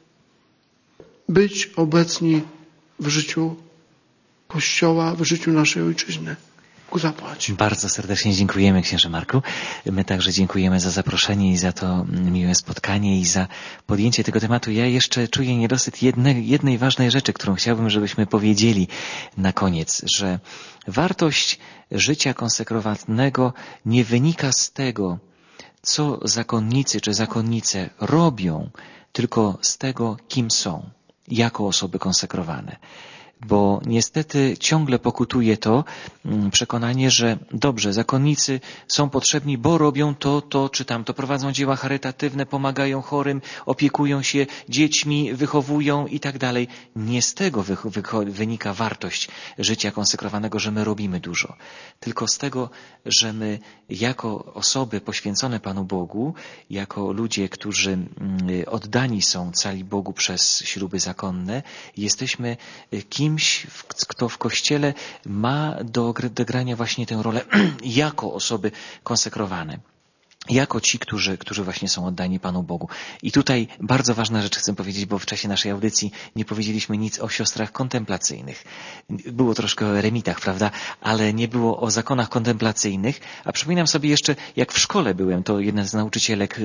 być obecni w życiu Kościoła, w życiu naszej ojczyzny. Ku zapłać. Bardzo serdecznie dziękujemy, księże Marku. My także dziękujemy za zaproszenie i za to miłe spotkanie i za podjęcie tego tematu. Ja jeszcze czuję niedosyt jednej ważnej rzeczy, którą chciałbym, żebyśmy powiedzieli na koniec, że wartość życia konsekrowanego nie wynika z tego, co zakonnicy czy zakonnice robią, tylko z tego, kim są, jako osoby konsekrowane. Bo niestety ciągle pokutuje to przekonanie, że dobrze, zakonnicy są potrzebni, bo robią to czy tamto, prowadzą dzieła charytatywne, pomagają chorym, opiekują się dziećmi, wychowują i tak dalej. Nie z tego wynika wartość życia konsekrowanego, że my robimy dużo, tylko z tego, że my jako osoby poświęcone Panu Bogu, jako ludzie, którzy oddani są cali Bogu przez śluby zakonne, jesteśmy kimś, kto w Kościele ma do odegrania właśnie tę rolę jako osoby konsekrowane. Jako ci, którzy właśnie są oddani Panu Bogu. I tutaj bardzo ważna rzecz chcę powiedzieć, bo w czasie naszej audycji nie powiedzieliśmy nic o siostrach kontemplacyjnych. Było troszkę o eremitach, prawda? Ale nie było o zakonach kontemplacyjnych. A przypominam sobie jeszcze, jak w szkole byłem, to jedna z nauczycielek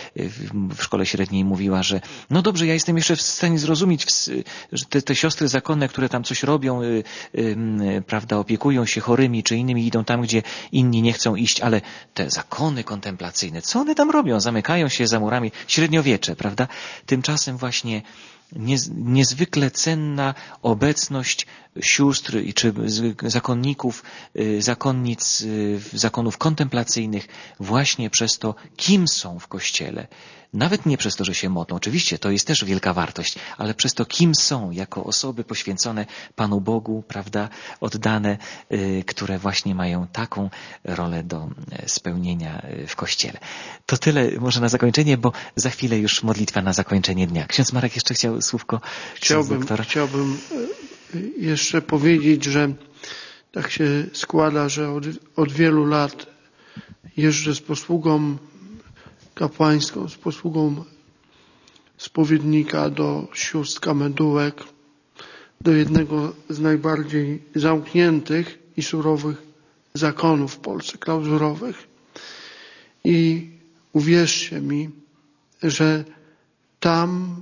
w szkole średniej mówiła, że no dobrze, ja jestem jeszcze w stanie zrozumieć, że te siostry zakonne, które tam coś robią, prawda, opiekują się chorymi czy innymi, idą tam, gdzie inni nie chcą iść, ale te zakony kontemplacyjne, co one tam robią? Zamykają się za murami. Średniowiecze, prawda? Tymczasem właśnie niezwykle cenna obecność sióstr czy zakonników, zakonnic, zakonów kontemplacyjnych właśnie przez to, kim są w Kościele. Nawet nie przez to, że się modlą. Oczywiście to jest też wielka wartość, ale przez to, kim są jako osoby poświęcone Panu Bogu, prawda, oddane, które właśnie mają taką rolę do spełnienia w Kościele. To tyle może na zakończenie, bo za chwilę już modlitwa na zakończenie dnia. Ksiądz Marek jeszcze chciał słówko. Chciałbym jeszcze powiedzieć, że tak się składa, że od wielu lat jeżdżę z posługą kapłańską, z posługą spowiednika do sióstr kamedułek, do jednego z najbardziej zamkniętych i surowych zakonów w Polsce, klauzurowych. I uwierzcie mi, że tam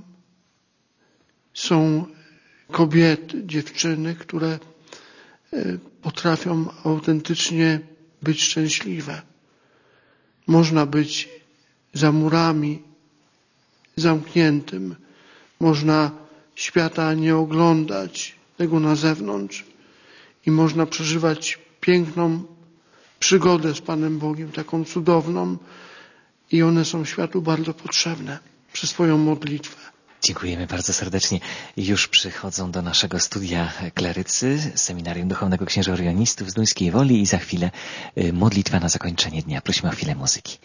są kobiety, dziewczyny, które potrafią autentycznie być szczęśliwe. Można być za murami zamkniętym, można świata nie oglądać, tego na zewnątrz, i można przeżywać piękną przygodę z Panem Bogiem, taką cudowną, i one są światu bardzo potrzebne przez swoją modlitwę. Dziękujemy bardzo serdecznie. Już przychodzą do naszego studia klerycy Seminarium Duchownego Księży Orionistów z Duńskiej Woli i za chwilę modlitwa na zakończenie dnia. Prosimy o chwilę muzyki.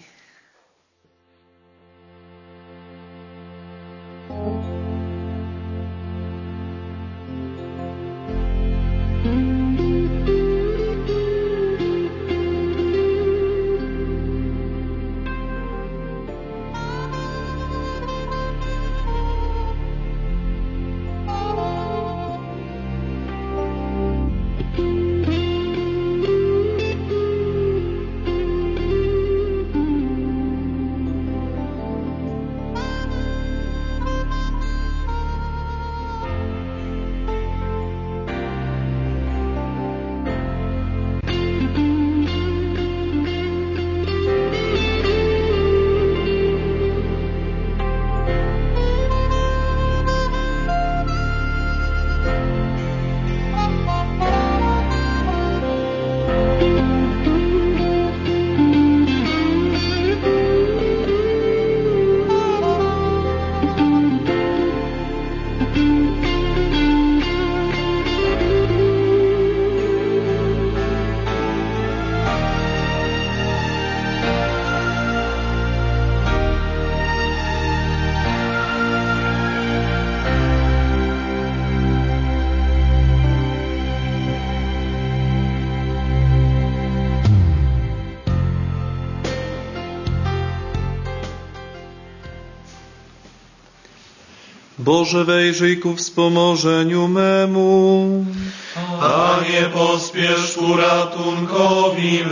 Boże, wejrzyj ku wspomożeniu memu. Panie, pospiesz ku ratunkowi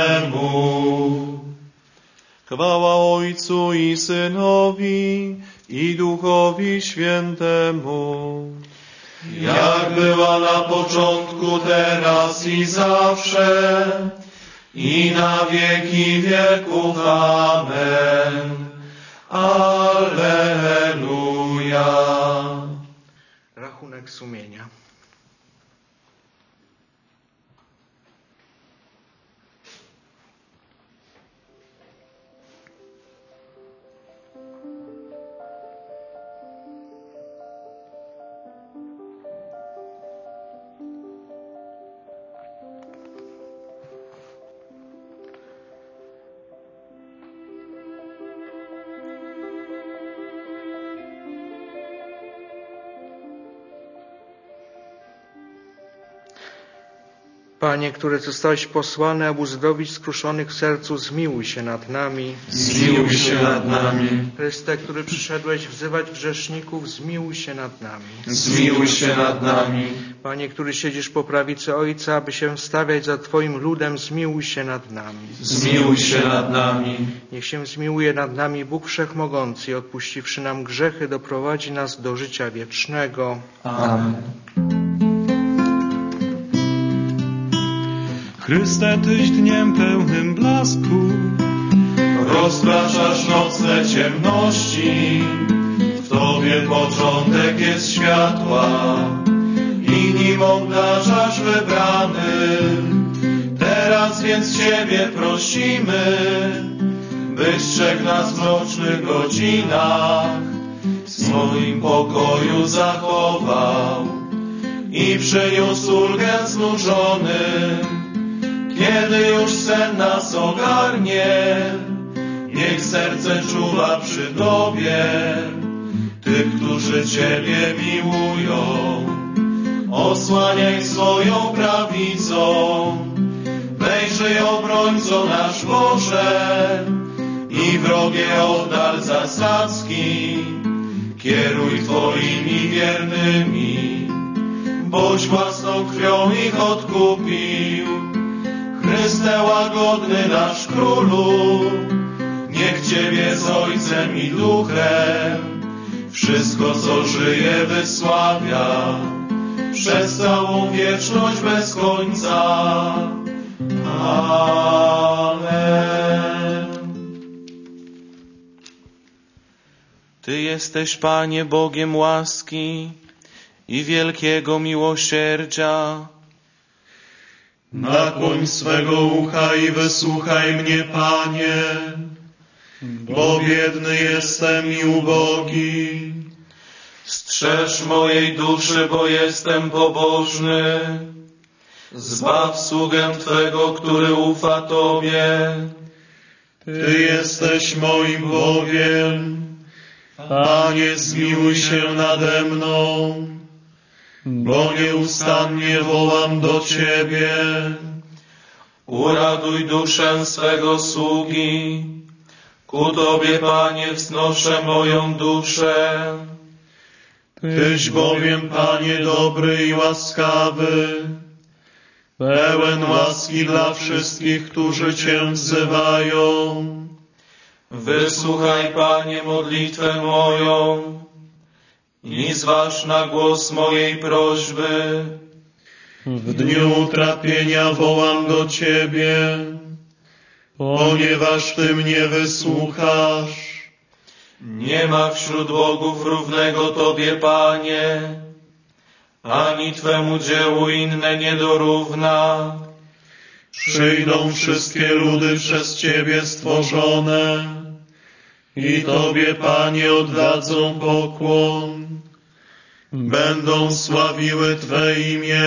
memu. Chwała Ojcu i Synowi i Duchowi Świętemu. Jak była na początku, teraz i zawsze, i na wieki wieków. Amen. Alleluja. Rachunek sumienia. Panie, który zostałeś posłany, aby uzdrowić skruszonych w sercu, zmiłuj się nad nami. Zmiłuj się nad nami. Chryste, który przyszedłeś wzywać grzeszników, zmiłuj się nad nami. Zmiłuj się nad nami. Panie, który siedzisz po prawicy Ojca, aby się wstawiać za Twoim ludem, zmiłuj się nad nami. Zmiłuj się nad nami. Niech się zmiłuje nad nami Bóg Wszechmogący i odpuściwszy nam grzechy, doprowadzi nas do życia wiecznego. Amen. Chryste, Tyś dniem pełnym blasku rozpraszasz nocne ciemności. W Tobie początek jest światła i nim obdarzasz wybranych. Teraz więc Ciebie prosimy, byś strzegł nas w mrocznych godzinach, w swoim pokoju zachował i przyniósł ulgę znużonym. Kiedy już sen nas ogarnie, niech serce czuwa przy Tobie. Tych, którzy Ciebie miłują, osłaniaj swoją prawicą. Wejrzyj, obrońco nasz Boże, i wrogi wrogie oddal zasadzki, kieruj Twoimi wiernymi, boś własną krwią ich odkupił. Chryste łagodny nasz Królu, niech Ciebie z Ojcem i Duchem wszystko, co żyje, wysławia przez całą wieczność bez końca. Amen. Ty jesteś, Panie, Bogiem łaski i wielkiego miłosierdzia. Nakłoń swego ucha i wysłuchaj mnie, Panie, bo biedny jestem i ubogi. Strzeż mojej duszy, bo jestem pobożny. Zbaw sługę Twego, który ufa Tobie. Ty jesteś moim Bogiem. Panie, zmiłuj się nade mną, bo nieustannie wołam do Ciebie. Uraduj duszę swego sługi. Ku Tobie, Panie, wznoszę moją duszę. Tyś bowiem, Panie, dobry i łaskawy, pełen łaski dla wszystkich, którzy Cię wzywają. Wysłuchaj, Panie, modlitwę moją i zważ na głos mojej prośby. W dniu utrapienia wołam do Ciebie, ponieważ Ty mnie wysłuchasz. Nie ma wśród bogów równego Tobie, Panie, ani Twemu dziełu inne nie dorówna. Przyjdą wszystkie ludy przez Ciebie stworzone i Tobie, Panie, oddadzą pokłon. Będą sławiły Twe imię.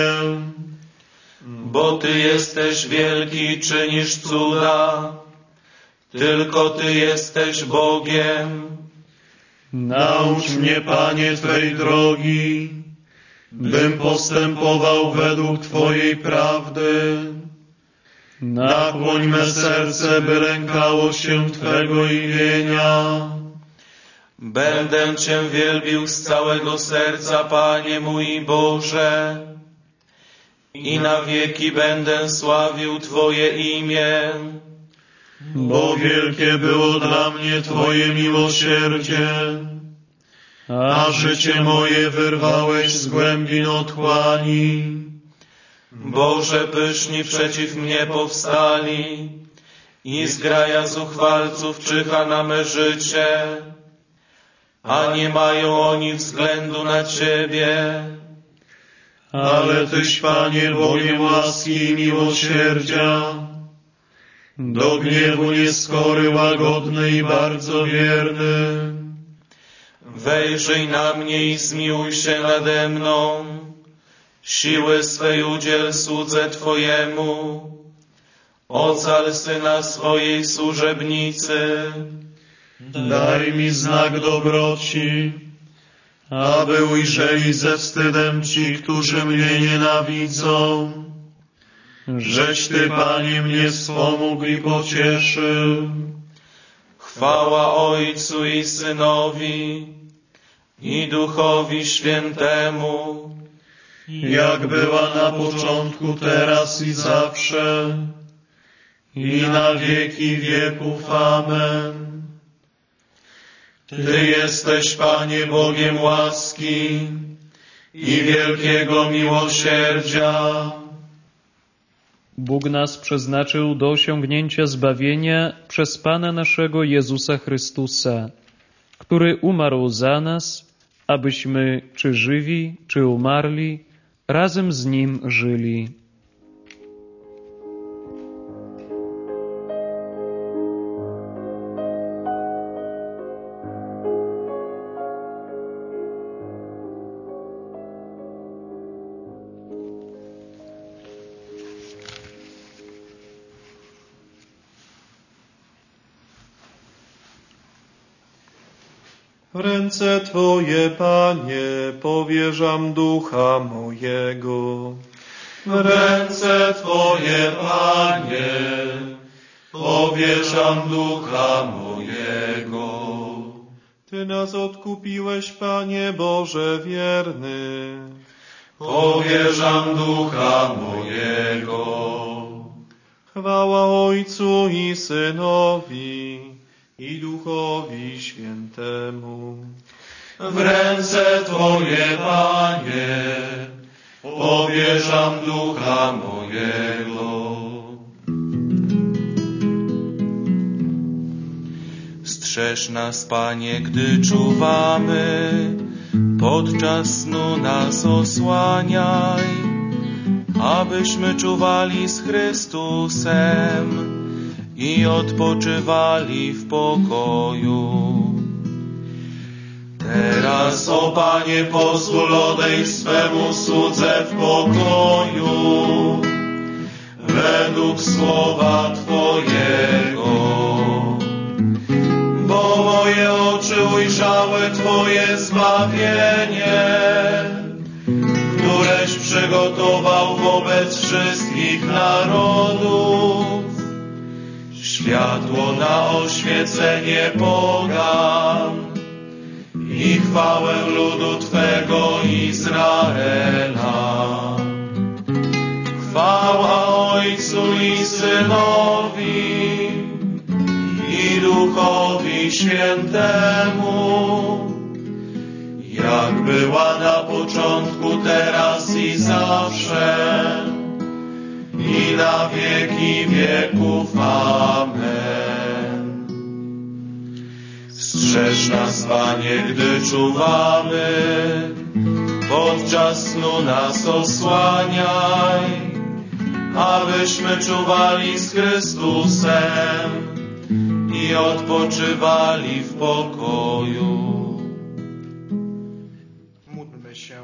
Bo Ty jesteś wielki i czynisz cuda. Tylko Ty jesteś Bogiem. Naucz mnie, Panie, Twej drogi, bym postępował według Twojej prawdy. Nakłoń me serce, by lękało się Twego imienia. Będę Cię wielbił z całego serca, Panie mój Boże, i na wieki będę sławił Twoje imię. Bo wielkie było dla mnie Twoje miłosierdzie, a życie moje wyrwałeś z głębin otchłani. Boże, pyszni przeciw mnie powstali i zgraja zuchwalców czyha na me życie, a nie mają oni względu na Ciebie. Ale Tyś, Panie, Bogiem łaski i miłosierdzia, do gniewu nieskory, łagodny i bardzo wierny. Wejrzyj na mnie i zmiłuj się nade mną. Siły swej udziel słudze Twojemu. Ocal syna swojej służebnicy. Daj mi znak dobroci, aby ujrzeli ze wstydem ci, którzy mnie nienawidzą. Żeś Ty, Panie, mnie wspomógł i pocieszył. Chwała Ojcu i Synowi i Duchowi Świętemu, jak była na początku, teraz i zawsze, i na wieki wieków. Amen. Ty jesteś, Panie, Bogiem łaski i wielkiego miłosierdzia. Bóg nas przeznaczył do osiągnięcia zbawienia przez Pana naszego Jezusa Chrystusa, który umarł za nas, abyśmy, czy żywi, czy umarli, razem z Nim żyli. W ręce Twoje, Panie, powierzam ducha mojego. W ręce Twoje, Panie, powierzam ducha mojego. mojego. Ty nas odkupiłeś, Panie Boże wierny. Powierzam ducha mojego. Chwała Ojcu i Synowi i Duchowi Świętemu. W ręce Twoje, Panie, powierzam ducha mojego. Strzeż nas, Panie, gdy czuwamy, podczas snu nas osłaniaj, abyśmy czuwali z Chrystusem i odpoczywali w pokoju. Teraz, o Panie, pozwól odejść swemu słudze w pokoju, według słowa Twojego. Bo moje oczy ujrzały Twoje zbawienie, któreś przygotował wobec wszystkich narodów, światło na oświecenie pogan i chwałę ludu Twego Izraela. Chwała Ojcu i Synowi i Duchowi Świętemu, jak była na początku, teraz i zawsze, i na wieki wieków. Amen. Strzeż nas, Panie, gdy czuwamy, podczas snu nas osłaniaj, abyśmy czuwali z Chrystusem i odpoczywali w pokoju. Módlmy się.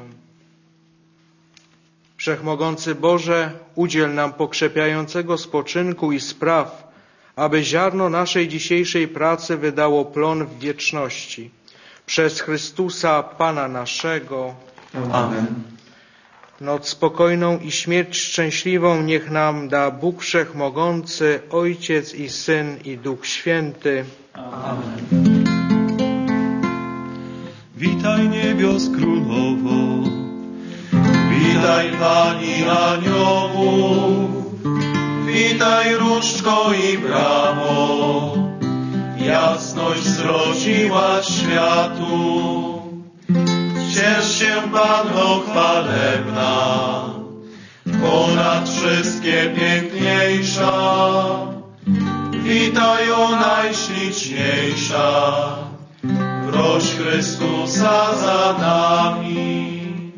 Wszechmogący Boże, udziel nam pokrzepiającego spoczynku i spraw, aby ziarno naszej dzisiejszej pracy wydało plon w wieczności. Przez Chrystusa, Pana naszego. Amen. Noc spokojną i śmierć szczęśliwą niech nam da Bóg Wszechmogący, Ojciec i Syn i Duch Święty. Amen. Witaj niebios królowo, witaj Pani aniołów, witaj różdżko i bramo, jasność zrodziłaś światu. Ciesz się, Panno chwalebna, ponad wszystkie piękniejsza. Witaj, o najśliczniejsza, proś Chrystusa za nami.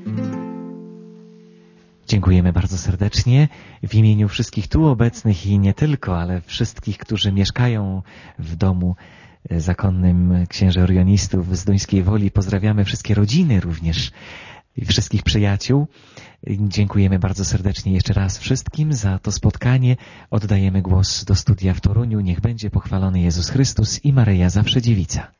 Dziękujemy bardzo serdecznie w imieniu wszystkich tu obecnych i nie tylko, ale wszystkich, którzy mieszkają w domu zakonnym księży orionistów z Duńskiej Woli. Pozdrawiamy wszystkie rodziny również i wszystkich przyjaciół. Dziękujemy bardzo serdecznie jeszcze raz wszystkim za to spotkanie. Oddajemy głos do studia w Toruniu. Niech będzie pochwalony Jezus Chrystus i Maryja Zawsze Dziewica.